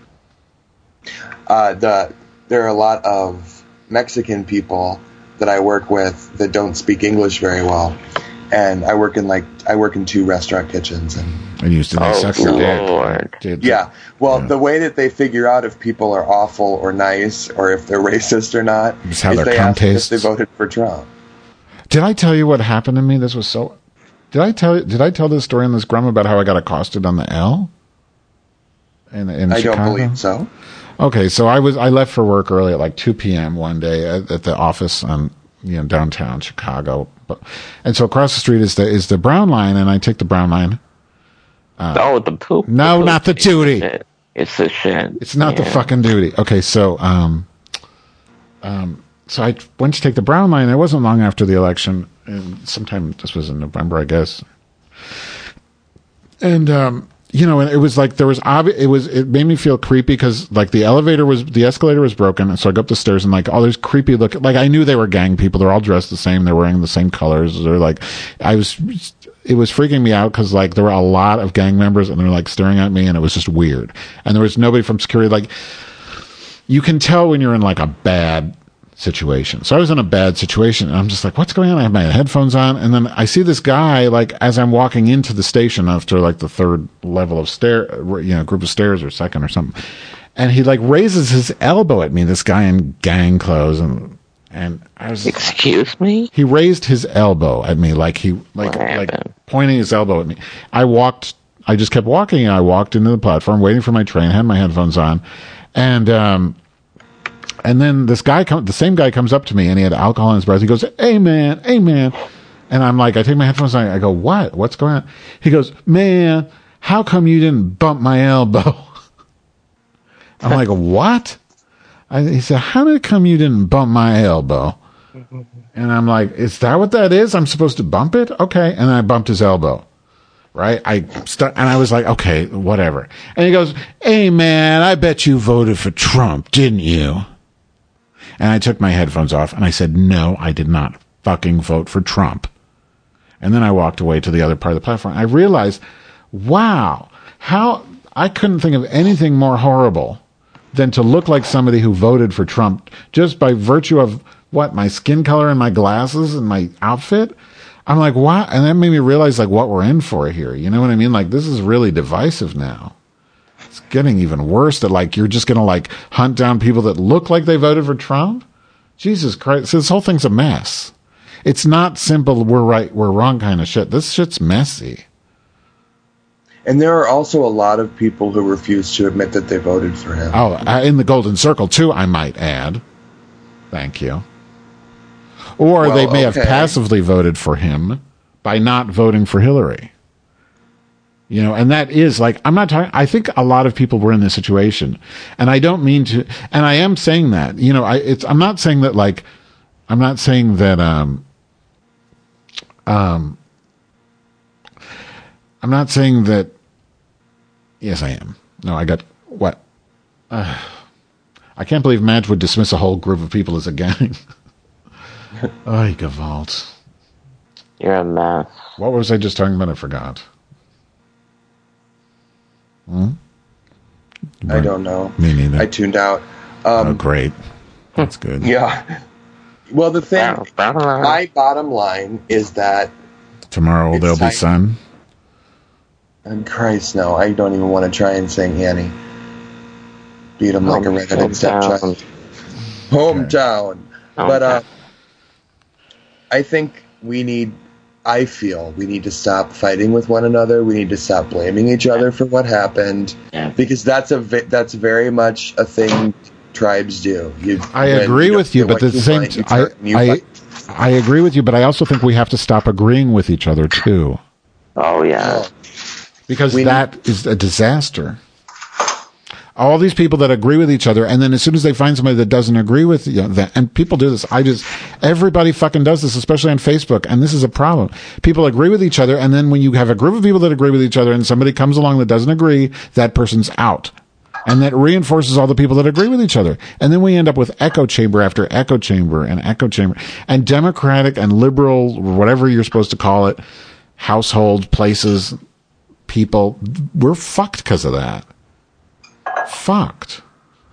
uh, the there are a lot of Mexican people that I work with that don't speak English very well. And I work in like I work in two restaurant kitchens, and And used to they Oh, suck your Lord. dick. Dude, yeah. Well, Yeah. the way that they figure out if people are awful or nice, or if they're racist or not, Is how is their they cum ask them if they tastes. voted for Trump. Did I tell you what happened to me? This was so. Did I tell? Did I tell this story in this Grum about how I got accosted on the L? In in I Chicago? don't believe so. Okay, so I was I left for work early at like two p.m. one day at, at the office on you know downtown Chicago, but, and so across the street is the is the Brown Line, and I take the Brown Line. Uh, oh, the poop. No, the poop not the duty. shit. It's the shit. It's not the Yeah. fucking duty. Okay, so um, um, so I went to take the Brown Line. It wasn't long after the election, and sometime this was in November, I guess. And um, you know, and it was like there was obvi- it was it made me feel creepy because like the elevator was the escalator was broken, and so I go up the stairs and like all these creepy look like I knew they were gang people. They're all dressed the same. They're wearing the same colors. They're like, I was, it was freaking me out because like there were a lot of gang members and they were like staring at me, and it was just weird. And there was nobody from security. Like you can tell when you're in like a bad situation. So I was in a bad situation and I'm just like, what's going on? I have my headphones on, and then I see this guy like as I'm walking into the station after like the third level of stair, you know, group of stairs or second or something, and he like raises his elbow at me. This guy in gang clothes, and and I was excuse me. He raised his elbow at me like he like like pointing his elbow at me. I walked. I just kept walking. And I walked into the platform, waiting for my train. Had my headphones on, and um. And then this guy, come, the same guy comes up to me, and he had alcohol in his breath. He goes, "Hey man, hey man," and I'm like, I take my headphones on. I go, "What? What's going on?" He goes, "Man, how come you didn't bump my elbow?" I'm like, "What?" I, he said, "How did it come you didn't bump my elbow?" And I'm like, "Is that what that is? I'm supposed to bump it? Okay." And I bumped his elbow. Right? I st- and I was like, okay, whatever. And he goes, "Hey man, I bet you voted for Trump, didn't you?" And I took my headphones off and I said, "No, I did not fucking vote for Trump." And then I walked away to the other part of the platform. I realized, wow, how I couldn't think of anything more horrible than to look like somebody who voted for Trump just by virtue of what, my skin color and my glasses and my outfit. I'm like, wow. And that made me realize like what we're in for here. You know what I mean? Like this is really divisive now. It's getting even worse that like you're just going to like hunt down people that look like they voted for Trump. Jesus Christ. So this whole thing's a mess. It's not simple we're right, we're wrong kind of shit. This shit's messy. And there are also a lot of people who refuse to admit that they voted for him. Oh, in the Golden Circle too, I might add. Thank you. Or well, they may okay. have passively voted for him by not voting for Hillary. You know, and that is like, I'm not talking, I think a lot of people were in this situation, and I don't mean to, and I am saying that, you know, I, it's, I'm not saying that like, I'm not saying that, um, um, I'm not saying that, yes, I am. No, I got, what? Uh, I can't believe Madge would dismiss a whole group of people as a gang. Oh, Gavalt. You're a mess. What was I just talking about? I forgot. Hmm? I don't know. Me neither. I tuned out. Um, oh, great. That's good. Yeah. Well, the thing, my bottom line is that tomorrow there'll time, be sun. And Christ, no, I don't even want to try and sing Annie. Beat him like a redheaded stepchild. Hometown. But uh, I think we need. I feel we need to stop fighting with one another. We need to stop blaming each other for what happened, yeah. because that's a that's very much a thing tribes do. You, I agree you with you, but at the same time, I I, I agree with you, but I also think we have to stop agreeing with each other too. Oh yeah, because we that need- is a disaster. All these people that agree with each other, and then as soon as they find somebody that doesn't agree with you know, that, and people do this, I just, everybody fucking does this, especially on Facebook, and this is a problem. People agree with each other, and then when you have a group of people that agree with each other, and somebody comes along that doesn't agree, that person's out. And that reinforces all the people that agree with each other. And then we end up with echo chamber after echo chamber and echo chamber. And Democratic and liberal, whatever you're supposed to call it, household, places, people, we're fucked because of that. Fucked.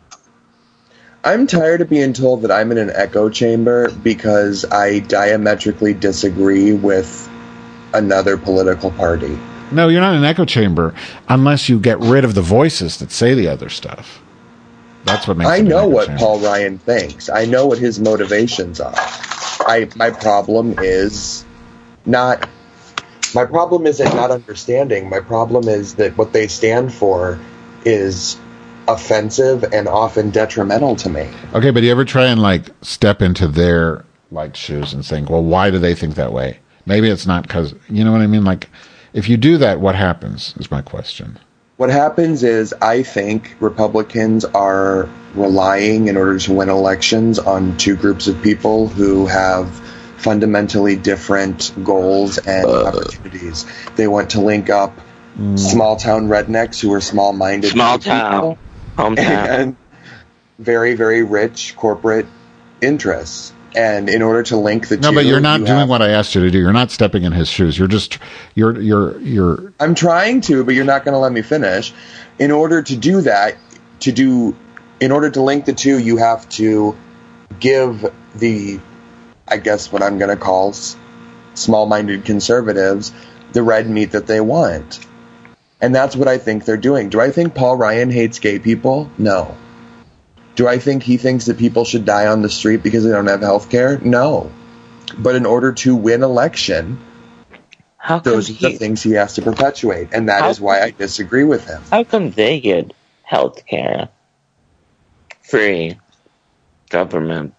I'm tired of being told that I'm in an echo chamber because I diametrically disagree with another political party. No, you're not in an echo chamber unless you get rid of the voices that say the other stuff. That's what makes I it know an what chamber. Paul Ryan thinks. I know what his motivations are. I my problem is not my problem isn't not understanding. My problem is that what they stand for is offensive and often detrimental to me. Okay, but do you ever try and like step into their like shoes and think, well, why do they think that way? Maybe it's not because, you know what I mean? Like, if you do that, what happens is my question. What happens is I think Republicans are relying in order to win elections on two groups of people who have fundamentally different goals and uh, opportunities. They want to link up mm. small town rednecks who are small minded. Small town. Hometown. And very, very rich corporate interests. And in order to link the no, two, but you're not you doing have, what I asked you to do. You're not stepping in his shoes. You're just you're you're you're. I'm trying to, but you're not going to let me finish. In order to do that, to do, in order to link the two, you have to give the, I guess what I'm going to call s- small-minded conservatives the red meat that they want, and that's what I think they're doing. Do I think Paul Ryan hates gay people? No. Do I think he thinks that people should die on the street because they don't have health care? No. But in order to win election, how those are he, the things he has to perpetuate. And that is why I disagree with him. How come they get health care? Free. Government.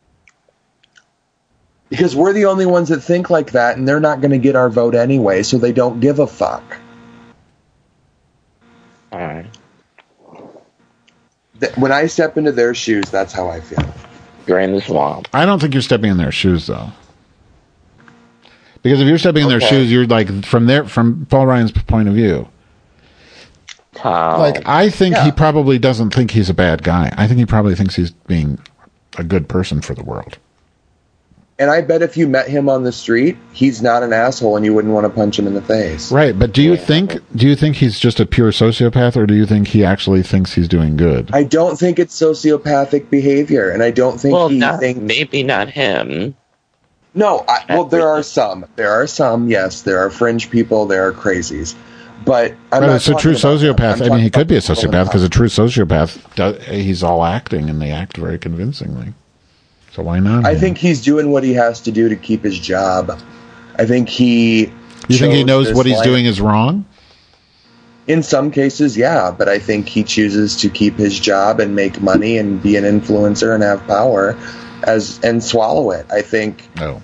Because we're the only ones that think like that, and they're not going to get our vote anyway, so they don't give a fuck. All right. When I step into their shoes, that's how I feel. You're in the swamp. I don't think you're stepping in their shoes, though. Because if you're stepping in Okay. their shoes, you're like from their from Paul Ryan's point of view. Oh. Like I think Yeah. he probably doesn't think he's a bad guy. I think he probably thinks he's being a good person for the world. And I bet if you met him on the street, he's not an asshole and you wouldn't want to punch him in the face. Right, but do you think do you think he's just a pure sociopath, or do you think he actually thinks he's doing good? I don't think it's sociopathic behavior, and I don't think well, he not, thinks... maybe not him. No, I, well, there are some. There are some, yes. There are fringe people. There are crazies. But I'm Right, not it's a talking true about them. sociopath. I'm I mean, he talking could be a about people in sociopath because a power. true sociopath, does, he's all acting, and they act very convincingly. So why not? I him? think he's doing what he has to do to keep his job. I think he... You think he chose knows this what he's line- doing is wrong? In some cases, yeah, but I think he chooses to keep his job and make money and be an influencer and have power as and swallow it. I think... No.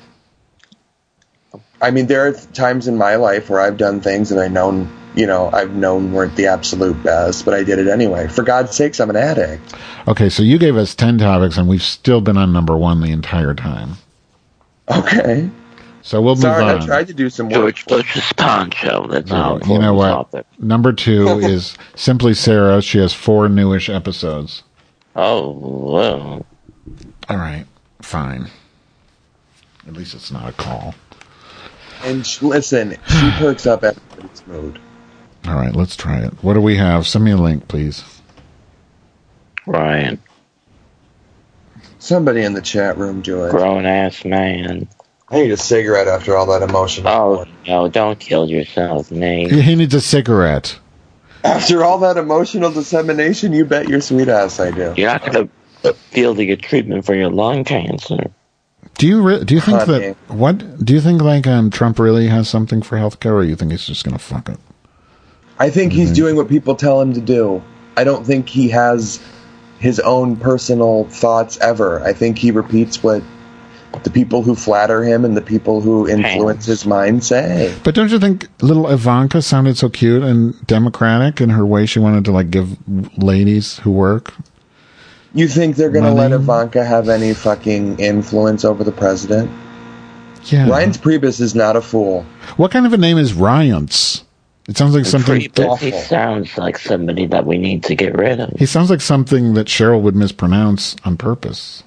I mean, there are times in my life where I've done things that I known, you know, I've known weren't the absolute best, but I did it anyway. For God's sakes, I'm an addict. Okay, so you gave us ten topics, and we've still been on number one the entire time. Okay. So we'll move Sorry, on. I tried to do some work. George Bush's poncho. That's No, an you know important what? topic. Number two is Simply Sarah. She has four newish episodes. Oh, well. All right, fine. At least it's not a call. And sh- listen, she perks up everybody's mood. All right, let's try it. What do we have? Send me a link, please. Ryan. Somebody in the chat room do it. Grown ass man. I need a cigarette after all that emotion. Oh, no, don't kill yourself, Nate. He needs a cigarette. After all that emotional dissemination, you bet your sweet ass I do. You're not going to feel to get treatment for your lung cancer. Do you re- do you think Honey. that what do you think like um, Trump really has something for healthcare, or you think he's just going to fuck it? I think he's doing what people tell him to do. I don't think he has his own personal thoughts ever. I think he repeats what the people who flatter him and the people who influence his mind say. But don't you think little Ivanka sounded so cute and democratic in her way she wanted to like give ladies who work? You think they're going to Money? let Ivanka have any fucking influence over the president? Yeah. Reince Priebus is not a fool. What kind of a name is Ryance? It sounds like something. Priebus, he sounds like somebody that we need to get rid of. He sounds like something that Cheryl would mispronounce on purpose.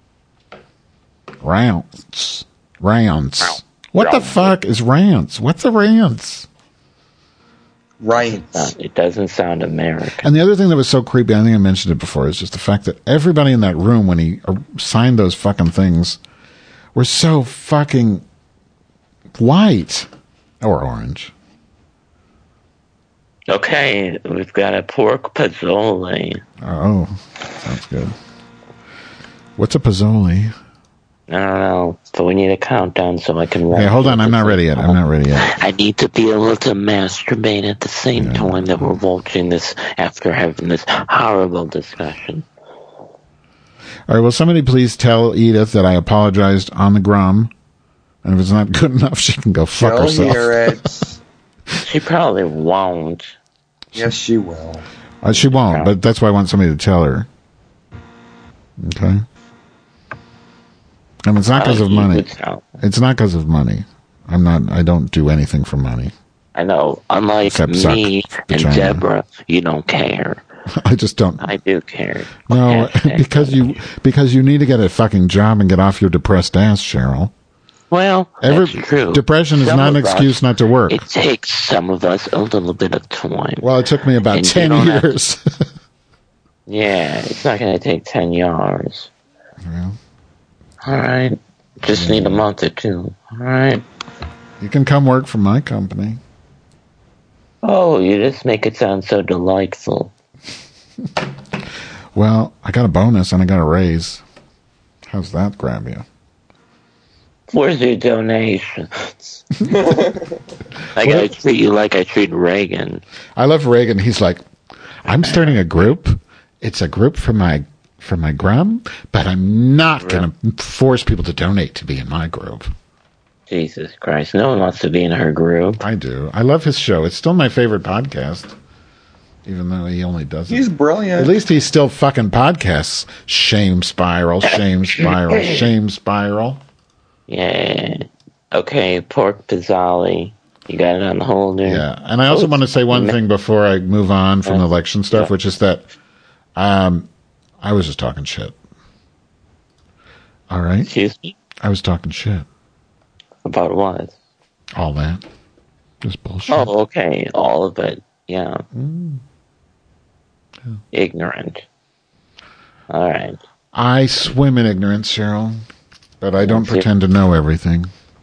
Rance. Rance. What the fuck is Rance? What's a Rance? Reince. It doesn't sound American. And the other thing that was so creepy, I think I mentioned it before, is just the fact that everybody in that room when he uh, signed those fucking things were so fucking white or orange. Okay, we've got a pork pizzoli. Oh, sounds good. What's a pizzoli? I don't know, but we need a countdown so I can... Hey, hold on, I'm not ready yet. I'm not ready yet. I need to be able to masturbate at the same yeah. time that we're watching this after having this horrible discussion. All right, will somebody please tell Edith that I apologized on the Grum, and if it's not good enough, she can go fuck She'll herself. hear it. She probably won't. Yes, she will. Uh, she won't, but that's why I want somebody to tell her. Okay? And it's not because Uh, of you money. would tell. It's not because of money. I'm not, I don't do anything for money. I know. Unlike Except me suck and vagina. Deborah, you don't care. I just don't. I do care. No, because you because you need to get a fucking job and get off your depressed ass, Cheryl. Well, Every, that's true. Depression is Some not an of us- excuse not to work. It takes some of us a little bit of time. Well, it took me about And you ten don't have years. Yeah, it's not going to take ten years. Yeah. All right. Just need a month or two. All right. You can come work for my company. Oh, you just make it sound so delightful. Well, I got a bonus and I got a raise. How's that grab you? Where's your donations? I got to treat you like I treat Reagan. I love Reagan. He's like, I'm starting a group. It's a group for my for my grum, but I'm not going to force people to donate to be in my group. Jesus Christ. No one wants to be in her group. I do. I love his show. It's still my favorite podcast, even though he only does it. He's brilliant. At least he still fucking podcasts. Shame spiral, shame spiral, shame spiral. Yeah. Okay, pork pizzali. You got it on the holder. Yeah, and I also want to say one thing before I move on from the election stuff, which is that um, I was just talking shit. All right? Excuse me? I was talking shit. About what? All that. Just bullshit. Oh, okay. All of it. Yeah. Mm. Yeah. Ignorant. All right. I swim in ignorance, Cheryl, but I don't Yes, you- pretend to know everything.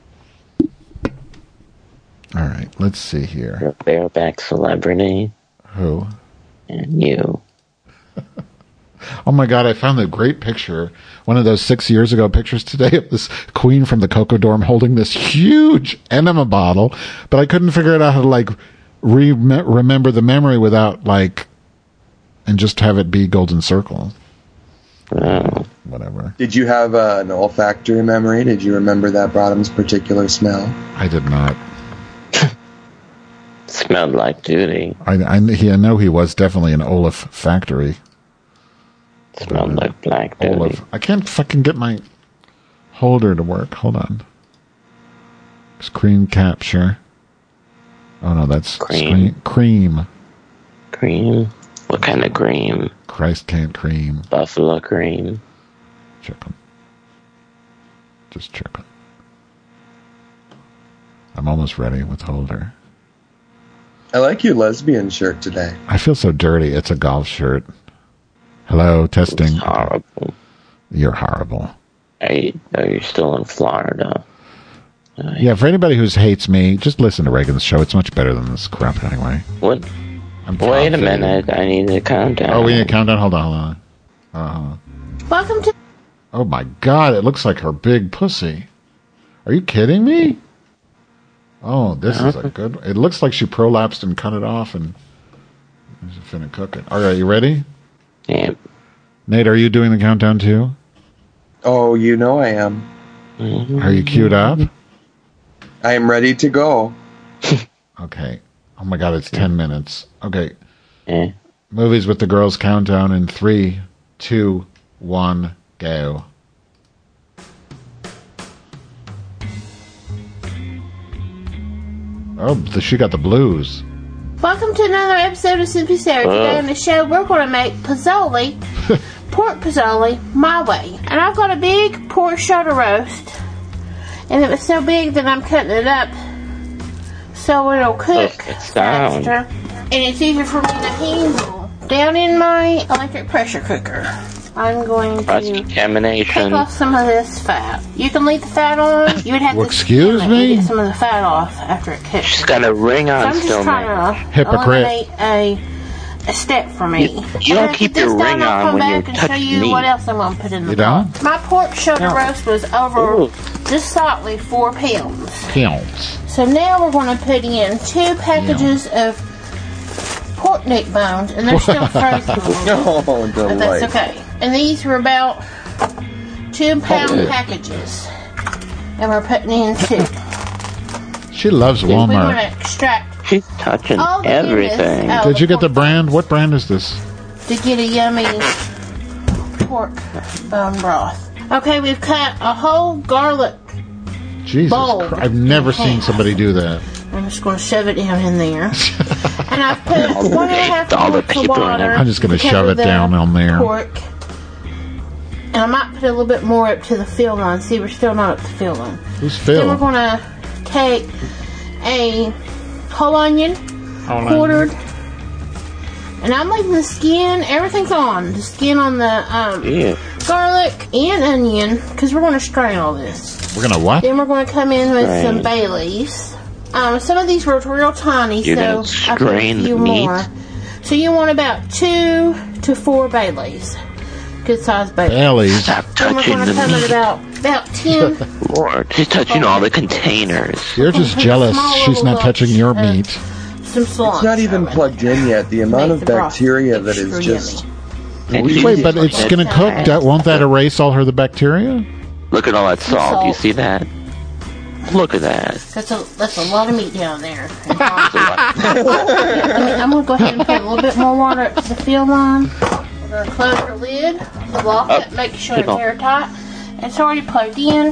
All right, let's see here. You're a bareback celebrity. Who? And you. Oh my God, I found a great picture, one of those six years ago pictures today of this queen from the Cocoa Dorm holding this huge enema bottle, but I couldn't figure it out how to like re- remember the memory without like, and just have it be golden circle. Oh. Whatever. Did you have uh, an olfactory memory? Did you remember that Bottom's particular smell? I did not. Smelled like duty. I, I, he, I know he was definitely an Olaf factory. Smelled like black duty. Olaf. I can't fucking get my holder to work. Hold on. Screen capture. Oh no, that's Cream. Screen, cream. Cream? What kind of cream? Christ can't cream. Buffalo cream. Chicken. Just chicken. I'm almost ready with holder. I like your lesbian shirt today. I feel so dirty. It's a golf shirt. Hello, testing. It's horrible. You're horrible. Are no, you're still in Florida. Uh, Yeah, for anybody who hates me, just listen to Reagan's show. It's much better than this crap anyway. What? I'm Wait a confident. minute. I need a countdown. Oh, we need a countdown? Hold on, hold on. Uh-huh. Welcome to. Oh my God, it looks like her big pussy. Are you kidding me? Oh, this is a good. It looks like she prolapsed and cut it off and she's finna cook it. All right, you ready? Yeah. Nate, are you doing the countdown too? Oh, you know I am. Mm-hmm. Are you queued up? I am ready to go. Okay. Oh my God, it's ten minutes. Okay. Yeah. Movies with the girls countdown in three, two, one, go. Oh, the, she got the blues. Welcome to another episode of Simply Sarah. Today on the show, we're going to make pozzoli, pork pozzoli, my way. And I've got a big pork shoulder roast, and it was so big that I'm cutting it up so it'll cook Oh, it's down. faster, and it's easier for me to handle. Down in my electric pressure cooker, I'm going Cross to contamination. take off some of this fat. You can leave the fat on. You would have Well, to excuse skim it and me? get some of the fat off after it cooks. She's got a ring So on I'm just still, trying man. to Hypocrite. eliminate a, a step for me. You- you don't And keep this your done, ring I'll on come when back you're and show touching you me. what else I'm going to put in the You pot. don't? My pork shoulder No. roast was over Ooh. just slightly four pounds. Pounds. So now we're going to put in two packages of pork neck bones, and they're still frozen. Oh, But delight. that's okay. And these were about two pound Oh. packages. And we're putting in two. She loves We want Walmart. to extract She's touching all the everything. goodness out Did of you get the pork brand? What brand is this? to get a yummy pork bone broth. Okay, we've cut a whole garlic Jesus Bold. Christ. I've never seen somebody do that. I'm just going to shove it down in there. And I've put one and a half quarts of water. I'm just going to shove it down on there. Pork. And I might put a little bit more up to the fill line. See, we're still not up to fill line. Who's Phil? Then we're going to take a whole onion, Whole quartered. Onion. And I'm leaving the skin, everything's on. The skin on the um, yeah. garlic and onion, because we're going to strain all this. We're going to what? Then we're going to come in with Strain. some bay leaves. Um, some of these were real tiny, You're so I put a strain few the meat? more. So you want about two to four bay leaves. Good size bay Bay leaves. Stop Then we're touching going to the come at meat. about, about ten. Lord, she's touching all the containers. You're just jealous she's not touching your meat. Some It's not even plugged in yet. The amount of bacteria that is just... Wait, but it's going to cook. That, won't that erase all her the bacteria? Look at all that salt. Salt. You see that? Look at that. That's a that's a lot of meat down there. I'm going to go ahead and put a little bit more water up to the fill line. We're going to close her lid, lock it, make sure it's airtight. It's already plugged in.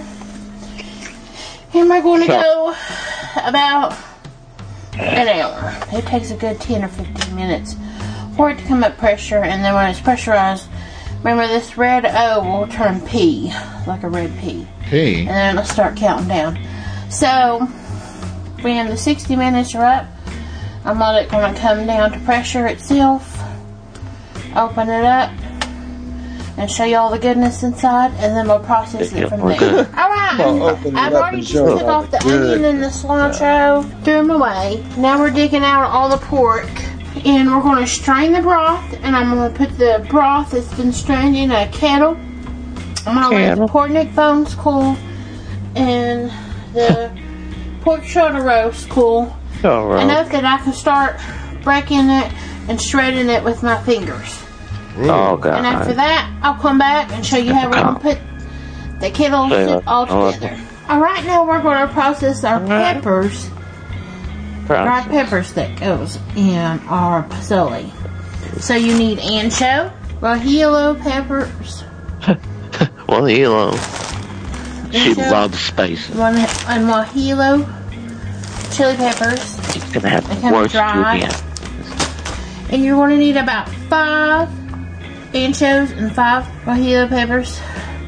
And we're going to go about an hour. It takes a good ten or fifteen minutes for it to come up pressure, and then when it's pressurized, remember this red O will turn P, like a red pea. P? And then it'll start counting down. So, when the sixty minutes are up, I'm not going to come down to pressure itself. Open it up and show you all the goodness inside, and then we'll process it from there. Alright, I've already just took off the onion and the cilantro, threw them away. Now we're digging out all the pork, and we're going to strain the broth, and I'm going to put the broth that's been strained in a kettle. I'm going to let the pork neck bones cool, and the pork shoulder roast cool, enough that I can start breaking it and shredding it with my fingers. Oh, God. And after that, I'll come back and show you how we're going to put the kettle all together. Alright, now we're going to process our peppers. Dried peppers that goes in our pozole. So you need ancho, guajillo peppers. Guajillo. She Ancho, loves spices. One, and guajillo chili peppers. She's going to have They the come worst dry. weekend. And you're going to need about five anchos and five guajillo peppers.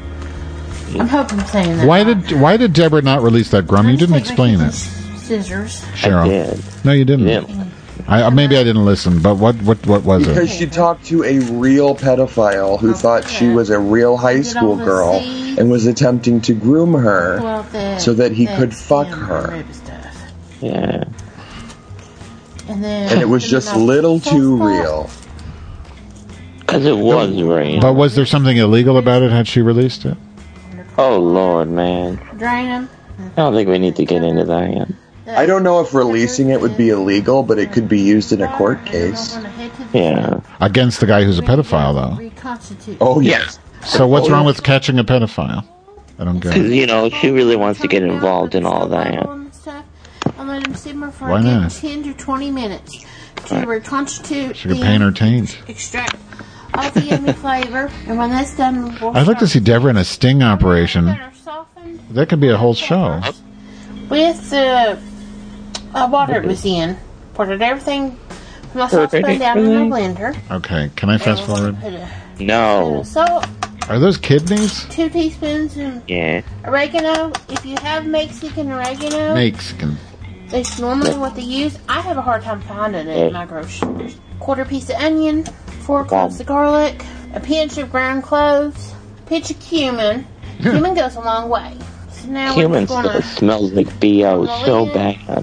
I'm hoping I'm saying that. Why right. did Why did Deborah not release that, Grum? You didn't explain it. Scissors. Cheryl. I did. No, you didn't. Yeah. I, uh, maybe I didn't listen, but what what, what was it? Because she talked to a real pedophile who thought she was a real high school girl and was attempting to groom her Well, the- so that he the could fuck stem her. rib stuff. Yeah. And then And it was just a little too real. Because it was real. But was there something illegal about it? Had she released it? Oh, Lord, man. Drain them. I don't think we need to get into that. I don't know if releasing it would be illegal, but it could be used in a court case. Yeah. Against the guy who's a pedophile, though. Reconstitute. Oh, yes. So what's wrong with catching a pedophile? I don't get Because, it. you know, she really wants to get involved in all that. I'll let them simmer for Why a good not? ten to twenty minutes to reconstitute She could paint her taint. extract all the yummy flavor. And when that's done, we'll I'd like to see Deborah in a sting operation. that are softened That could be a whole show. with the uh, water it was in. Poured everything from my saucepan down in the blender. Okay, can I fast forward? Put a No. salt, Are those kidneys? two teaspoons of Yeah. oregano. If you have Mexican oregano, Mexican. it's normally what they use. I have a hard time finding it in my grocery stores. Quarter piece of onion, four cloves of garlic, a pinch of ground cloves, a pinch of cumin. Cumin goes a long way. So now Cumin we're going still to smells like B O so Hallelujah. bad.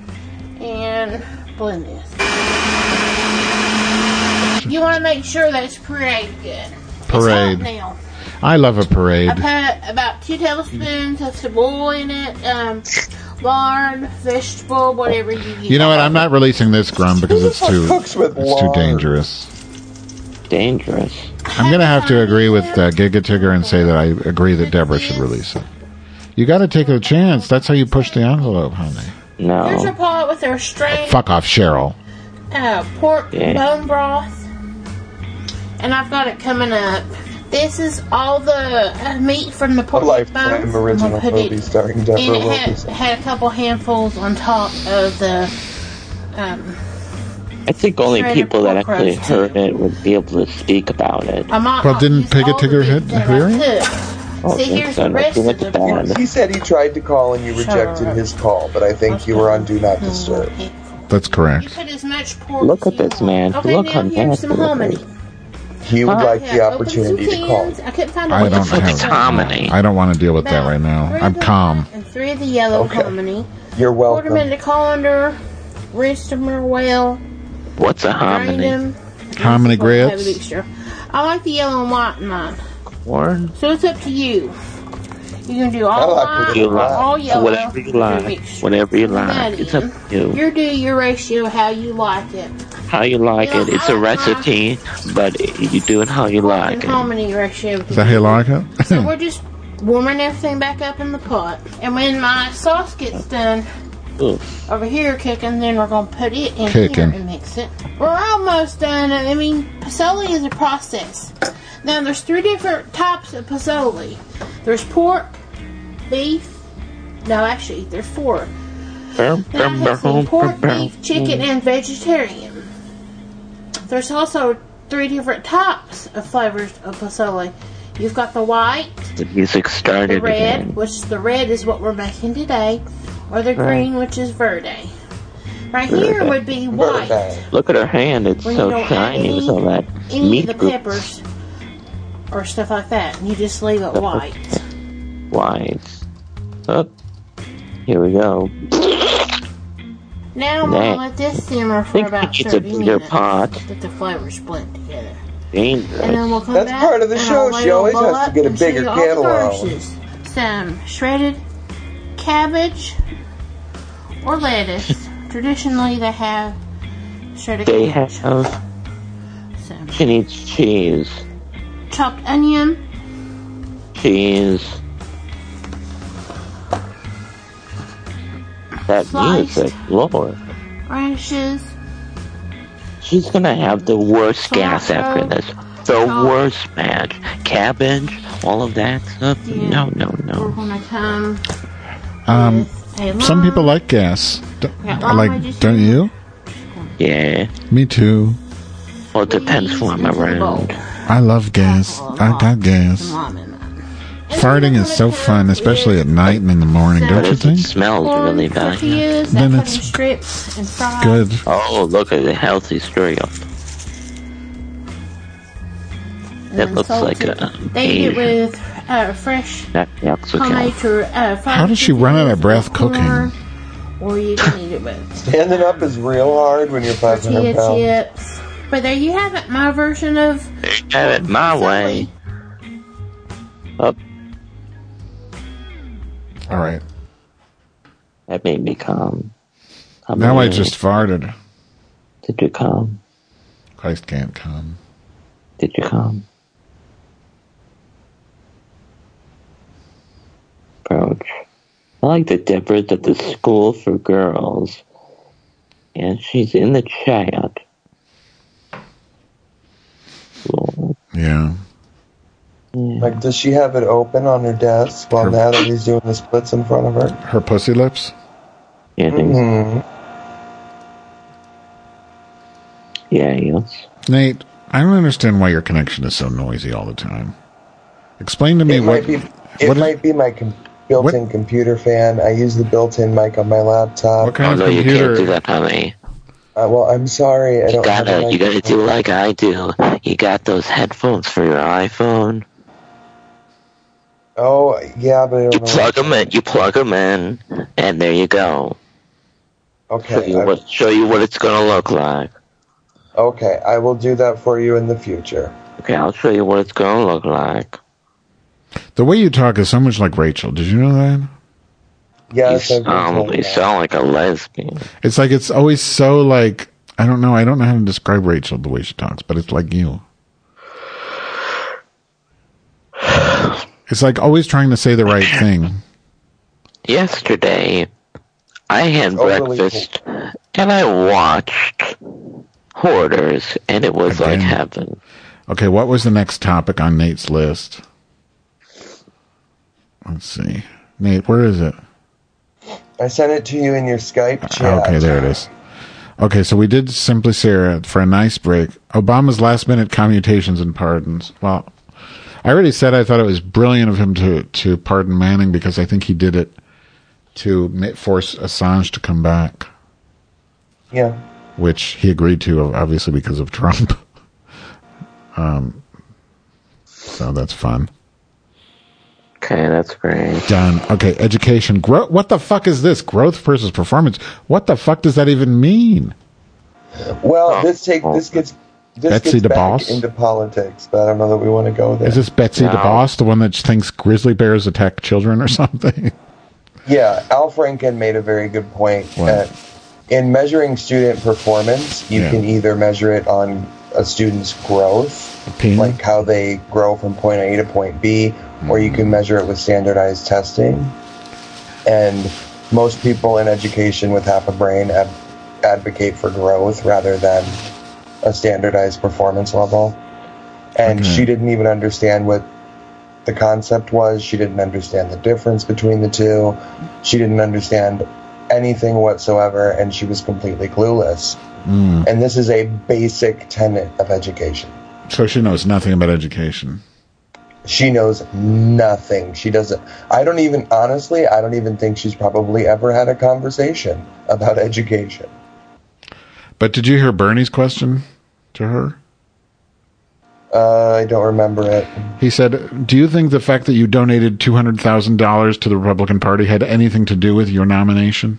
and blend this. You want to make sure that it's pureed good. Parade. It's hot now. I love a parade. I put about two tablespoons of some oil in it, um, lard, vegetable, whatever you use. You know what? I'm not releasing this, Grum, because it's too Cooks with it's too lard. dangerous. Dangerous. I'm going to have to agree with uh, Giga Tigger and say that I agree that Deborah should release it. You got to take a chance. That's how you push the envelope, honey. Here's your No. pot with our strained Fuck off, Cheryl. uh, pork Yeah. bone broth. And I've got it coming up This is all the uh, meat from the pork bones. Lifetime original movie starring Deborah And it had, Wilkerson. had a couple handfuls on top of the. Um, I think only shredded people that pork actually roast, heard it would be able to speak about it. I might Well, not didn't use Piggy all Tigger the hit meat that hear I it? took. Oh, See, here's the that's rest not of the pork. He said he tried to call and you rejected his call, but I think you were on Do Not Disturb. That's correct. Put as much pork Look at this man. Okay, Look now how here's some nasty it hominy. is. He would like the Yeah, open some opportunity to call. cans. I couldn't find a I don't liquid have. hominy. I don't want to deal with that right now. Three I'm of the calm. white And three of the yellow Okay. hominy. You're Poured them welcome. into colander, rinsed them real well, What's a drained hominy? them. Hominy Have a grits. mixture. I like the yellow and white in mine. Corn? So it's up to you. You can do I all like white, it You or like. all yellow. Whatever you or like. mixture. Whatever you That like. It's up in. to you. You do your ratio how you like it. How you like You know, it. It's I a like my- recipe, but you do it how you like And it. hominy ratio. Is that how you like it? So we're just warming everything back up in the pot. And when my sauce gets done Ooh. over here cooking, then we're going to put it in Kicking. here and mix it. We're almost done. I mean, pozole is a process. Now, there's three different types of pozole. There's pork, beef. No, actually, there's four. Then I have some pork, beef, chicken, and vegetarian. There's also three different types of flavors of pozole. You've got the white, The music the started red, again. which the red is what we're making today, or the green, which is verde. Right here Verde. would be white. Verde. Look at her hand. It's When you so don't add shiny any- with all that Any meat of the groups. peppers or stuff like that, and you just leave it white. White. Up. Here we go. Now I'm gonna Next. let this simmer for think about it's a thirty bigger minutes. pot. That the flavors blend together. Dangerous. And then we'll come That's back. part of the and show. I'll lay She a always bowl has to up get a and show bigger you all the kettle out. garnishes. Some shredded cabbage or lettuce. Traditionally, they have shredded They cabbage. have. Some She needs cheese. chopped onion, Cheese. That Sliced. music, Lord. radishes, She's gonna have the worst gas Tomato. after this. The Tomato. worst match. Cabbage, all of that stuff. Yeah. No, no, we're no. gonna come Um, with a some lime. people like gas. D- Yeah, I like, I just- don't you? Yeah. Me too. Well, it depends who I'm around. I love gas. I got gas. Lime in that. Farting is so fun, especially at night and in the morning, But don't you if it think? smells really bad. Tortillas, Then then it's it's strips and fries. Good. Oh, look at the healthy cereal. and That then looks like salted. a They eat it Asian. with uh, fresh That Mexican. homemade tor- uh, fried How does she run out of breath tortillas, cooking? or you can eat it with Standing up is real hard when you're five tortilla hundred pounds. chips. But there you have it, my version of Have it my way. Up. All right. That made me calm. How Now many I just farted. Did you calm? Christ can't come. Did you calm? Approach. I like the Deborah's at the school for girls. And she's in the chat. Cool. Yeah. Like, does she have it open on her desk while Her- Natalie's doing the splits in front of her? Her pussy lips? Yeah, I think so. Mm-hmm. Yeah, yes. Nate, I don't understand why your connection is so noisy all the time. Explain to me It what. might be. It what is- might be my com- built-in computer fan. I use the built-in mic on my laptop. What kind Oh, of no, you can't computer? do that, honey. Uh, well, I'm sorry. I You don't have a gotta, you gotta microphone. do like I do. You got those headphones for your iPhone. Oh, yeah, but I You don't know. plug them in, you plug them in, and there you go. Show Okay, you I, what, show you what it's gonna look like. okay, I will do that for you in the future. Okay, I'll show you what it's gonna look like. The way you talk is so much like Rachel. Did you know that? Yes, you I've been sound, told you that. sound like a lesbian. It's like it's always so like I don't know. I don't know how to describe Rachel the way she talks, but it's like you. It's like always trying to say the right thing. Yesterday, I had Overly breakfast, and I watched Hoarders, and it was like Again. heaven. Okay, what was the next topic on Nate's list? Let's see. Nate, where is it? I sent it to you in your Skype chat. Okay, there it is. Okay, so we did Simply Sarah for a nice break. Obama's last-minute commutations and pardons. Well, I already said I thought it was brilliant of him to, to pardon Manning because I think he did it to ma- force Assange to come back. Yeah. Which he agreed to, obviously, because of Trump. um, so that's fun. Okay, that's great. Done. Okay, education. Gro- what the fuck is this? Growth versus performance. What the fuck does that even mean? Well, oh, this take this gets this Betsy gets DeBoss? back into politics, but I don't know that we want to go there. Is this Betsy no. DeBoss, the one that thinks grizzly bears attack children or something? Yeah, Al Franken made a very good point. Uh, in measuring student performance, you Yeah. can either measure it on a student's growth, Opinion? like how they grow from point A to point B, or you can measure it with standardized testing. And most people in education with half a brain ad- advocate for growth rather than a standardized performance level. And Okay. she didn't even understand what the concept was. She didn't understand the difference between the two. She didn't understand anything whatsoever, and she was completely clueless. Mm. And this is a basic tenet of education. So she knows nothing about education. She knows nothing. She doesn't. I don't even, honestly, I don't even think she's probably ever had a conversation about education. But did you hear Bernie's question to her? Uh, I don't remember it. He said, do you think the fact that you donated two hundred thousand dollars to the Republican Party had anything to do with your nomination?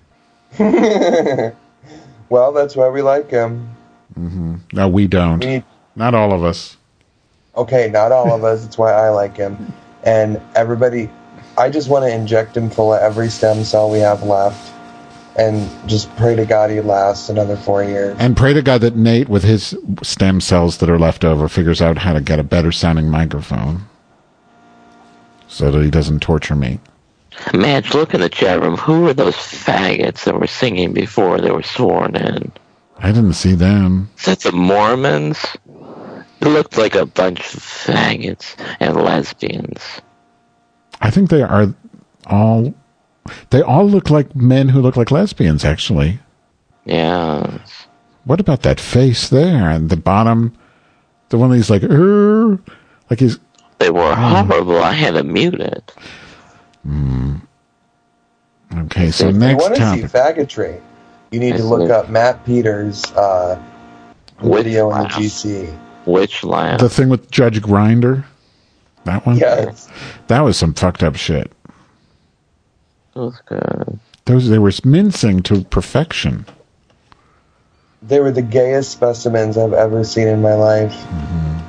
Well, that's why we like him. Mm-hmm. No, we don't. We need- Not all of us. Okay, not all of us. That's why I like him. And everybody, I just want to inject him full of every stem cell we have left and just pray to God he lasts another four years. And pray to God that Nate, with his stem cells that are left over, figures out how to get a better sounding microphone so that he doesn't torture me. Madge, look in the chat room. Who were those faggots that were singing before they were sworn in? I didn't see them. Is that the Mormons? It looked like a bunch of faggots and lesbians. I think they are all... They all look like men who look like lesbians, actually. Yeah. What about that face there? And the bottom... The one he's like... Err, like he's... They were horrible. I had to mute it. Mm. Okay, so if next you want topic. to see faggotry, you need to look up Matt Peters' uh, video in the G C. Which lamp? The thing with Judge Grinder? That one? Yes. That was some fucked up shit. That was good. Those, they were mincing to perfection. They were the gayest specimens I've ever seen in my life. Mm-hmm.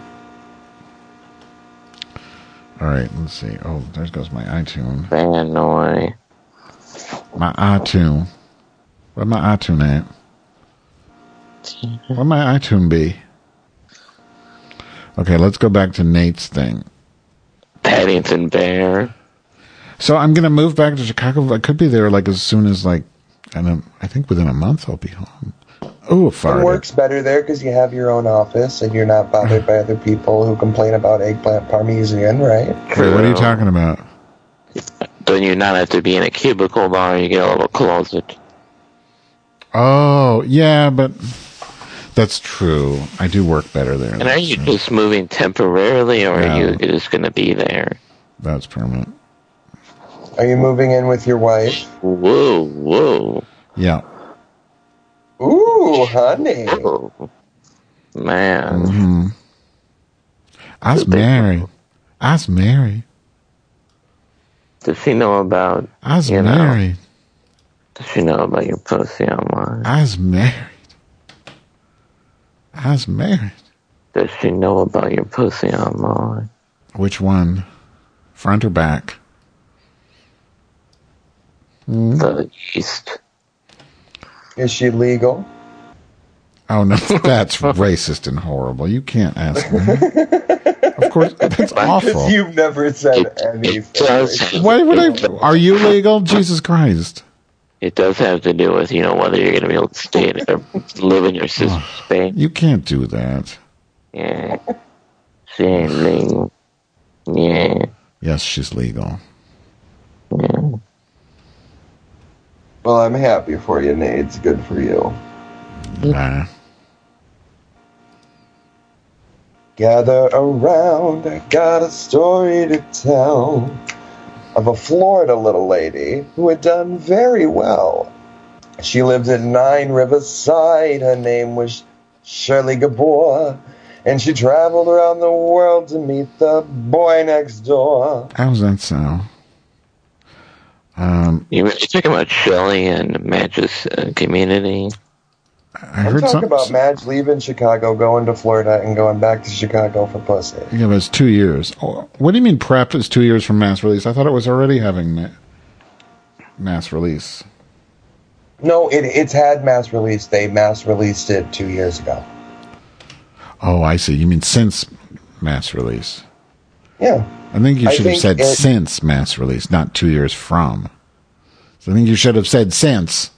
All right, let's see. Oh, there goes my iTunes. Vannoy. My iTunes. Where my iTunes at? Where my iTunes be? Okay, let's go back to Nate's thing. Paddington Bear. So I'm going to move back to Chicago. I could be there like as soon as like, I, don't, I think within a month I'll be home. Oh, far. It works better there because you have your own office and you're not bothered by other people who complain about eggplant parmesan, right? Wait, what are you talking about? Then you not have to be in a cubicle bar. You get a little closet. Oh, yeah, but that's true. I do work better there. And are you just moving temporarily, or No. are you just going to be there? That's permanent. Are you moving in with your wife? Whoa, whoa. Yeah. Ooh, honey. Whoa. Man. Mm-hmm. I was married. I was married. Does she know about... I was you know, married. Does she know about your pussy online? I was married. I was married. Does she know about your pussy online? Which one? Front or back? Hmm? The yeast. Is she legal? Oh, no, that's racist and horrible. You can't ask me. Of course, that's awful. Because you've never said anything. Why would I? Are you legal? Jesus Christ. It does have to do with, you know, whether you're going to be able to stay or live in your sister's space. You can't do that. Yeah. She ain't legal. Yeah. Yes, she's legal. Yeah. Well, I'm happy for you, Nate. It's good for you. Nah. Gather around, I got a story to tell of a Florida little lady who had done very well. She lived at Nine Riverside. Her name was Shirley Gabor, and she traveled around the world to meet the boy next door. How's that sound? Um, you were talking about Shelley and Madge's uh, community? I I'm heard talking something. about Madge leaving Chicago, going to Florida, and going back to Chicago for pussy. Yeah, but it's two years. Oh, what do you mean prep is two years from mass release? I thought it was already having ma- mass release. No, it, it's had mass release. They mass released it two years ago. Oh, I see. You mean since mass release? Yeah. I think you I should have think said it- since mass release, not two years from. So I think you should have said since.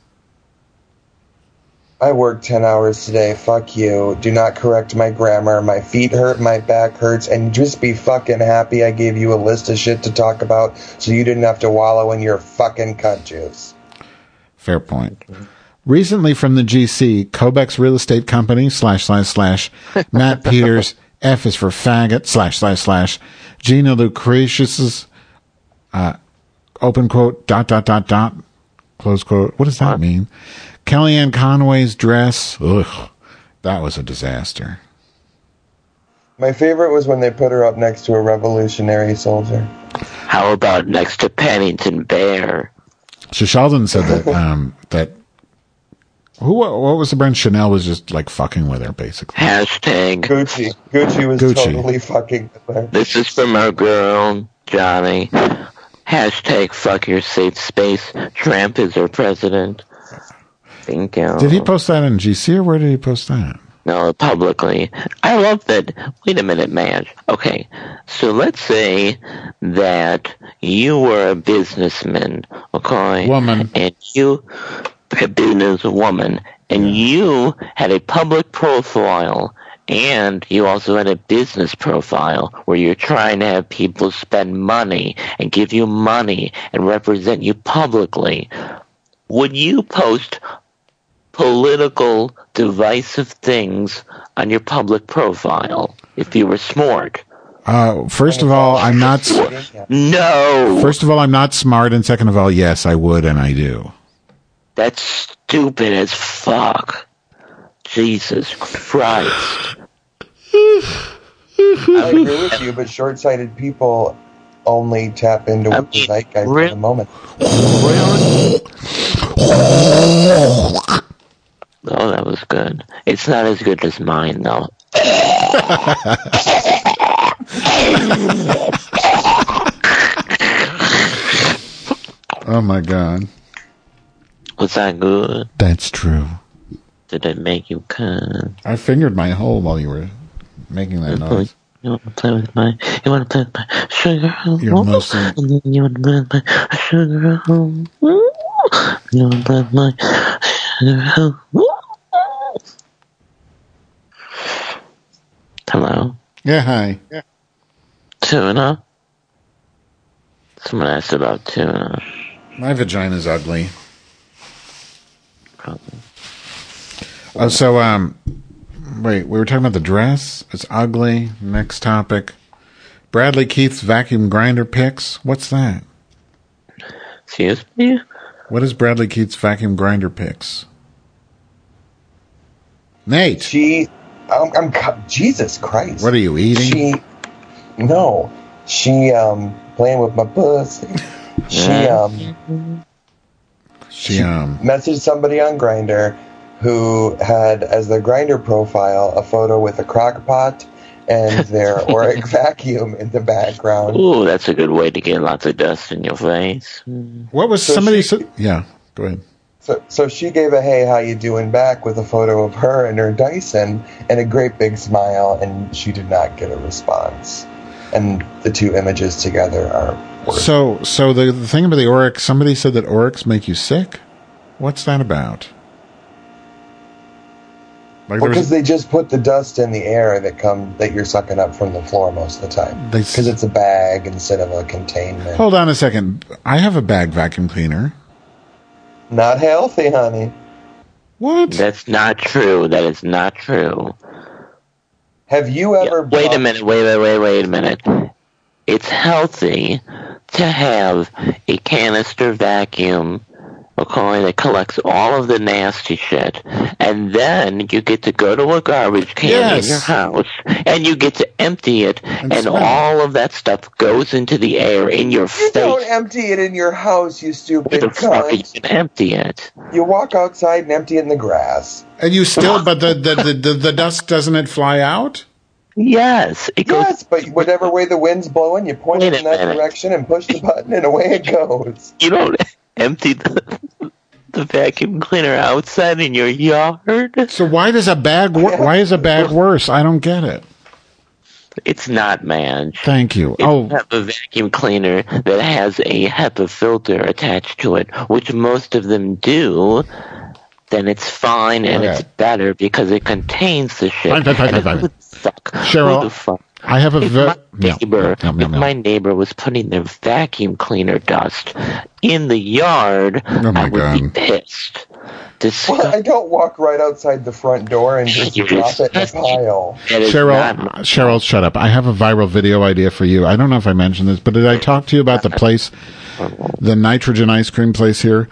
I worked ten hours today. Fuck you. Do not correct my grammar. My feet hurt, my back hurts, and just be fucking happy I gave you a list of shit to talk about so you didn't have to wallow in your fucking cunt juice. Fair point. Recently from the G C, Cobex Real Estate Company, slash, slash, slash, Matt Peters, F is for faggot, slash, slash, slash, Gina Lucretius's, uh, open quote, dot, dot, dot, dot, close quote. What does that mean? Kellyanne Conway's dress, ugh, that was a disaster. My favorite was when they put her up next to a revolutionary soldier. How about next to Pennington Bear? So Sheldon said that, um, that, who, what was the brand? Chanel was just like fucking with her, basically. Hashtag Gucci. Gucci was Gucci. totally fucking with her. This is from our girl, Johnny. Hashtag fuck your safe space. Trump is our president. Thank you. Did he post that in G C or where did he post that? No, publicly. I love that. Wait a minute, Madge. Okay, so let's say that you were a businessman, okay? Woman. And you, a businesswoman, and you had a public profile, and you also had a business profile where you're trying to have people spend money and give you money and represent you publicly. Would you post political, divisive things on your public profile if you were smart? Uh, first of all, I'm not. s- No. First of all, I'm not smart, and second of all, yes, I would, and I do. That's stupid as fuck. Jesus Christ. I agree with you, but short-sighted people only tap into what the zeitgeist for the moment. Oh, that was good. It's not as good as mine, though. Oh my God. Was that good? That's true. Did it make you come? I fingered my hole while you were making that noise. You want to play with my? You want to play with my sugar home? You're mostly. You want to play with my sugar home? You want to play with my sugar home? Hello. Yeah, hi. Yeah. Tuna. Someone asked about tuna. My vagina's ugly. Probably. Oh, so um, wait, we were talking about the dress. It's ugly. Next topic. Bradley Keith's vacuum grinder pics. What's that? Excuse me? What is Bradley Keith's vacuum grinder pics? Nate. She, I'm, I'm, Jesus Christ. What are you eating? She, no, she um playing with my pussy. She um, she um messaged somebody on Grindr who had as their Grindr profile a photo with a crock pot and their Auric vacuum in the background. Ooh, that's a good way to get lots of dust in your face. What was So somebody she- said? Yeah, go ahead. So, so she gave a hey, how you doing back with a photo of her and her Dyson and a great big smile, and she did not get a response. And the two images together are worse. So, so the, the thing about the Auric, somebody said that Aurics make you sick. What's that about? Like well, there was- because they just put the dust in the air that come that you're sucking up from the floor most of the time. They- Because it's a bag instead of a containment. Hold on a second. I have a bag vacuum cleaner. Not healthy, honey. What? That's not true. That is not true. Have you ever... Yeah, wait a bought- minute. Wait, wait, wait, wait a minute. It's healthy to have a canister vacuum, okay, that collects all of the nasty shit, and then you get to go to a garbage can Yes. in your house, and you get to empty it, and, smell it. all of that stuff goes into the air in your You face. don't empty it in your house, you Where stupid the fuck are you cunt. gonna empty it? You walk outside and empty it in the grass. And you still, but the, the, the, the, the dust, doesn't it fly out? Yes, it goes. Yes, but whatever way the wind's blowing, you point Wait it in a that minute. direction and push the button, and away it goes. You don't empty the, the vacuum cleaner outside in your yard. So why does a bag, wor- why is a bag worse? I don't get it. It's not, man. Thank you. If Oh, you have a vacuum cleaner that has a HEPA filter attached to it, which most of them do, then it's fine and Okay. it's better because it contains the shit. Fine, fine, fine, And fine, who fine. the fuck? Cheryl, who the fuck? I have a If ve- my no, neighbor, no, no, if no. my neighbor was putting their vacuum cleaner dust in the yard, Oh, my I would God. be pissed. Well, I don't walk right outside the front door and just You drop it in a disgusting. pile. That is Cheryl, not- Cheryl, shut up. I have a viral video idea for you. I don't know if I mentioned this, but did I talk to you about the place, the nitrogen ice cream place here?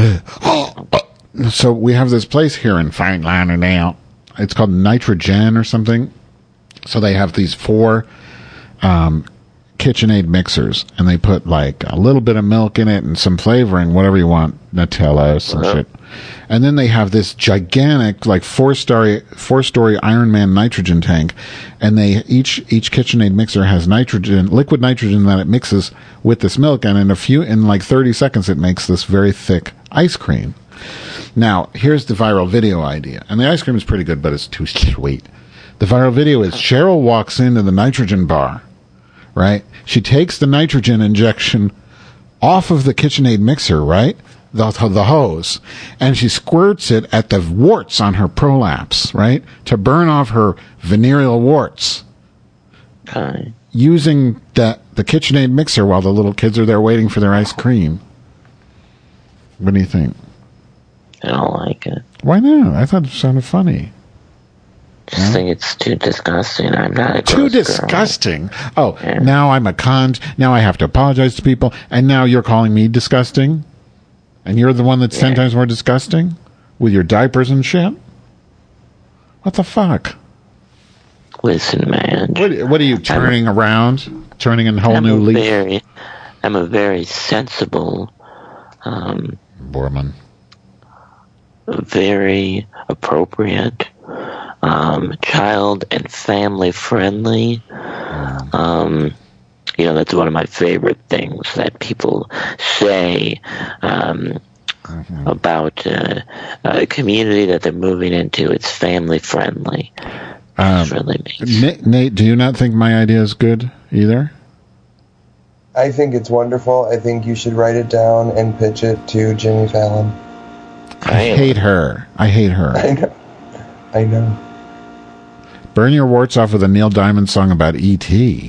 So we have this place here in Fine Lauderdale. It's called Nitrogen or something. So they have these four um, KitchenAid mixers, and they put like a little bit of milk in it and some flavoring, whatever you want, Nutella, some shit. And then they have this gigantic, like four story, four story Iron Man nitrogen tank, and they each each KitchenAid mixer has nitrogen, liquid nitrogen that it mixes with this milk, and in a few, in like thirty seconds, it makes this very thick ice cream. Now, here's the viral video idea, and the ice cream is pretty good, but it's too sweet. The viral video is Cheryl walks into the nitrogen bar, right? She takes the nitrogen injection off of the KitchenAid mixer, right? The, the hose, and she squirts it at the warts on her prolapse, right? To burn off her venereal warts. Okay. Using the, the KitchenAid mixer while the little kids are there waiting for their ice cream. What do you think? I don't like it. Why not? I thought it sounded funny. Just think it's too disgusting. I'm not a Too gross girl. disgusting. Oh, now I'm a cunt. Now I have to apologize to people. And now you're calling me disgusting? And you're the one that's ten Yeah. times more disgusting? With your diapers and shit? What the fuck? Listen, man. What, what are you, turning around? Turning a whole I'm new a leaf? very, I'm a very sensible, um, Borman. very appropriate, um, child and family friendly. Um, you know, that's one of my favorite things that people say um, Mm-hmm. about uh, a community that they're moving into. It's family friendly. Um, It's really makes Nate, Nate, do you not think my idea is good either? I think it's wonderful. I think you should write it down and pitch it to Jimmy Fallon. I hate her. I hate her. I know. I know. Burn your warts off with a Neil Diamond song about E T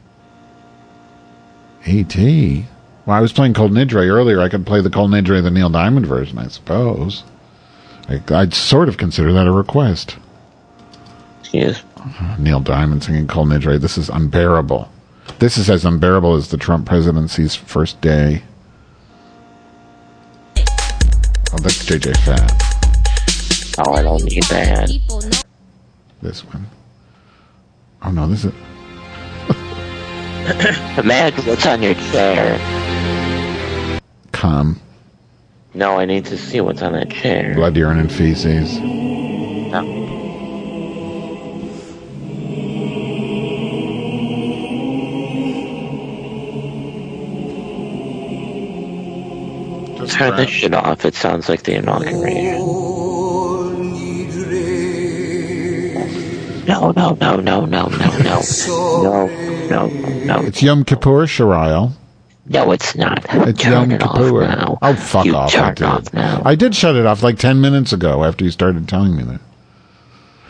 E T Well, I was playing Cold Nidre earlier. I could play the Cold Nidre, the Neil Diamond version, I suppose. I, I'd sort of consider that a request. Yes. Neil Diamond singing Cold Nidre. This is unbearable. This is as unbearable as the Trump presidency's first day. Oh, that's J J Fat. Oh, I don't need that. This one. Oh, no, this is... Imagine what's on your chair. Cum. No, I need to see what's on that chair. Blood, urine, and feces. No. Turn this shit off. It sounds like the inauguration. No, no, no, no, no, no, no. No, no, no. It's Yom Kippur, Shariah. No, it's not. It's Turn Yom it off Kippur. now. Oh, fuck You off. turn I it did. off now. I did shut it off like ten minutes ago after you started telling me that.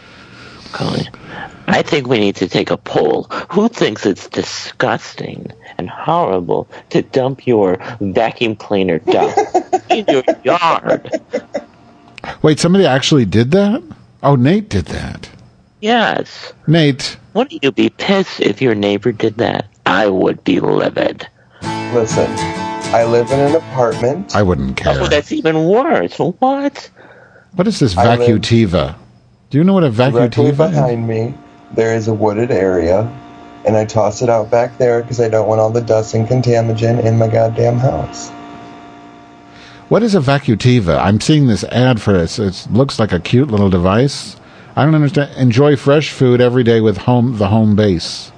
Okay. I think we need to take a poll. Who thinks it's disgusting and horrible to dump your vacuum cleaner dust in your yard? Wait, somebody actually did that? Oh, Nate did that. Yes. Nate. Wouldn't you be pissed if your neighbor did that? I would be livid. Listen, I live in an apartment. I wouldn't care. Oh, that's even worse. What? What is this I live- vacutiva? Do you know what a Directly vacutiva is? behind me, there is a wooded area, and I toss it out back there because I don't want all the dust and contamination in my goddamn house. What is a vacutiva? I'm seeing this ad for it. It looks like a cute little device. I don't understand. Enjoy fresh food every day with home the home base.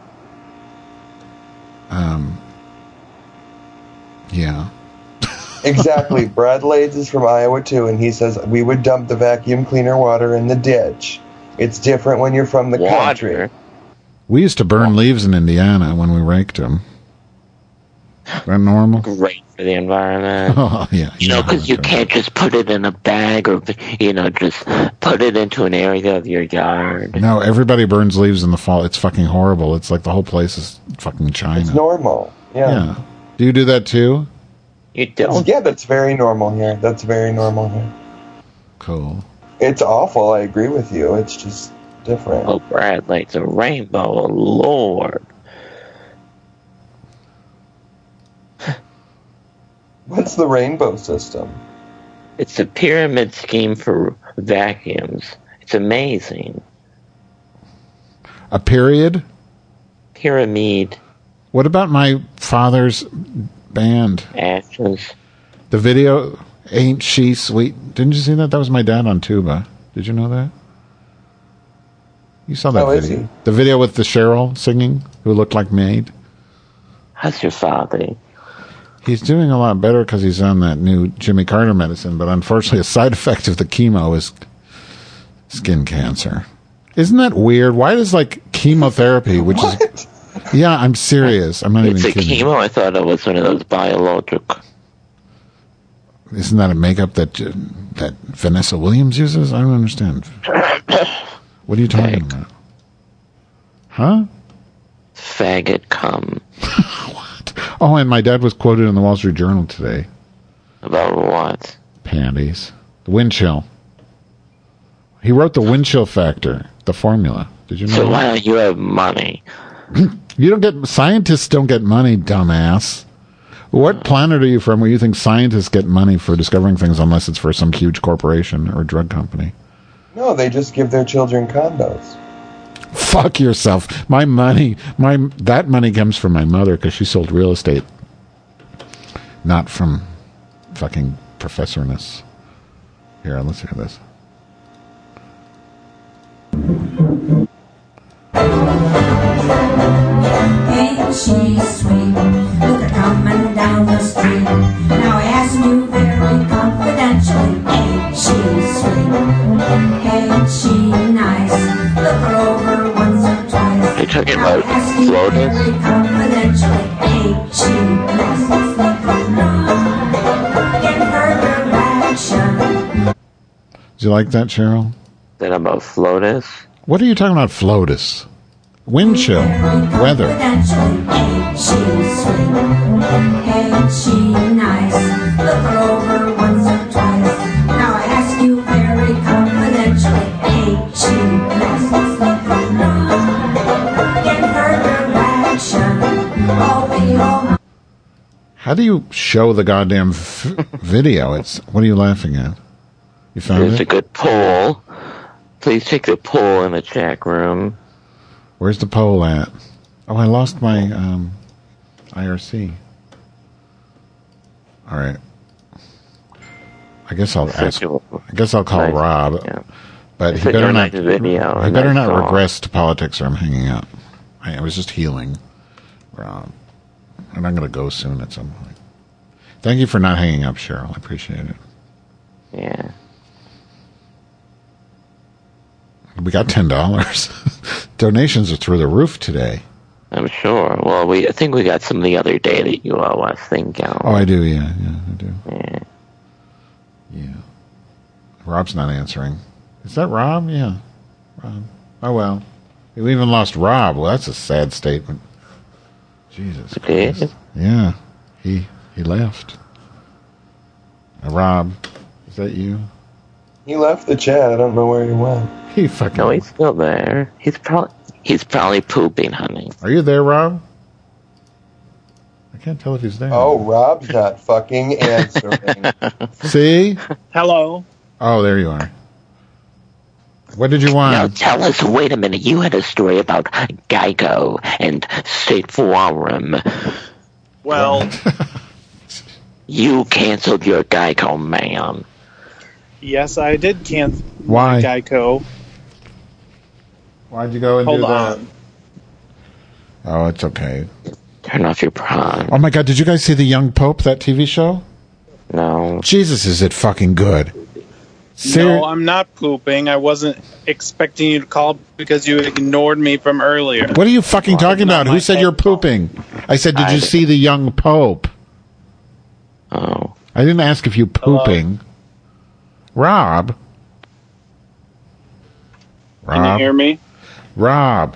Um. Yeah. Exactly. Brad Lades is from Iowa, too, and he says we would dump the vacuum cleaner water in the ditch. It's different when you're from the Water. country. We used to burn leaves in Indiana when we raked them. Is that normal? Great for the environment. Oh, yeah. You know, because you can't just put it in a bag or, you know, just put it into an area of your yard. No, everybody burns leaves in the fall. It's fucking horrible. It's like the whole place is fucking China. It's normal. Yeah. Yeah. Do you do that too? You don't? Yeah, that's very normal here. That's very normal here. Cool. It's awful. I agree with you. It's just different. Oh, Brad likes a rainbow. Oh, Lord. What's the rainbow system? It's a pyramid scheme for vacuums. It's amazing. A period? Pyramid. What about my father's band? Ashes. The video, Ain't She Sweet? Didn't you see that? That was my dad on tuba. Did you know that? You saw that Oh, is video. he? The video with the Cheryl singing, who looked like Maid. How's your father? He's doing a lot better because he's on that new Jimmy Carter medicine, but unfortunately a side effect of the chemo is skin cancer. Isn't that weird? Why does, like, chemotherapy, which What? is... Yeah, I'm serious. I'm not It's even a kidding. chemo? I thought it was one of those biologic. Isn't that a makeup that uh, that Vanessa Williams uses? I don't understand. What are you talking Fag. about? Huh? Faggot cum. What? Oh, and my dad was quoted in the Wall Street Journal today. About what? Panties. The wind chill. He wrote the wind chill factor, the formula. Did you know So that? why don't you have money? You don't get... Scientists don't get money, dumbass. What planet are you from where you think scientists get money for discovering things unless it's for some huge corporation or drug company? No, they just give their children condos. Fuck yourself. My money, my that money comes from my mother because she sold real estate, not from fucking professorness. Here, let's hear this. Ain't she sweet? Look her coming down the street. Now I ask you very confidentially, ain't she sweet? Ain't she nice? Look her over once or twice. You're talking Now I about ask you floaters? very confidentially, ain't she nice? Let's make a run in her direction. Do you like that, Cheryl? That about Flotus? What are you talking about, Flotus? Wind chill, weather. Confidentially, ain't she sweet? Ain't she nice? Look her over once or twice. Now I ask you very confidentially, ain't she nice? Let's make a run in her direction. Oh, we all. How do you show the goddamn f- video? It's what are you laughing at? You found There's it? a good poll. Please take the poll in the chat room. Where's the poll at? Oh, I lost my um, I R C. All right. I guess I'll ask. I guess I'll call Nice. Rob, Yeah. but It's he a better not. nice video, He a better nice not song. regress to politics, or I'm hanging out. I, I was just healing, Rob, and I'm going to go soon at some point. Thank you for not hanging up, Cheryl. I appreciate it. Yeah. We got ten dollars. Donations are through the roof today. I'm sure. Well, we I think we got some the other day that you owe us. Think out. Oh, I do. Yeah, yeah, I do. Yeah. Yeah. Rob's not answering. Is that Rob? Yeah. Rob. Oh, well. We even lost Rob. Well, that's a sad statement. Jesus Christ. Yeah. He he left. Uh, Rob, is that you? He left the chat. I don't know where he went. He fucking... No, he's still there. He's probably he's probably pooping, honey. Are you there, Rob? I can't tell if he's there. Oh, Rob's not fucking answering. See? Hello. Oh, there you are. What did you want? Now tell us, wait a minute, you had a story about Geico and State Farm. Well... You canceled your Geico, man. Yes, I did cancel Why? my Geico. Why'd you go and Hold do on. that? Oh, it's okay. Turn off your prawn. Oh my God, did you guys see The Young Pope, that T V show? No. Jesus, is it fucking good. Ser- No, I'm not pooping. I wasn't expecting you to call because you ignored me from earlier. What are you fucking talking about? Who said you're pooping? I said, did you see The Young Pope? Oh. I didn't ask if you pooping. Rob? Rob? Can you hear me? Rob?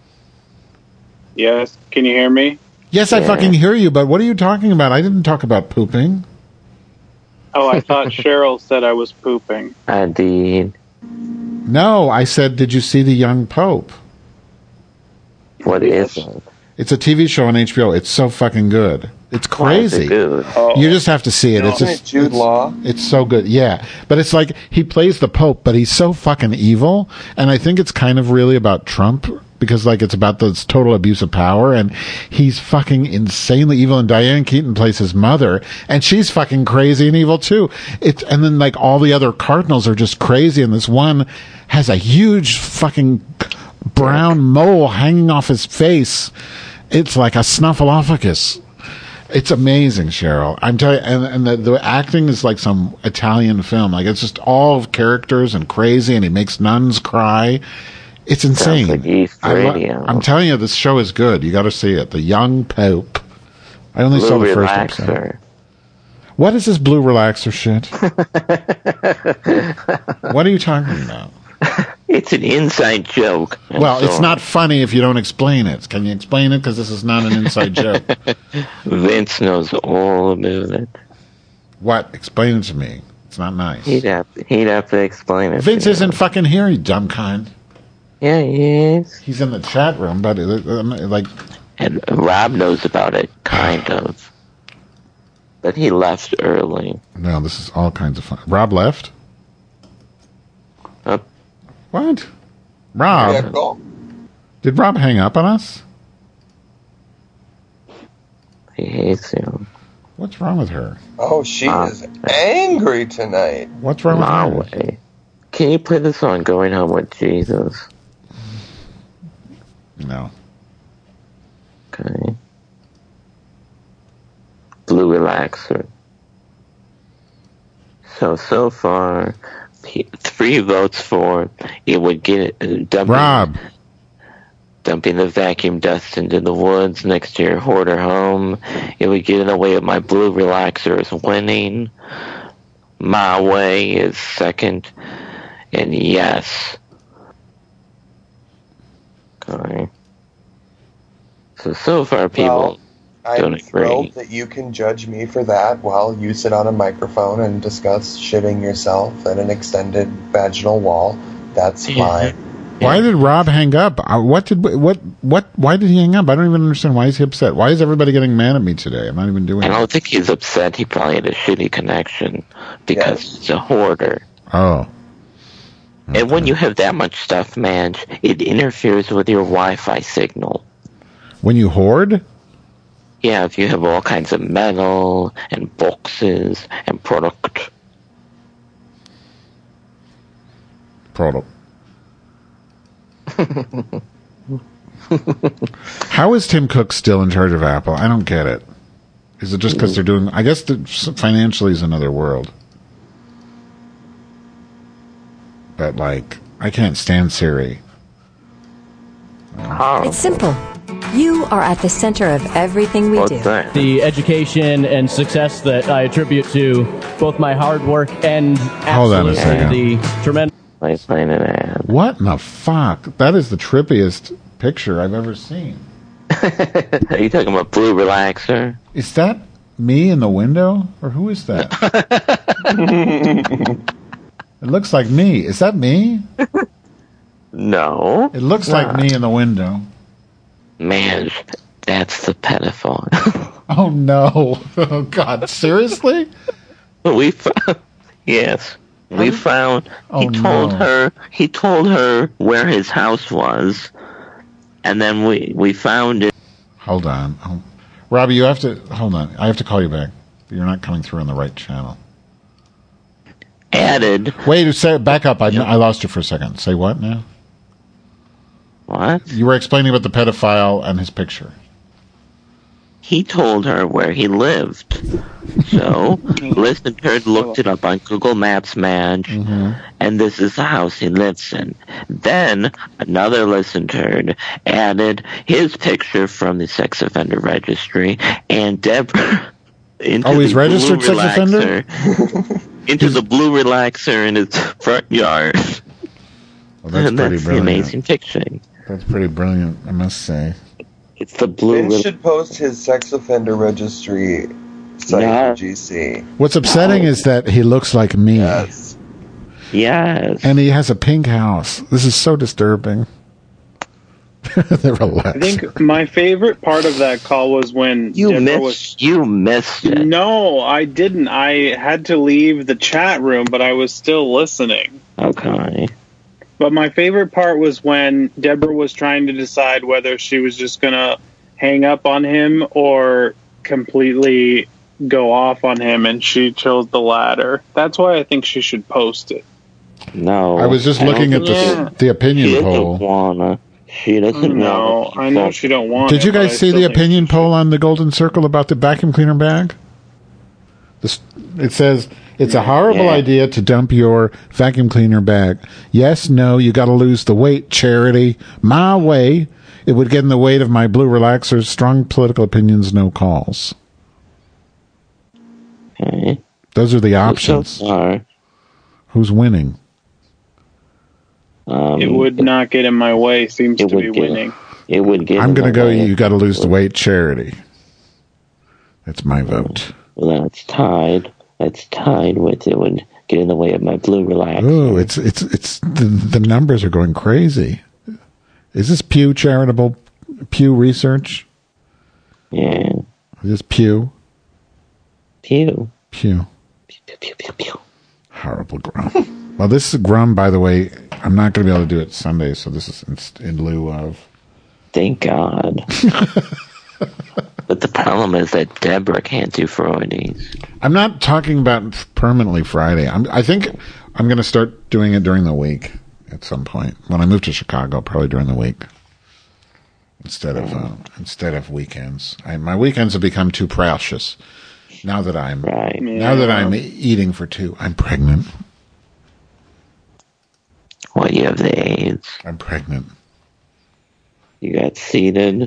Yes. Can you hear me? Yes, I fucking hear you, but what are you talking about? I didn't talk about pooping. Oh, I thought Cheryl said I was pooping. I did. No, I said, did you see The Young Pope? What is it? It's a T V show on H B O. It's so fucking good. It's crazy. It good? Oh. You just have to see it. No. It's just Jude it's, Law? It's so good. Yeah, but it's like he plays the Pope, but he's so fucking evil, and I think it's kind of really about Trump because like it's about this total abuse of power, and he's fucking insanely evil. And Diane Keaton plays his mother, and she's fucking crazy and evil too. It's and then like all the other cardinals are just crazy, and this one has a huge fucking brown mole hanging off his face. It's like a snuffleupagus. It's amazing, Cheryl. I'm telling you, and, and the, the acting is like some Italian film. Like it's just all characters and crazy, and he makes nuns cry. It's insane. Sounds like East I lo- Radio. I'm telling you, this show is good. You got to see it. The Young Pope. I only Blue saw the first Relaxer. episode. What is this blue relaxer shit? What are you talking about? It's an inside joke. I'm Well, it's sorry. not funny if you don't explain it. Can you explain it? Because this is not an inside joke. Vince knows all about it. What? Explain it to me. It's not nice. He'd have to, he'd have to explain it. Vince to you. isn't fucking here, you dumb cunt. Yeah, he is. He's in the chat room, but uh, um, like... And Rob knows about it, kind of. But he left early. No, this is all kinds of fun. Rob left? Uh, What? Rob? Yeah, cool. Did Rob hang up on us? he hates you. What's wrong with her? Oh, she Ah. is angry tonight. What's wrong with My her? way. Can you play the song Going Home with Jesus? No. Okay. Blue Relaxer. So, so far, p- three votes for it would get uh, dumping, Rob. dumping the vacuum dust into the woods next to your hoarder home. It would get in the way of my Blue Relaxer is winning. My Way is second. And yes. Okay. So, so far people Well, don't I'm agree. thrilled that you can judge me for that while you sit on a microphone and discuss shitting yourself at an extended vaginal wall. That's fine. Why did Rob hang up? Uh, What did what what? Why did he hang up? I don't even understand. Why is he upset? Why is everybody getting mad at me today? I'm not even doing I it. don't think he's upset. He probably had a shitty connection because he's a hoarder. Oh. And when you have that much stuff, man, it interferes with your Wi-Fi signal. When you hoard? Yeah, if you have all kinds of metal and boxes and product. Product. How is Tim Cook still in charge of Apple? I don't get it. Is it just because they're doing... I guess the, financially is another world. But, like, I can't stand Siri. It's simple. You are at the center of everything we do. The education and success that I attribute to both my hard work and Hold on a absolutely second. the tremendous... Like playing an ad. What in the fuck? That is the trippiest picture I've ever seen. Are you talking about Blue Relaxer? Is that me in the window? Or who is that? It looks like me. Is that me? No. It looks like not. me in the window. Man, that's the pedophile. Oh, no. Oh, God. Seriously? We found, yes. We found, Oh, he told no. her, he told her where his house was, and then we, we found it. Hold on. Oh. Robbie, you have to, hold on. I have to call you back. You're not coming through on the right channel. Added. Wait, say, back up. I, I lost you for a second. Say what now? What? You were explaining about the pedophile and his picture. He told her where he lived. So, listener looked it up on Google Maps Match, Mm-hmm. and this is the house he lives in. Then, another listener added his picture from the sex offender registry, and Deborah into Oh, he's the registered blue sex offender? relaxer- into the blue relaxer in his front yard. Well, that's and pretty that's brilliant. the amazing picture. That's pretty brilliant, I must say. It's the blue. Ben rel- should post his sex offender registry site No. to G C. What's upsetting is that he looks like me. Yes. Yes. And he has a pink house. This is so disturbing. They're I relaxed. think my favorite part of that call was when You Deborah missed. was. You missed it. No, I didn't. I had to leave the chat room, but I was still listening. Okay. But my favorite part was when Deborah was trying to decide whether she was just going to hang up on him or completely go off on him, and she chose the latter. That's why I think she should post it. No. I was just I looking at don't the Yeah. the opinion She doesn't poll. wanna. She doesn't No, want. I know she don't want Did it, you but guys I see still the think- opinion poll on the Golden Circle about the vacuum cleaner bag? This, it says it's a horrible Yeah. idea to dump your vacuum cleaner bag. Yes, no, you got to lose the weight. Charity, my way. It would get in the weight of my blue relaxers. Strong political opinions, no calls. Okay. Those are the So options. far, Who's winning? um, It would not get in my way, seems it to be would get- winning. It would get. I'm in going to the go. way. You got to lose the weight. Charity. That's my vote. Well, that's tied. That's tied with it would get in the way of my blue relaxer. Oh, it's it's it's the, the numbers are going crazy. Is this Pew charitable Pew research? Yeah. Is this Pew? Pew. Pew. Pew, pew, pew, pew. Horrible Grum. Well, this is Grum, by the way. I'm not going to be able to do it Sunday, so this is in, in lieu of. Thank God. But the problem is that Deborah can't do Fridays. I'm not talking about permanently Friday. I'm, I think I'm going to start doing it during the week at some point. When I move to Chicago, probably during the week instead of uh, instead of weekends. I, my weekends have become too precious. Now that I'm Right. now that I'm eating for two, I'm pregnant. Well, you have the AIDS. I'm pregnant. You got seated.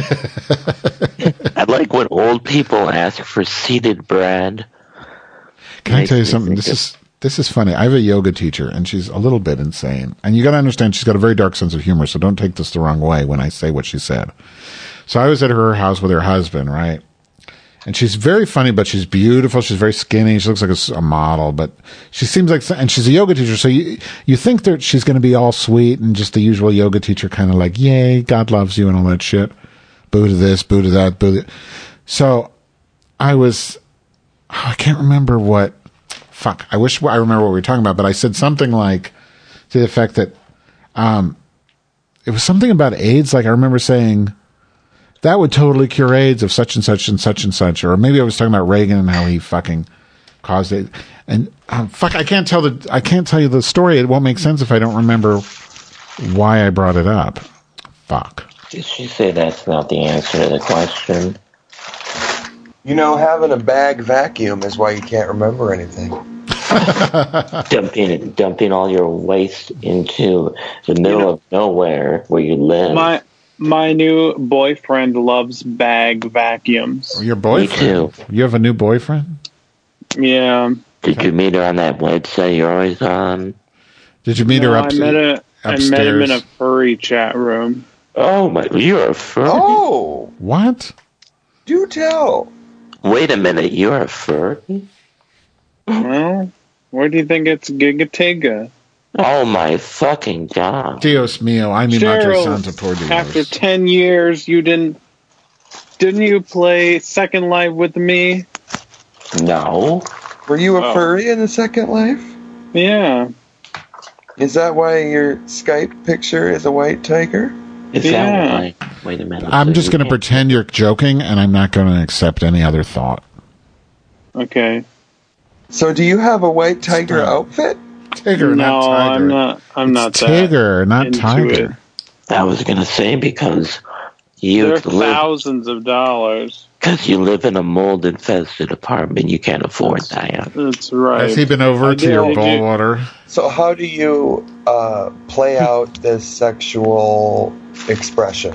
I like when old people ask for seated bread. Can I Makes tell you me something? think This of- is this is funny. I have a yoga teacher, and she's a little bit insane. And you got to understand, she's got a very dark sense of humor. So don't take this the wrong way when I say what she said. So I was at her house with her husband, right? And she's very funny, but she's beautiful. She's very skinny. She looks like a, s- a model, but she seems like, and she's a yoga teacher. So you, you think that she's going to be all sweet and just the usual yoga teacher kind of like, yay, God loves you and all that shit. Boo to this, boo to that, boo to that. So I was, oh, I can't remember what, fuck, I wish I remember what we were talking about, but I said something like to the effect that, um, it was something about AIDS. Like I remember saying, that would totally cure AIDS of such and such and such and such. Or maybe I was talking about Reagan and how he fucking caused it. And um, fuck, I can't tell the I can't tell you the story. It won't make sense if I don't remember why I brought it up. Fuck. Did she say that's not the answer to the question? You know, having a bag vacuum is why you can't remember anything. dumping dumping all your waste into the middle You know, of nowhere where you live. My my new boyfriend loves bag vacuums. Your boyfriend? Me too. You have a new boyfriend? Yeah. Did you meet her on that website you're always on? Did you meet no, her up I met, a, I met him in a furry chat room. Oh my! You're a furry. Oh, what? Do tell. Wait a minute. You're a furry. Well, where do you think it's Gigatega? Oh my fucking god! Dios mío, I mi madre Cheryl, santa por Dios. After ten years, you didn't. Didn't you play Second Life with me? No. Were you a Oh. furry in the Second Life? Yeah. Is that why your Skype picture is a white tiger? Is Yeah. that why? Wait a minute. I'm So just you going to can't- pretend you're joking, and I'm not going to accept any other thought. Okay. So do you have a white tiger Stop. outfit? Tigger, no, not tiger. I'm not. I'm not It's that. Tigger, not into tiger. I was gonna say because you They're live thousands of dollars. because you live in a mold infested apartment. You can't afford that. That's right. Has he been over I to did- your I ball did- water? So how do you uh, play out this sexual expression?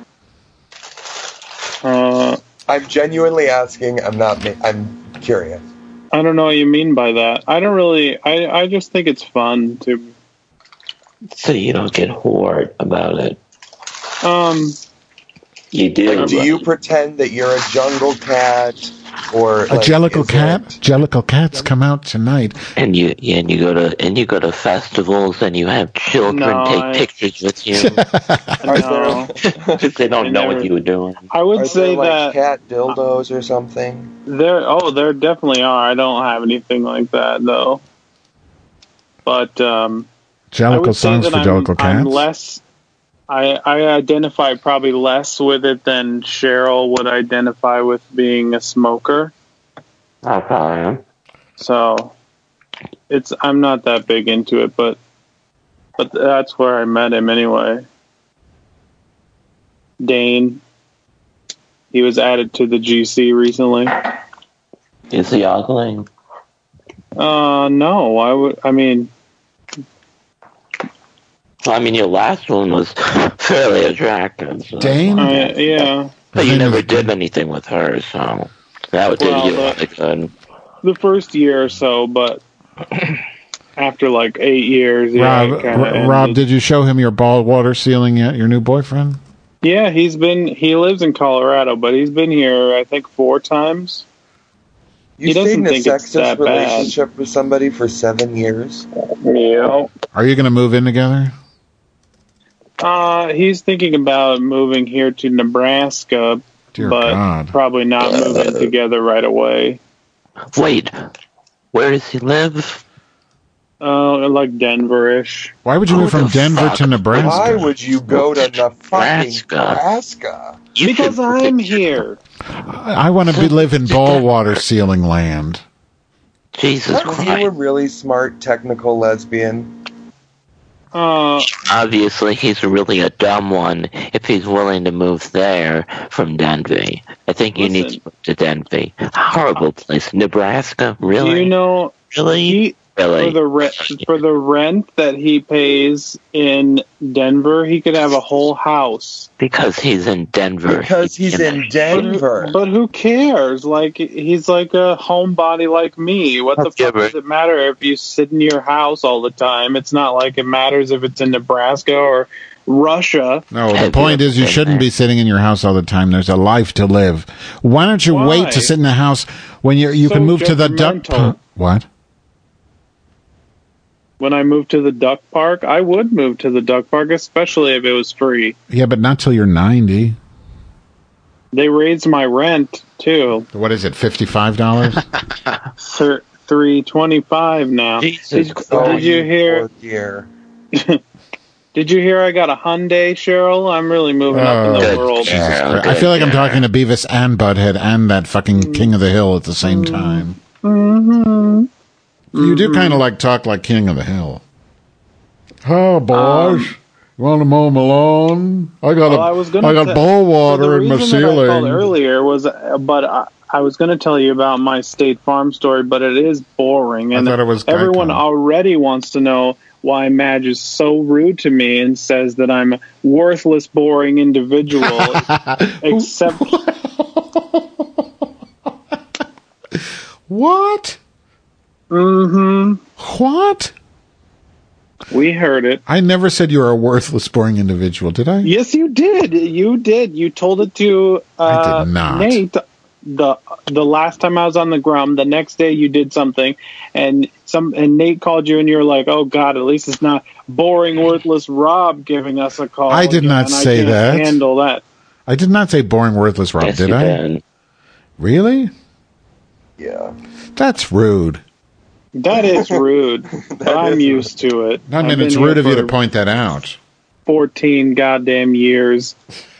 Uh, I'm genuinely asking. I'm not. ma- I'm curious. I don't know what you mean by that. I don't really. I I just think it's fun to. So you don't get hoard about it. Um. You do. Like, do you pretend that you're a jungle cat or A like, Jellicle is cat? it- Jellicle cats come out tonight. And you yeah, and you go to and you go to festivals and you have children No, take I- pictures with you Are No. because they don't I know never- what you were doing. I would Are say there like that cat dildos or something? there. Oh, there definitely are. I don't have anything like that though. But um, I Jellicle would say songs that for I'm, Jellicle I'm cats? less. I I identify probably less with it than Cheryl would identify with being a smoker. I probably am. So it's I'm not that big into it, but but that's where I met him anyway. Dane. He was added to the G C recently. Is he ugly? Uh no, I would I mean Well, I mean, your last one was fairly attractive. So. Dane? I, yeah. But you His name never is- did anything with her, so that would do Well, you the- really good. The first year or so, but after like eight years, yeah, Rob, it kinda R- Rob, ended. did you show him your ball water ceiling yet? Your new boyfriend? Yeah, he's been he lives in Colorado, but he's been here I think four times. You He doesn't stayed in a think it's that sexist bad. relationship with somebody for seven years? Yeah. Are you going to move in together? Uh, he's thinking about moving here to Nebraska, Dear but God. probably not moving together right away. Wait, where does he live? Uh, like Denver-ish. Why would you Who move from the Denver fuck? to Nebraska? Why would you go to the fucking Nebraska. Nebraska? You Because should- I'm here. I, I want to be live in ball water ceiling land. Jesus Aren't you a Christ. really smart technical lesbian? Uh, Obviously, he's really a dumb one if he's willing to move there from Denver. I think you need to Listen. move to Denver. Horrible place. Nebraska? Really? do you know really? he really? for the rent for the rent that he pays in Denver, he could have a whole house. Because he's in Denver. Because he's in Denver. But who cares? Like he's like a homebody like me. What the Yeah, fuck but- does it matter if you sit in your house all the time? It's not like it matters if it's in Nebraska or Russia. No, the Have point you is you been shouldn't there? be sitting in your house all the time. There's a life to live. Why don't you Why? wait to sit in the house when you you So can move to the duck judgmental. pond? What? When I moved to the duck park, I would move to the duck park, especially if it was free. Yeah, but not till you're ninety. They raised my rent too. What is it, fifty-five dollars? Thir- three twenty-five now. Jesus Did, Christ. did you hear? Poor dear. Did you hear? I got a Hyundai, Cheryl. I'm really moving up in the Good. world. Yeah, I feel like I'm yeah. talking to Beavis and Butthead and that fucking King of the Hill at the same time. Mm-hmm. You do kind of like talk like King of the Hill. Oh, boys. Um, you want to mow my lawn? I got Well, a, I was gonna I got t- bowl water the in my reason that I called ceiling. earlier was, uh, but I, I was going to tell you about my State Farm story, but it is boring, I and thought it was everyone Geico. already wants to know why Madge is so rude to me and says that I'm a worthless, boring individual. except, What? mm-hmm. What? We heard it. I never said you were a worthless, boring individual, did I? Yes, you did. You did. You told it to uh, I did not. Nate the the last time I was on the Grum. The next day you did something, and some and Nate called you, and you were like, "Oh God, at least it's not boring, worthless Rob giving us a call." I did again. not I say can't that. Handle that. I did not say boring, worthless Rob, Yes, did you I? did. Really? Yeah. That's rude. That is rude, but I'm used to it. I mean, I've it's been rude here of you to for point that out. fourteen goddamn years.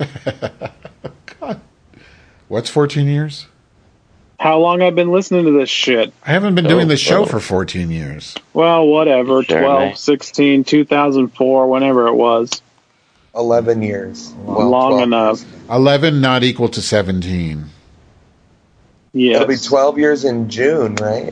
What's fourteen years? How long I've been listening to this shit? I haven't been doing the show for fourteen years. Well, whatever. Sure, twelve, mate. sixteen, two thousand four, whenever it was. eleven years. Well, Long twelve enough. years. eleven not equal to seventeen. Yes. It'll be twelve years in June, right?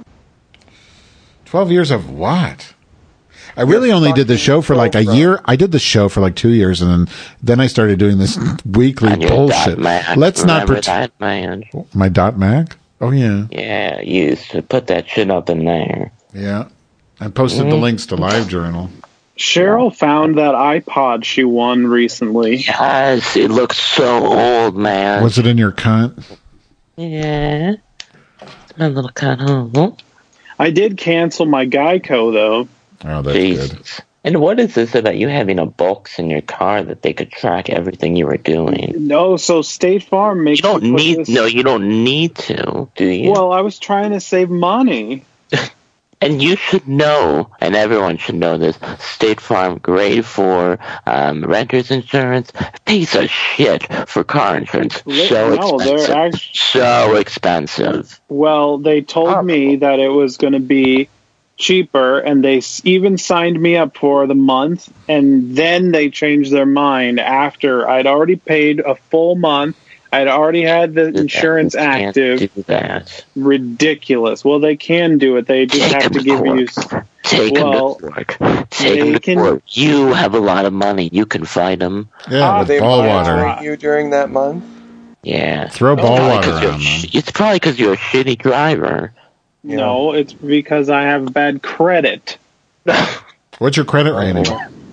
twelve years of what? I really only did the show for like a year. I did the show for like two years, and then then I started doing this weekly On your bullshit. dot Mac. Let's not Remember pretend. that, man? My dot Mac? Oh, yeah. Yeah, you used to put that shit up in there. Yeah. I posted the Mhm. links to LiveJournal. Cheryl found that iPod she won recently. Yes, it looks so old, man. Was it in your cunt? Yeah. My little cunt, huh? I did cancel my Geico, though. Oh, that's Jesus. good. And what is this about you having a box in your car that they could track everything you were doing? No, so State Farm makes You don't you put need this- no, you don't need to, do you? Well, I was trying to save money. And you should know, and everyone should know this, State Farm grade four um, renter's insurance, piece of shit for car insurance. Li- So no, they're expensive. act- So expensive. Well, they told me that it was going to be cheaper, and they s- even signed me up for the month, and then they changed their mind after I'd already paid a full month. I'd already had the insurance Can't active. do that. Ridiculous. Well, they can do it. They just Take have to them give to you. work. Take well, them to work. Take they them to can- work. You have a lot of money. You can fight them. Yeah, Ah, with they ball monitor water. you during that month? Yeah. Throw It's ball probably water 'cause you're on a sh- them. It's probably because you're a shitty driver. No, it's because I have bad credit. What's your credit rating?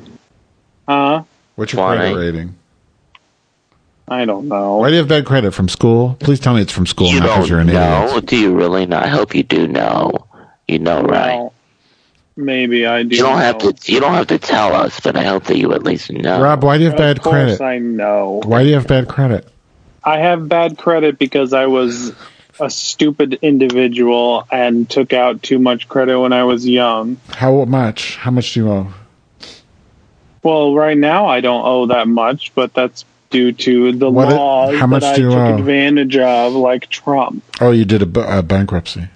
Huh? What's your Why? credit rating? I don't know. Why do you have bad credit? From school? Please tell me it's from school, You not because don't you're an know? idiot. Do you really know? I hope you do know. You know, right? Well, maybe I do. You don't have know. to. You don't have to tell us, but I hope that you at least know. Rob, why do you have bad Of course credit? I know. Why do you have bad credit? I have bad credit because I was a stupid individual and took out too much credit when I was young. How much? How much do you owe? Well, right now I don't owe that much, but that's due to the What it- laws how much that I do you took owe? advantage of, like Trump. Oh, you did a, b- a bankruptcy.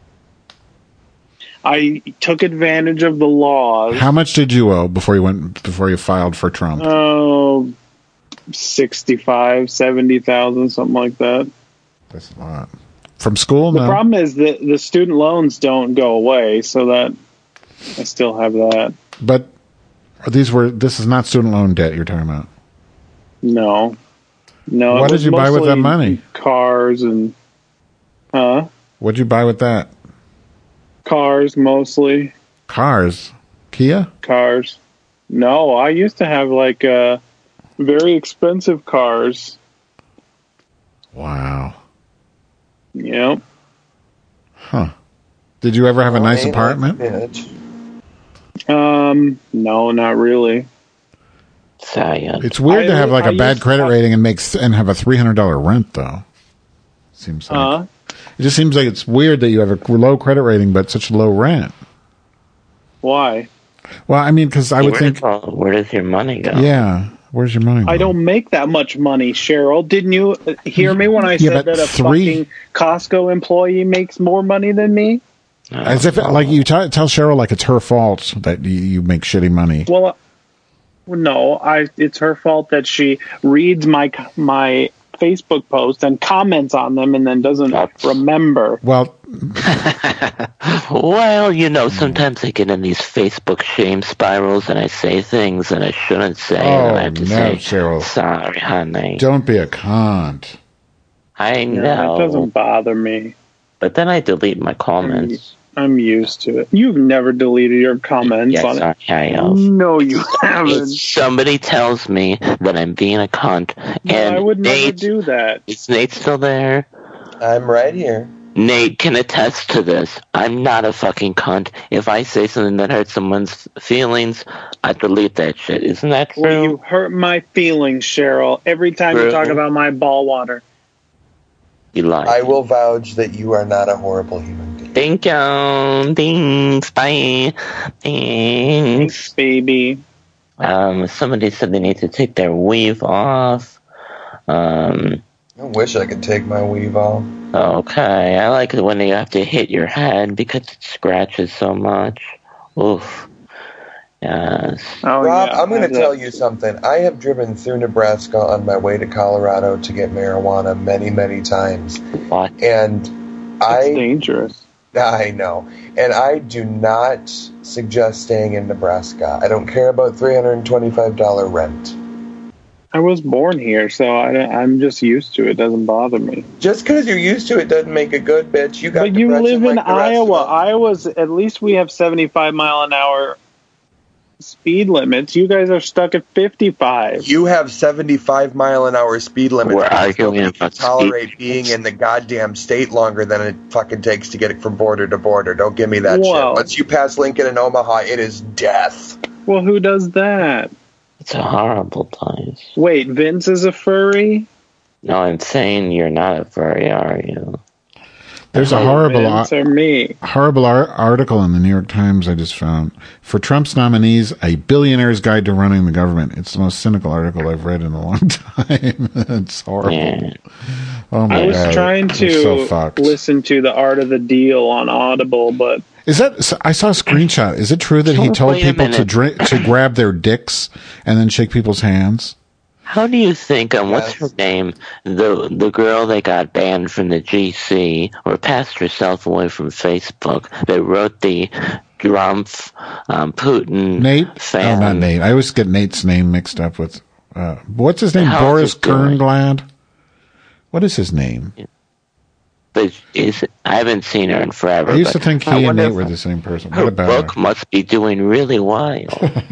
I took advantage of the laws. How much did you owe before you went before you filed for Trump? Oh, sixty-five, seventy thousand, something like that. That's a lot. From school? The No. problem is that the student loans don't go away, so that I still have that. But these were. This is not student loan debt you're talking about. No, no. it What did was you buy with that mostly money? Cars and, huh? What'd you buy with that? Cars mostly. Cars. Kia? Cars. No, I used to have like uh, very expensive cars. Wow. Yep. Huh. Did you ever have a Oh, nice ain't apartment? that bitch. Um. No, not really. Sad. It's weird I- to have like I a bad used- credit rating and makes and have a three hundred dollar rent though. Seems like Huh? it just seems like it's weird that you have a low credit rating but such low rent. Why? Well, I mean, because I would where think, Does, all- where does your money go? yeah. Where's your money? I going? don't make that much money, Cheryl. Didn't you uh, hear me when I Yeah, said but that a three- fucking Costco employee makes more money than me? As if like you t- tell Cheryl like it's her fault that you, you make shitty money. Well, uh, no, I. It's her fault that she reads my my Facebook post and comments on them and then doesn't remember. Well, Well, you know, sometimes I get in these Facebook shame spirals and I say things that I shouldn't say, and I have to Oh, no, say, Cheryl. sorry, honey. don't be a cunt. I No, know. it doesn't bother me. But then I delete my comments. I'm used to it. You've never deleted your comments Yes, on it. I have. No, you haven't. If somebody tells me that I'm being a cunt, No, and I would never Nate, do that. is Nate still there? I'm right here. Nate can attest to this. I'm not a fucking cunt. If I say something that hurts someone's feelings, I delete that shit. Isn't that true? Well, you hurt my feelings, Cheryl. Every time True. you talk about my ball water. You lie. I will vouch that you are not a horrible human being. Thank you. Thanks. Bye. Thanks. Thanks, baby. Um, somebody said they need to take their weave off. Um, I wish I could take my weave off. Okay, I like it when you have to hit your head because it scratches so much. Oof. Yes. Oh, Rob, yeah, I'm going to that's tell it. you something. I have driven through Nebraska on my way to Colorado to get marijuana many, many times. What? And It's I... dangerous. I know. And I do not suggest staying in Nebraska. I don't care about three hundred twenty-five dollars rent. I was born here, so I, I'm just used to it. It doesn't bother me. Just because you're used to it doesn't make it good, bitch. You got But you depression live in like the rest of Iowa. us. Iowa's, at least we have seventy-five mile an hour speed limits. You guys are stuck at fifty-five. You have seventy-five mile an hour speed limit. We're arguing You about tolerate speed. being in the goddamn state longer than it fucking takes to get it from border to border. Don't give me that Whoa. shit. Once you pass Lincoln and Omaha, it is death. Well, who does that? It's a horrible place. Wait, Vince is a furry? No, I'm saying you're not a furry, are you? There's a horrible, ar- Vince or me? horrible ar- article in the New York Times I just found. For Trump's nominees, A Billionaire's Guide to Running the Government. It's the most cynical article I've read in a long time. It's horrible. Yeah. Oh my I was God. trying We're to so fucked. listen to The Art of the Deal on Audible, but Is that? I saw a screenshot. Is it true that he Oh, told wait a people to minute. drink, to grab their dicks and then shake people's hands? How do you think, um, what's Yes. her name, the the girl that got banned from the G C, or passed herself away from Facebook, that wrote the Trump, um, Putin Nate? fan? Oh, not Nate. I always get Nate's name mixed up with, uh, what's his name? How's Boris it doing? Kernglad? What is his name? But is I haven't seen her in forever. I used to but think he I and wonder Nate if were the same person. Her What about book her? must be doing really well.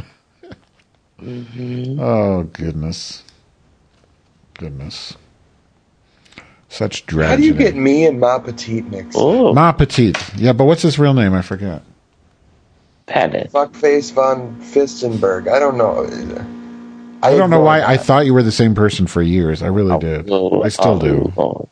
Mhm. Oh, goodness. Goodness. Such How do you tragedy. get me and Ma Petite mixed? Oh, Ma Petite. Yeah, but what's his real name? I forget. Pettit. Fuckface von Fistenberg. I don't know. I don't know ignore why that. I thought you were the same person for years. I really did. Oh, I still do. oh,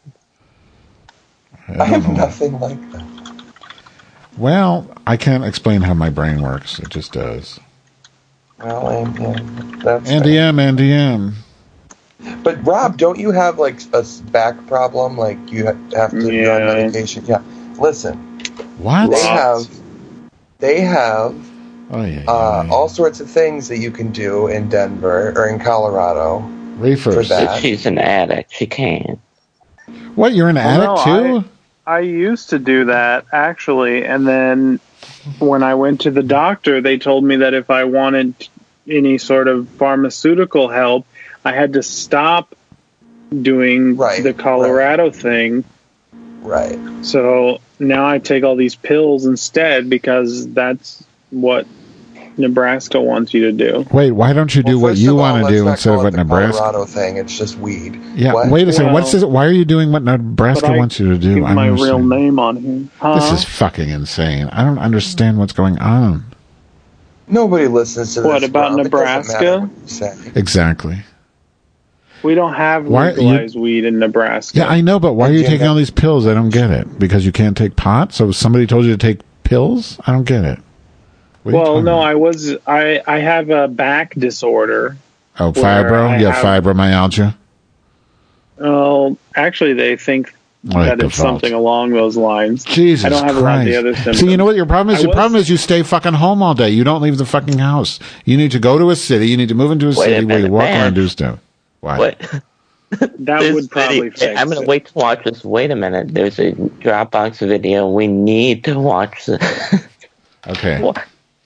I am nothing like that. Well, I can't explain how my brain works. It just does. Well, I'm, yeah, that's Andy M, Andy M. But Rob, don't you have like a s- back problem? Like you ha- have to be on Yeah. medication? Yeah. Listen, What? they have, they have Oh, yeah. uh, all sorts of things that you can do in Denver or in Colorado. Reefers. for that. But she's an addict. She can't. What, you're an addict no, too? I, I used to do that, actually, and then when I went to the doctor, they told me that if I wanted any sort of pharmaceutical help, I had to stop doing Right, the Colorado thing. Right. So now I take all these pills instead because that's what Nebraska wants you to do. Wait, why don't you do Well, what first you of all, want to let's do not instead of call what it the Nebraska? Colorado thing. It's just weed. Yeah, What? wait a second. Well, What's this? Why are you doing what Nebraska But I wants you to do? Give I don't my real understand. name on here. Huh? This is fucking insane. I don't understand what's going on. Nobody listens to this. What, about Rob. It doesn't matter Nebraska? what you say. Exactly. We don't have Why- legalized weed in Nebraska. Yeah, I know, but why are you Jim, taking all these pills? I don't get it. Because you can't take pot? So somebody told you to take pills? I don't get it. What are you Well, talking no, about? I was I I have a back disorder. Oh, where fibro? I You have have- fibromyalgia? Well, actually, they think Oh, that the it's fault. something along those lines. Jesus I don't have Christ. a lot of the other symptoms. See, you know what your problem is? I Your was- problem is you stay fucking home all day. You don't leave the fucking house. You need to go to a city. You need to move into a Wait a city where you minute, walk man. around and do stuff. Why? What? That This would probably video- fix I'm going to it. wait to watch this. Wait a minute. There's a Dropbox video. We need to watch this. Okay. What?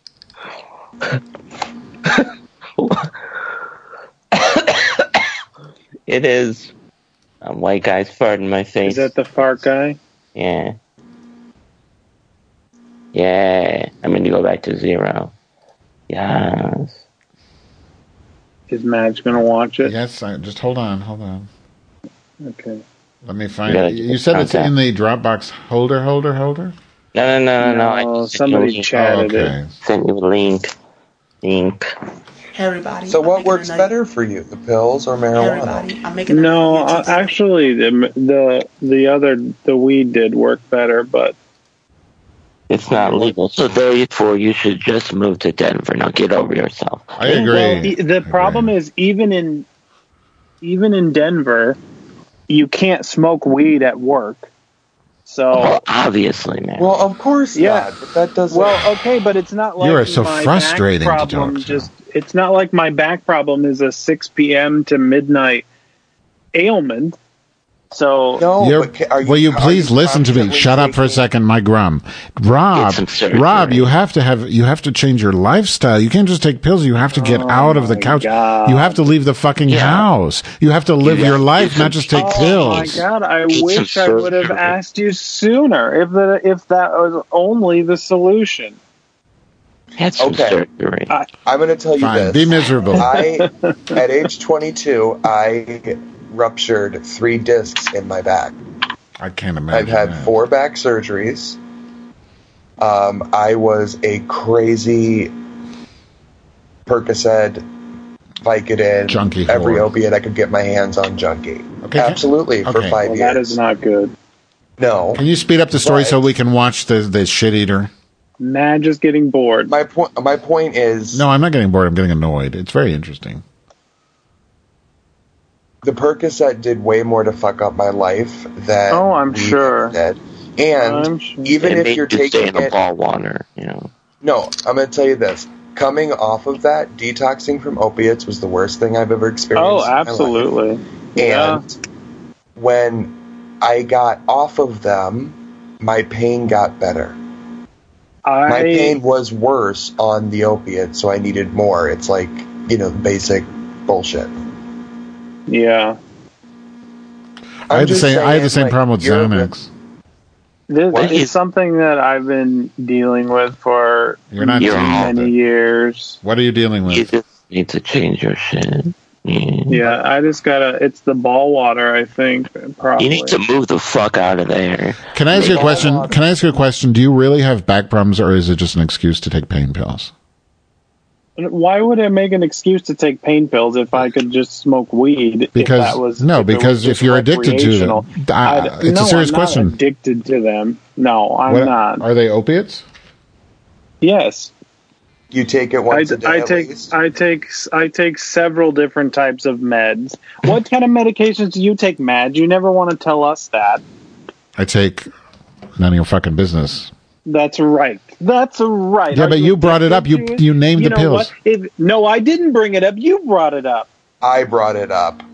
It is. Um, white guys fart in my face. Is that the fart guy? Yeah. Yeah. I'm going to go back to zero. Yes. Is Madge going to watch it? Yes, I, just hold on, hold on. Okay. Let me find Yeah, it. You said it's in the Dropbox holder, holder, holder? No, no, no, no, no. I No, just somebody sent you- chatted Oh, okay. it. Sent you a link. Link. Hey everybody. So I'm what making works a nugget. better for you, the pills or Hey marijuana? everybody. I'm making a No, nugget. uh, actually, the, the the other the weed did work better, but It's not legal. So therefore, you should just move to Denver. Now get over yourself. I agree. Well, e- the problem is even in even in Denver, you can't smoke weed at work. So Well, obviously, man. Well, of course Yeah. not, but that doesn't... well, okay, but it's not like You are so my frustrating to back problem. talk to. Just it's not like my back problem is a six p.m. to midnight ailment. So no, You're- but ca- are you, will you are please listen to me? constantly Shut up for a taking- second, Mike Rum. Rob, Get some surgery. Rob, you have to have you have to change your lifestyle. You can't just take pills. You have to get Oh out of the my couch. God. You have to leave the fucking Yeah. house. You have to live Yeah. your life, Get not just take oh pills. my God! I Get wish some I would have surgery. asked you sooner. If the if that was only the solution. Had some Okay. surgery. I, I'm going to tell you Fine, this. be miserable. I, at age twenty-two, I ruptured three discs in my back. I can't imagine. I've had that. four back surgeries. Um, I was a crazy Percocet, Vicodin, Junkie every whore. opiate I could get my hands on junkie. Okay, Absolutely, for okay. five well, years. that is not good. No. Can you speed up the story But- so we can watch the the shit eater? Madge is getting bored. My point. My point is, No, I'm not getting bored. I'm getting annoyed. It's very interesting. the Percocet did way more to fuck up my life than. Oh, I'm weed sure. Did. And I'm sure. even It if made you're you stay taking in the it, ball water, you know. no, I'm going to tell you this. Coming off of that, detoxing from opiates was the worst thing I've ever experienced. Oh, in my life. absolutely. Yeah. And when I got off of them, my pain got better. I My pain was worse on the opiate, so I needed more. It's like, you know, basic bullshit. yeah. I I'm had the just same. I had the saying, same like, problem with you're- Xanax. This What? is something that I've been dealing with for You're not many, dealing with many it. years. What are you dealing You with? just need to change your shit. Yeah. Yeah, I just gotta. It's the ball water, I think. Probably. You need to move the fuck out of there. Can I ask you a Make- question? Can I ask you a question? Do you really have back problems, or is it just an excuse to take pain pills? Why would I make an excuse to take pain pills if I could just smoke weed? Because if that was, no, if it was because just if you're addicted to recreational? them, uh, I'd- it's no, a serious I'm question. Not addicted to them? No, I'm What- not. Are they opiates? Yes. You take it I, once a day I at take least. I take I take several different types of meds. What kind of medications do you take, Madge? You never want to tell us that. I take none of your fucking business. That's right. That's right. Yeah, Are but you brought it up. You addicted to it? you named You the know pills. what? If, no, I didn't bring it up. You brought it up. I brought it up.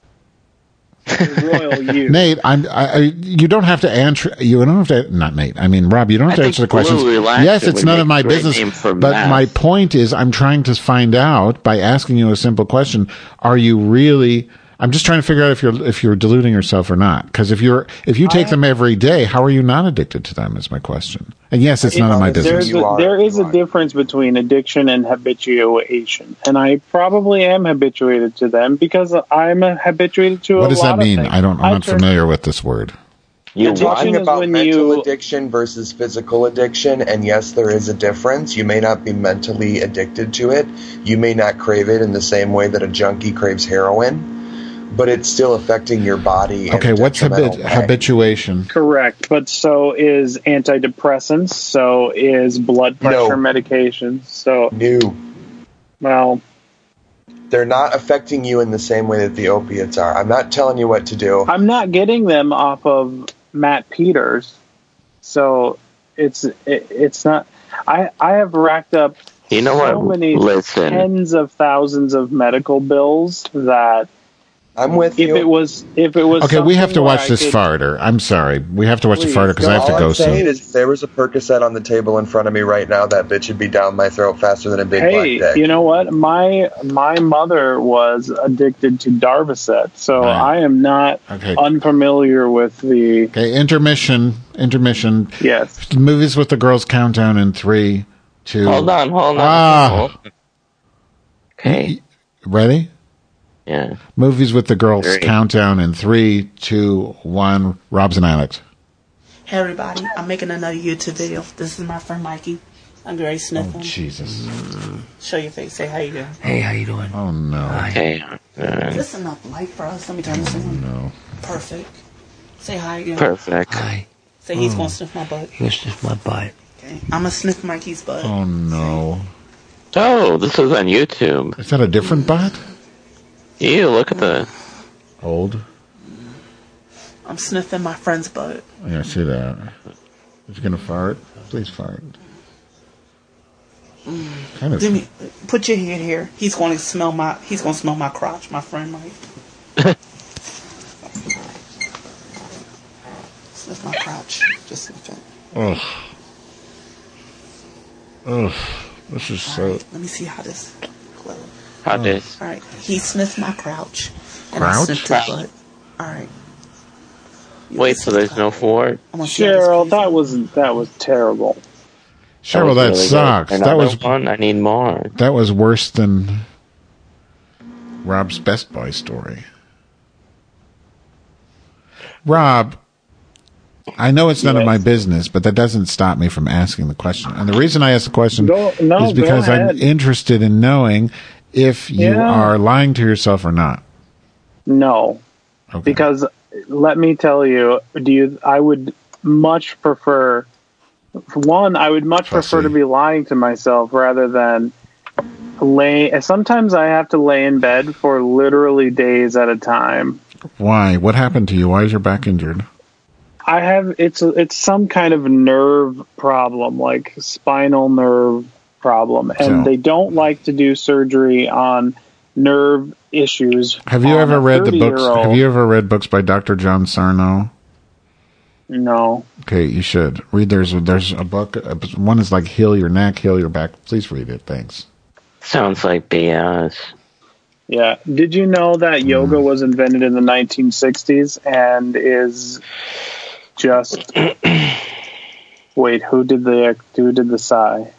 Royal you. Nate, I'm. I, I, you don't have to answer. You don't have to. Not Nate. I mean, Rob. You don't have I to think answer the questions. Blue Relaxer Yes, it's would none make of my a great business. name for But meth. my point is, I'm trying to find out by asking you a simple question: are you really? I'm just trying to figure out if you're if you're deluding yourself or not. Because if you're if you take I- them every day, how are you not addicted to them? Is my question. And yes, it's It- none of my there's business. There's You a, are, there is you a are. difference between addiction and habituation, and I probably am habituated to them because I'm habituated to. What a does lot that mean? Of things. I don't. I'm not turn- familiar with this word. You Addiction want Talking is about when mental you- addiction versus physical addiction, and yes, there is a difference. You may not be mentally addicted to it. You may not crave it in the same way that a junkie craves heroin, but it's still affecting your body. in Okay, a what's detrimental habit, way. habituation? Correct, but so is antidepressants, so is blood pressure No. medications. So, New. well, They're not affecting you in the same way that the opiates are. I'm not telling you what to do. I'm not getting them off of Matt Peters, so it's it, it's not. I I have racked up You know so what? many Listen. tens of thousands of medical bills that I'm with if you. it was, if it was. Okay, we have to something where watch I this could- farter. I'm sorry. We have to watch Please, the farter because I have to All go I'm saying soon. is, if there was a Percocet on the table in front of me right now, that bitch would be down my throat faster than a big Hey, black dick. you know what? My my mother was addicted to Darvocet, so Right. I am not Okay. unfamiliar with the. Okay, intermission. Intermission. Yes. Movies with the girls countdown in three, two. Hold on, hold on. Ah. hold on. Okay. Ready? Yeah. Movies with the girls Three. countdown in three, two, one. Rob's and Alex. Hey everybody, I'm making another YouTube video. This is my friend Mikey. I'm Gary Smith. Oh, Jesus. Show your face. Say how you doing. Hey, how you doing? Oh, no. Okay. Is this enough light for us? Let me turn this on. No. Perfect. Say hi again. Perfect. Hi. Say he's Oh. gonna sniff my butt. You sniff my butt. Okay. I'm gonna sniff Mikey's butt. Oh, no. Oh, this is on YouTube. Is that a different bot? Ew, look at that. Old? I'm sniffing my friend's butt. Yeah, I see that. Is he going to fart? Please fart. Kind of. Give me, put your head here. He's going to smell my. He's going to smell my crotch. My friend Mike. Sniff my crotch. Just sniff it. Ugh. Ugh. This is so. Let me see how this. How this? All right. He sniffed my crouch. And Crouch? I sniffed his butt. All right. Wait, so there's no fort? Cheryl, that was that was terrible. Cheryl, that, was really sucks. good. That Another was one. I need more. that was worse than Rob's Best Boy story. Rob, I know it's none of Yes. my business, but that doesn't stop me from asking the question. And the reason I ask the question Go- no, is because go I'm ahead. interested in knowing if you Yeah. are lying to yourself or not. No, Okay. because let me tell you, do you? I would much prefer. For one, I would much prefer to be lying to myself rather than lay. Sometimes I have to lay in bed for literally days at a time. Why? What happened to you? Why is your back injured? I have it's it's some kind of nerve problem, like spinal nerve problem, and So- they don't like to do surgery on nerve issues. Have you on ever a read the books? thirty-year-old. Have you ever read books by Doctor John Sarno? No. Okay, you should read. There's there's a book. One is like heal your neck, heal your back. Please read it. Thanks. Sounds like B S. Yeah. Did you know that yoga Hmm. was invented in the nineteen sixties and is just wait? Who did the who did the sigh?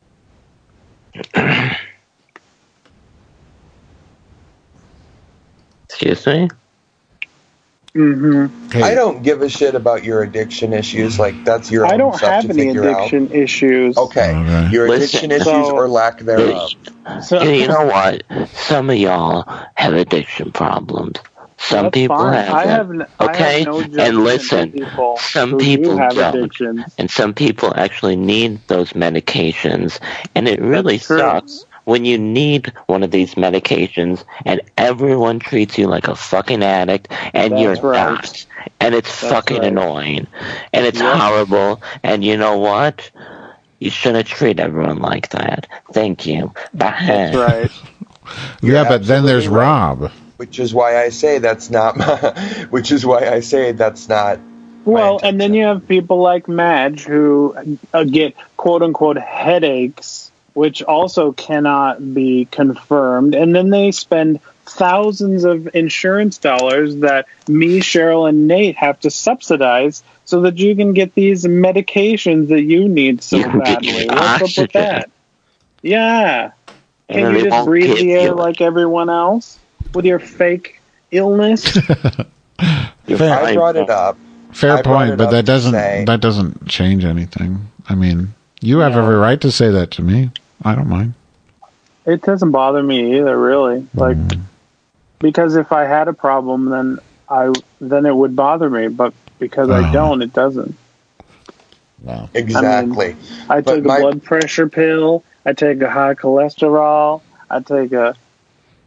Excuse me? Mm-hmm. I don't give a shit about your addiction issues. Like, that's your I own don't stuff have to any figure addiction out. issues. Okay. Your Listen, addiction issues so- or lack thereof. You you know what? Some of y'all have addiction problems. Some That's people fine. have I them. have n- I have okay? no judgment And of listen, people some who do people have don't. addictions. And some people actually need those medications. And it really That's true. sucks when you need one of these medications and everyone treats you like a fucking addict and That's you're right. not. And it's That's fucking right. annoying. And it's Yep. horrible. And you know what? You shouldn't treat everyone like that. Thank you. Bye. That's right. Yeah, but then there's absolutely right. Rob. Which is why I say that's not my, which is why I say that's not. Well, and then you have people like Madge who uh, get quote unquote headaches, which also cannot be confirmed. And then they spend thousands of insurance dollars that me, Cheryl, and Nate have to subsidize so that you can get these medications that you need so You can get badly. your What's up with oxygen. that? Yeah. And Can then you they just won't breathe give the air you- like everyone else with your fake illness? Fair, I brought it up. fair I brought point, it but up that to doesn't say- that doesn't change anything. I mean, you have No. every right to say that to me. I don't mind. It doesn't bother me either, really. Like, Mm. because if I had a problem, then I then it would bother me. But because I Oh. don't, it doesn't. Wow. Exactly. I But take a my- blood pressure pill. I take a high cholesterol. I take a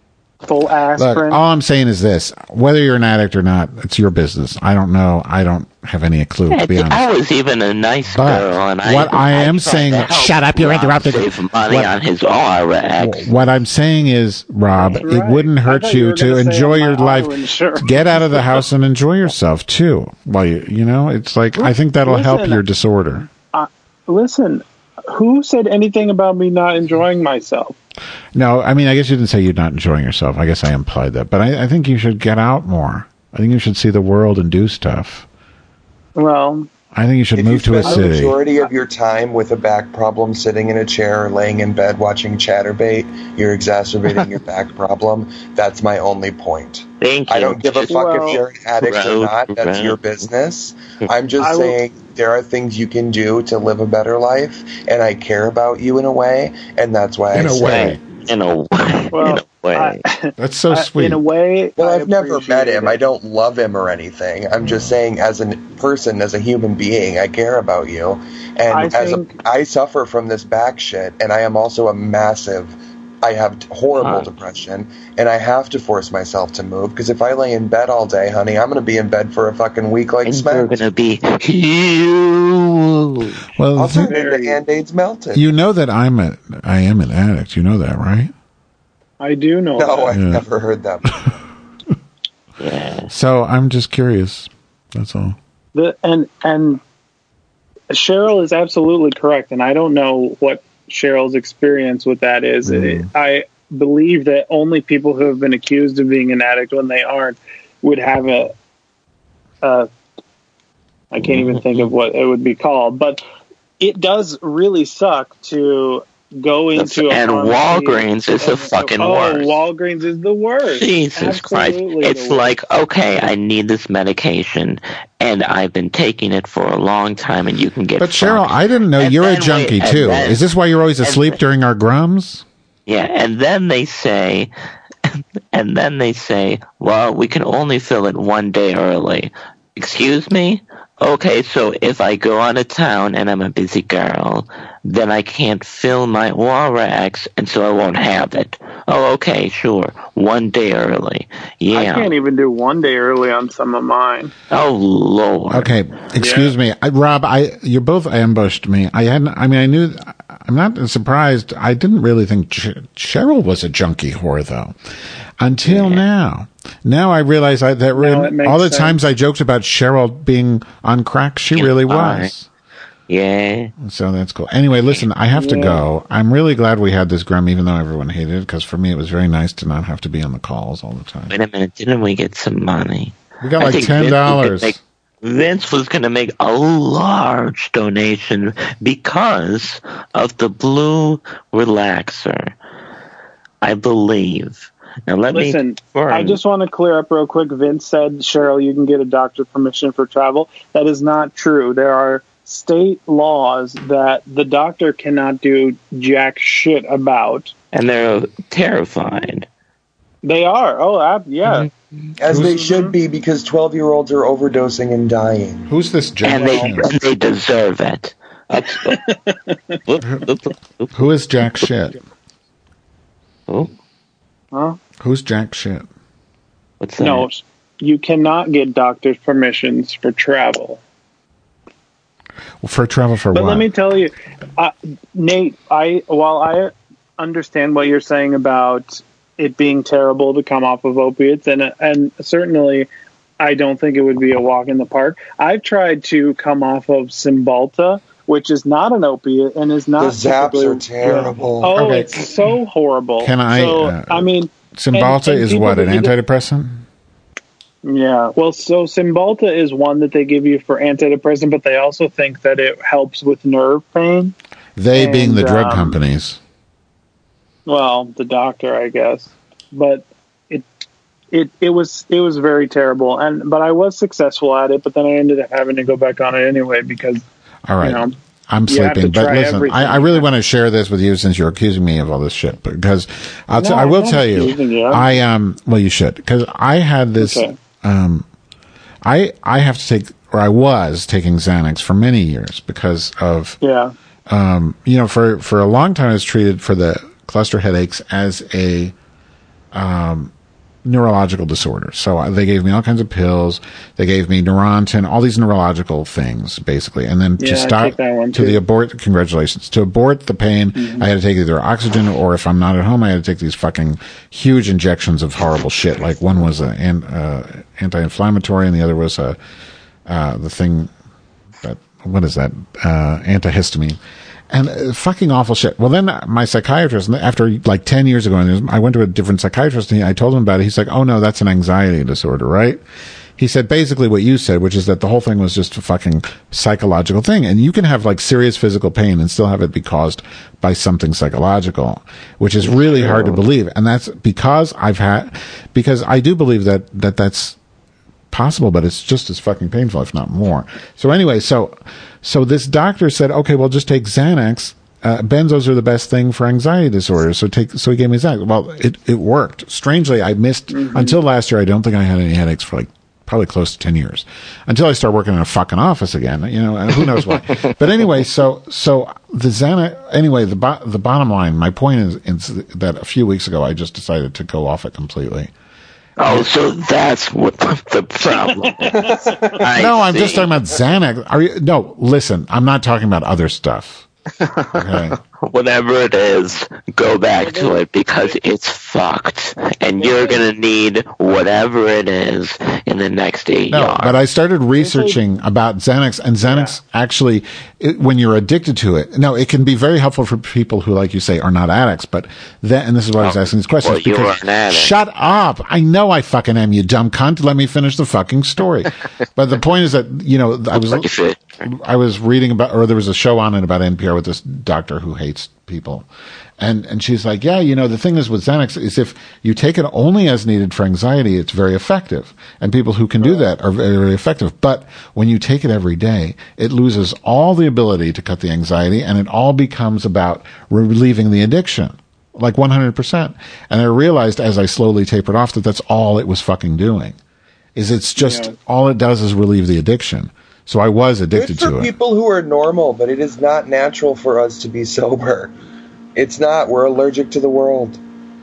full Look, aspirin. all I'm saying is this: whether you're an addict or not, it's your business. I don't know. I don't have any clue, to be honest. I was even a nice But girl, and I, what I am saying, shut up, you're interrupting. Save money What- on his Aura X. What I'm saying is, Rob, it Right. wouldn't I hurt thought you you were to gonna say enjoy on your my life. auto insurance. Get out of the house and enjoy yourself too. While you, you know, it's like I think that'll help Listen, your disorder. Uh, listen, who said anything about me not enjoying myself? No, I mean, I guess you didn't say you're not enjoying yourself. I guess I implied that, but I, I think you should get out more. I think you should see the world and do stuff. Well, I think you should If move you to a spend the city. majority of your time with a back problem sitting in a chair or laying in bed watching Chatterbait, you're exacerbating your back problem. That's my only point. Thank you. I don't give a fuck Well, if you're an addict or road, not. That's road. your business. I'm just I will- saying there are things you can do to live a better life, and I care about you in a way, and that's why In I a say way. it. In a way. Well, in a way. That's so I- sweet. in a way, Well, I I've never met appreciate him. it. I don't love him or anything. I'm just saying, as a person, as a human being, I care about you. And I as think- a, I suffer from this back shit, and I am also a massive. I have horrible Huh. depression, and I have to force myself to move because if I lay in bed all day, honey, I'm going to be in bed for a fucking week like And smack. you're gonna be huge. Well, I'll th- turn into Band-Aids melted. you know that I'm a, I am an addict. You know that, right? I do know. No, that. I've Yeah. never heard that. Yeah. So I'm just curious. That's all. The, and and Cheryl is absolutely correct, and I don't know what Cheryl's experience with that is. It, I believe that only people who have been accused of being an addict when they aren't would have a. a I can't even think of what it would be called, but it does really suck to go into a And pharmacy Walgreens is the and- fucking oh, worst. Walgreens is the worst. Jesus Christ. Absolutely It's the worst. like, okay, I need this medication, and I've been taking it for a long time, and you can get But Cheryl, fucked. I didn't know And you're a then junkie wait, and too. then- Is this why you're always and asleep then- during our grums? Yeah, and then they say, and then they say, well, we can only fill it one day early. Excuse me? Okay, so if I go out of town and I'm a busy girl, then I can't fill my Aura X, and so I won't have it. Oh, okay, sure. One day early. I Yeah. can't even do one day early on some of mine. Oh, Lord. Okay, excuse me, I, Rob. I you both ambushed me. I hadn't. I mean, I knew. I'm not surprised. I didn't really think Ch- Cheryl was a junkie whore, though, until now. Now I realize I, that Now it makes all the sense. times I joked about Cheryl being on crack, she really was. Yeah. So that's cool. Anyway, listen, I have to Yeah. go. I'm really glad we had this Grum, even though everyone hated it, because for me it was very nice to not have to be on the calls all the time. Wait a minute, didn't we get some money? We got I like think ten dollars. Vince was gonna make- Vince was going to make a large donation because of the blue relaxer. I believe. Now let Listen, me confirm. I just want to clear up real quick. Vince said, Cheryl, you can get a doctor's permission for travel. That is not true. There are state laws that the doctor cannot do jack shit about. And they're terrified. They are. Oh, I, yeah. As they should be, because twelve-year-olds are overdosing and dying. Who's this Jack? And they, and they deserve it. Who is Jack Shit? Oh, Huh? Who's Jack Shit? what's that? No, you cannot get doctor's permissions for travel. Well, for travel for But what? let me tell you, uh, Nate, I while I understand what you're saying about it being terrible to come off of opiates, and and certainly I don't think it would be a walk in the park. I've tried to come off of Cymbalta, which is not an opiate and is not. The zaps typically- are terrible. Oh, Okay. it's so horrible. Can I, So, uh, I mean, Cymbalta and- and is people what, an that either- antidepressant? Yeah, well, so Cymbalta is one that they give you for antidepressant, but they also think that it helps with nerve pain. They And, being the drug um, companies. Well, the doctor, I guess, but it it it was it was very terrible, and but I was successful at it, but then I ended up having to go back on it anyway because All right. you know, I'm you have to sleeping, but try listen, everything. I, I really want to share this with you since you're accusing me of all this shit. Because I'll t- No, I will I'm not tell you, accusing you. I um, well, you should, because I had this, Okay. um, I I have to take, or I was taking Xanax for many years because of, yeah, um, you know, for for a long time I was treated for the cluster headaches as a um, neurological disorders. So uh, they gave me all kinds of pills. They gave me Neurontin, all these neurological things, basically. And then Yeah, to I start take that one to too. the abort, congratulations, to abort the pain, Mhm. I had to take either oxygen or if I'm not at home, I had to take these fucking huge injections of horrible shit. Like one was a, an, uh, anti-inflammatory and the other was a, uh, the thing that, what is that? Uh, antihistamine. And uh, fucking awful shit. Well, then uh, my psychiatrist, after like ten years ago, and I went to a different psychiatrist and he, I told him about it. He's like, oh no, that's an anxiety disorder, right? He said basically what you said, which is that the whole thing was just a fucking psychological thing. And you can have like serious physical pain and still have it be caused by something psychological, which is really hard to believe. And that's because I've had, because I do believe that, that that's possible, but it's just as fucking painful, if not more. So anyway, so, so this doctor said, okay, well, just take Xanax. Uh, benzos are the best thing for anxiety disorders. So take, so he gave me Xanax. Well, it, it worked. Strangely, I missed, mm-hmm. until last year, I don't think I had any headaches for like, probably close to ten years until I started working in a fucking office again, you know, and who knows why. But anyway, so, so the Xanax, anyway, the, bo- the bottom line, my point is, is that a few weeks ago, I just decided to go off it completely. Oh, so that's what the problem is. No, I'm just talking about Xanax. Are you, no, listen, I'm not talking about other stuff. Okay. Whatever it is, go back to it because it's fucked. And you're going to need whatever it is in the next eight No, yards. but I started researching about Xanax, and Xanax yeah. actually, it, when you're addicted to it, no, it can be very helpful for people who, like you say, are not addicts. But that, and this is why I was asking these questions. Well, you because, are an addict. Shut up! I know I fucking am, you dumb cunt. Let me finish the fucking story. But the point is that, you know, I was, I was reading about, or there was a show on it about N P R with this doctor who hates people. And, and she's like, yeah, you know, the thing is with Xanax is if you take it only as needed for anxiety, it's very effective. And people who can do that are very, very effective. But when you take it every day, it loses all the ability to cut the anxiety and it all becomes about relieving the addiction. Like one hundred percent. And I realized as I slowly tapered off that that's all it was fucking doing. Is it's just, yeah. all it does is relieve the addiction. So I was addicted Good to for it. people who are normal, but it is not natural for us to be sober. It's not. We're allergic to the world.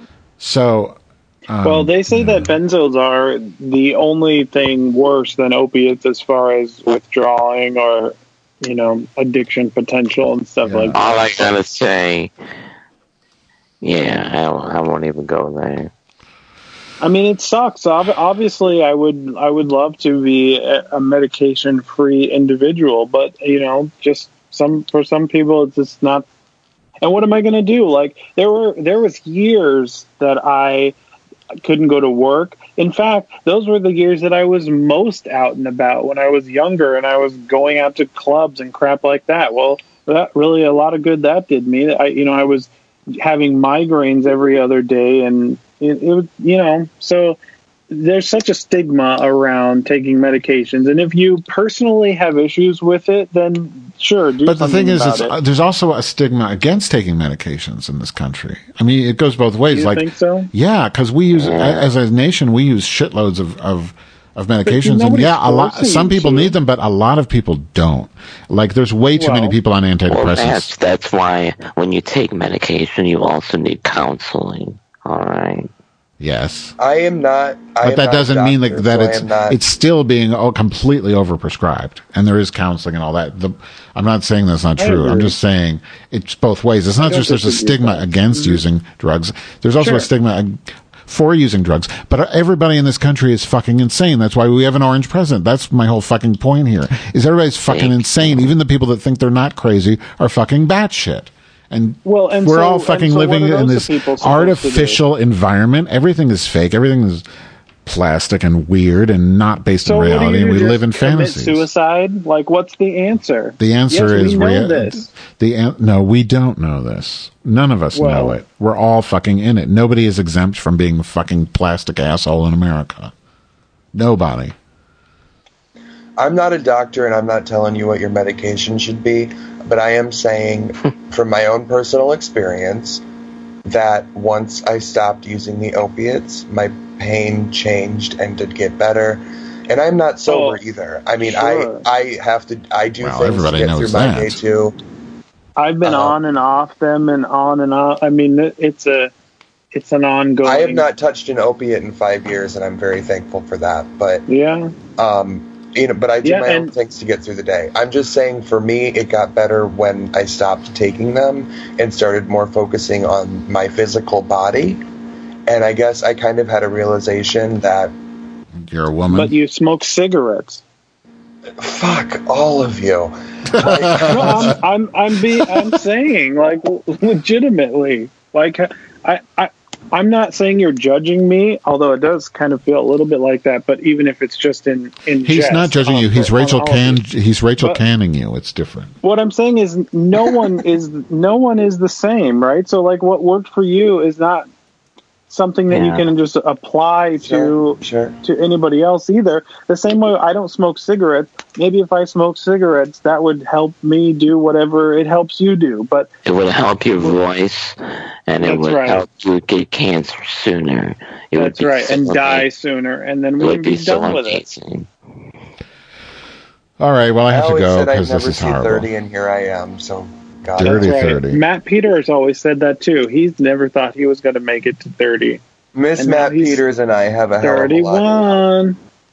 So, um, well, they say that benzos are the only thing worse than opiates as far as withdrawing or, you know, addiction potential and stuff yeah. like that. All I gotta say, yeah, I, I won't even go there. I mean, it sucks. Ob- Obviously, I would I would love to be a, a medication-free individual, but you know, just some for some people, it's just not. And what am I going to do? Like there were there was years that I couldn't go to work. In fact, those were the years that I was most out and about when I was younger, and I was going out to clubs and crap like that. Well, that really a lot of good that did me. I you know I was having migraines every other day and. It, it, you know, so there's such a stigma around taking medications, and if you personally have issues with it, then sure. Do but the thing is, it's, it. uh, there's also a stigma against taking medications in this country. I mean, it goes both ways. You like, think so? Yeah, because we use, as a nation, we use shitloads of of, of medications, and yeah, a lot. Some people need them, but a lot of people don't. Like, there's way too well, many people on antidepressants. Well, that's that's why when you take medication, you also need counseling. All right. Yes. I am not. I but am that not doesn't doctor, mean that, that so it's not, it's still being oh, completely overprescribed, and there is counseling and all that. The, I'm not saying that's not true. I'm just saying it's both ways. It's not just there's a stigma against mm-hmm. using drugs. There's also sure. a stigma for using drugs. But everybody in this country is fucking insane. That's why we have an orange president. That's my whole fucking point here. Is everybody's fucking insane. Even the people that think they're not crazy are fucking batshit. And, well, and we're so, all fucking so living in this artificial to environment. Everything is fake. Everything is plastic and weird and not based so in reality. And we live in fantasies. Suicide? Like, what's the answer? The answer yes, is we know rea- this. The an- no, we don't know this. None of us well, know it. We're all fucking in it. Nobody is exempt from being a fucking plastic asshole in America. Nobody. I'm not a doctor, and I'm not telling you what your medication should be, but I am saying from my own personal experience that once I stopped using the opiates, my pain changed and did get better. And I'm not sober oh, either. I mean, sure. I I have to I do well, things to get through my that. day too. I've been uh, on and off them and on and off. I mean, it's a it's an ongoing. I have not touched an opiate in five years, and I'm very thankful for that. But yeah, um, you know, but I do Yeah, my own and- things to get through the day. I'm just saying, for me, it got better when I stopped taking them and started more focusing on my physical body. And I guess I kind of had a realization that you're a woman. But you smoke cigarettes. Fuck all of you. no, I'm, I'm, I'm, be, I'm saying, like, legitimately, like, I, I, I'm not saying you're judging me, although it does kind of feel a little bit like that. But even if it's just in, in He's jest, not judging um, you. He's on Rachel all of Can. you. He's Rachel But- Canning you. It's different. What I'm saying is, no one is, no one is the same, right? So, like, what worked for you is not something that Yeah. you can just apply to Sure, sure. to anybody else either. The same way I don't smoke cigarettes. Maybe if I smoke cigarettes, that would help me do whatever it helps you do. But It would help your voice, and it That's would right. help you get cancer sooner. It would that's be right, so and die amazing. sooner, and then It we would can be be so done with it. amazing. All right. Well, I have to always go said I'd because never this is see horrible. thirty, and here I am. So, God, Dirty That's right. thirty. Matt Peters always said that too. He's never thought he was going to make it to thirty. Miss And now Matt he's Peters and I have a hell of a lot. Thirty-one.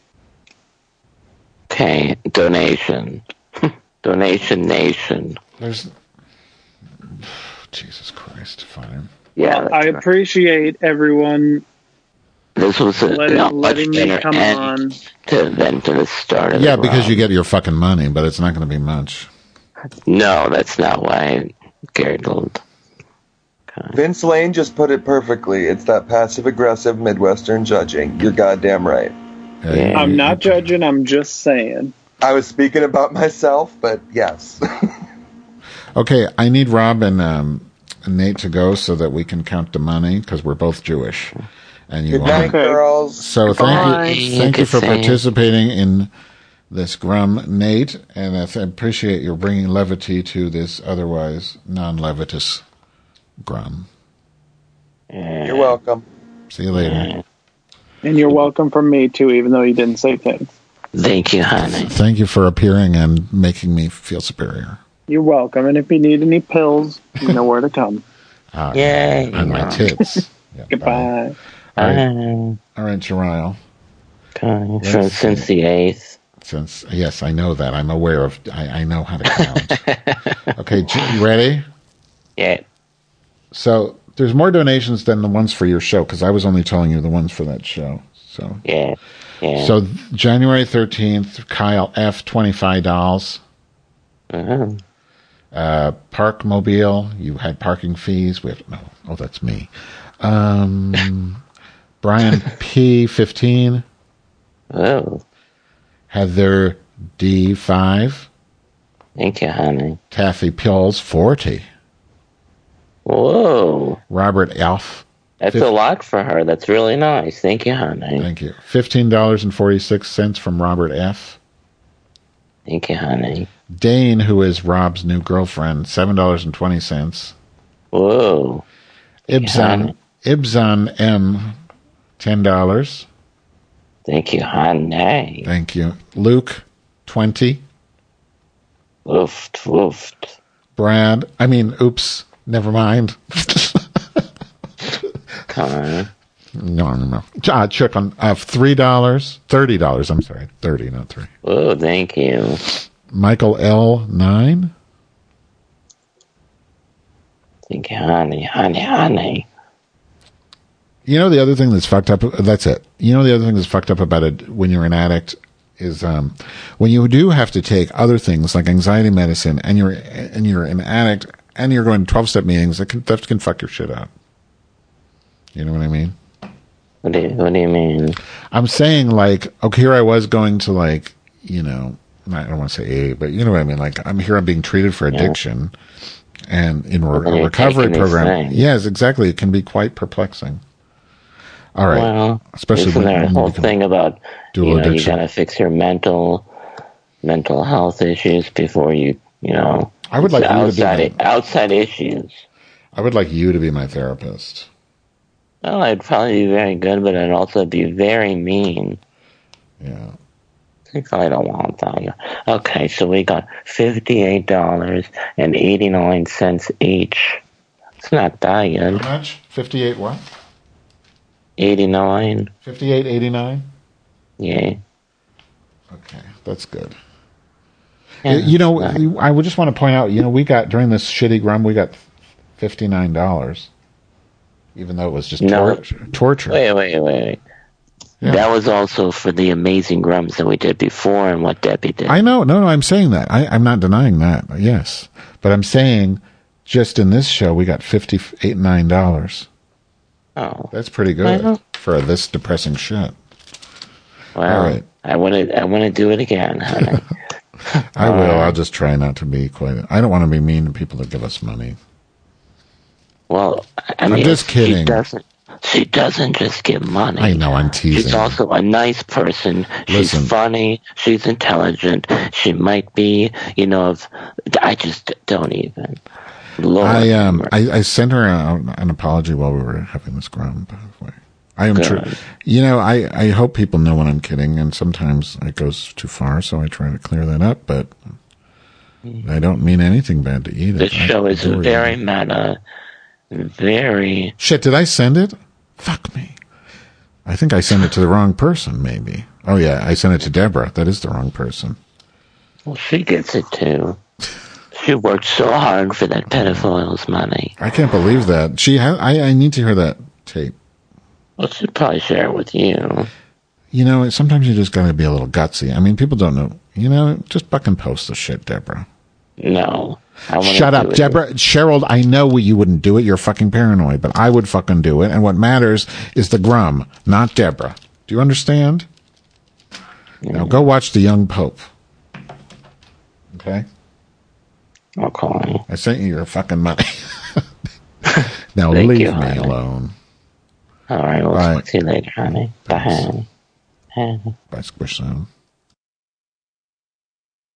Okay, donation. Donation Nation. There's Jesus Christ, fine. Yeah, Well, I that's right. appreciate everyone This was a letting, not much letting me better come end on. to than to the start of Yeah, the because round. you get your fucking money, but it's not going to be much. No, that's not why I giggled. Vince Lane just put it perfectly. It's that passive-aggressive Midwestern judging. You're goddamn right. Hey, I'm you- not judging. I'm just saying. I was speaking about myself, but yes. Okay, I need Rob and um, Nate to go so that we can count the money because we're both Jewish, and you Good night, are. girls. So Goodbye. thank you, thank you for Good seeing you. participating in this Grum, Nate, and I th- appreciate your bringing levity to this otherwise non-levitous Grum. You're welcome. See you later. And you're welcome from me too, even though you didn't say things. Thank you, honey. Thank you for appearing and making me feel superior. You're welcome. And if you need any pills, you know where to come. Uh, Yay. On my tits. Yeah, bye. Goodbye. All right, Bye. all right, Jerial. Okay, so since the eighth. Since yes, I know that. I'm aware of. I, I know how to count. Okay, J- you ready? Yeah. So there's more donations than the ones for your show because I was only telling you the ones for that show. So Yeah. Yeah. so January thirteenth, Kyle F. twenty-five dollars. Uh-huh. Uh, Park Mobile, you had parking fees. We have no. Oh, that's me. Um, Brian P. fifteen. Oh, Heather D. five. thank you, honey. Taffy Pills forty. Whoa. Robert F. That's Fif- a lot for her. That's really nice. Thank you, honey. Thank you. Fifteen dollars and forty six cents from Robert F. Thank you, honey. Dane, who is Rob's new girlfriend, seven dollars and twenty cents. Whoa. Ibzan Ibzan M, ten dollars. Thank you, honey. Thank you. Luke, twenty. Woofed, woofed. Brad, I mean, oops, never mind. Come No, no, no. Uh, Chuck on uh, three dollars, thirty dollars. I'm sorry, thirty, not three. Oh, thank you. Michael L nine. Thank you, honey, honey, honey. You know the other thing that's fucked up. That's it. You know the other thing that's fucked up about it when you're an addict is um, when you do have to take other things like anxiety medicine, and you're and you're an addict, and you're going to twelve step meetings. That can that can fuck your shit up. You know what I mean? What do you, what do you mean? I'm saying like, okay, here I was going to like, you know, I don't want to say A, but you know what I mean. Like I'm here, I'm being treated for addiction, yeah. and in Well, a you're recovery taking these program. things. Yes, exactly. It can be quite perplexing. All right, Well, especially isn't when, there a when you whole become thing about dual you know addiction. you gotta fix your mental mental health issues before you you know. I would like you to be outside my- outside issues. I would like you to be my therapist. Well, I'd probably be very good, but I'd also be very mean. Yeah. I probably don't want that. Okay, so we got fifty-eight dollars and eighty-nine cents each. It's not that good. How much? Fifty-eight. What? eighty-nine. fifty-eight eighty-nine? Yeah. Okay, that's good. Yeah, you know, no. I would just want to point out, you know, we got, during this shitty grum, we got fifty-nine dollars. Even though it was just no. tor- torture. Wait, wait, wait. Yeah. That was also for the amazing grums that we did before and what Debbie did. I know. No, no, I'm saying that. I, I'm not denying that. Yes. But I'm saying just in this show, we got fifty-eight, nine dollars. Oh. That's pretty good for this depressing shit. Well, All right. I want to I want to do it again, honey. I will. Uh, I'll just try not to be quite... I don't want to be mean to people that give us money. Well, I mean... I'm just kidding. She doesn't, she doesn't just give money. I know, I'm teasing. She's also a nice person. She's Listen. funny. She's intelligent. She might be, you know... Of, I just don't even... Lord I um I, I sent her a, an apology while we were having this grum, by the way. I am true. You know, I, I hope people know when I'm kidding, and sometimes it goes too far, so I try to clear that up, but I don't mean anything bad to Edith. This show is very meta. Very... Shit, did I send it? Fuck me. I think I sent it to the wrong person, maybe. Oh, yeah, I sent it to Deborah. That is the wrong person. Well, she gets it, too. She worked so hard for that pedophile's money. I can't believe that. She ha- I, I need to hear that tape. Well, she'll probably share it with you. You know, sometimes you just gotta be a little gutsy. I mean, people don't know. You know, just fucking post the shit, Deborah. No. I Shut up, Deborah. Cheryl, I know you wouldn't do it. You're fucking paranoid, but I would fucking do it. And what matters is the grum, not Deborah. Do you understand? Yeah. Now go watch The Young Pope. Okay? Okay. I sent you your fucking money. Now Thank leave you, me honey. alone. All right, we'll Bye. talk to you later, honey. Bye. Bye. Bye, Squish Sound.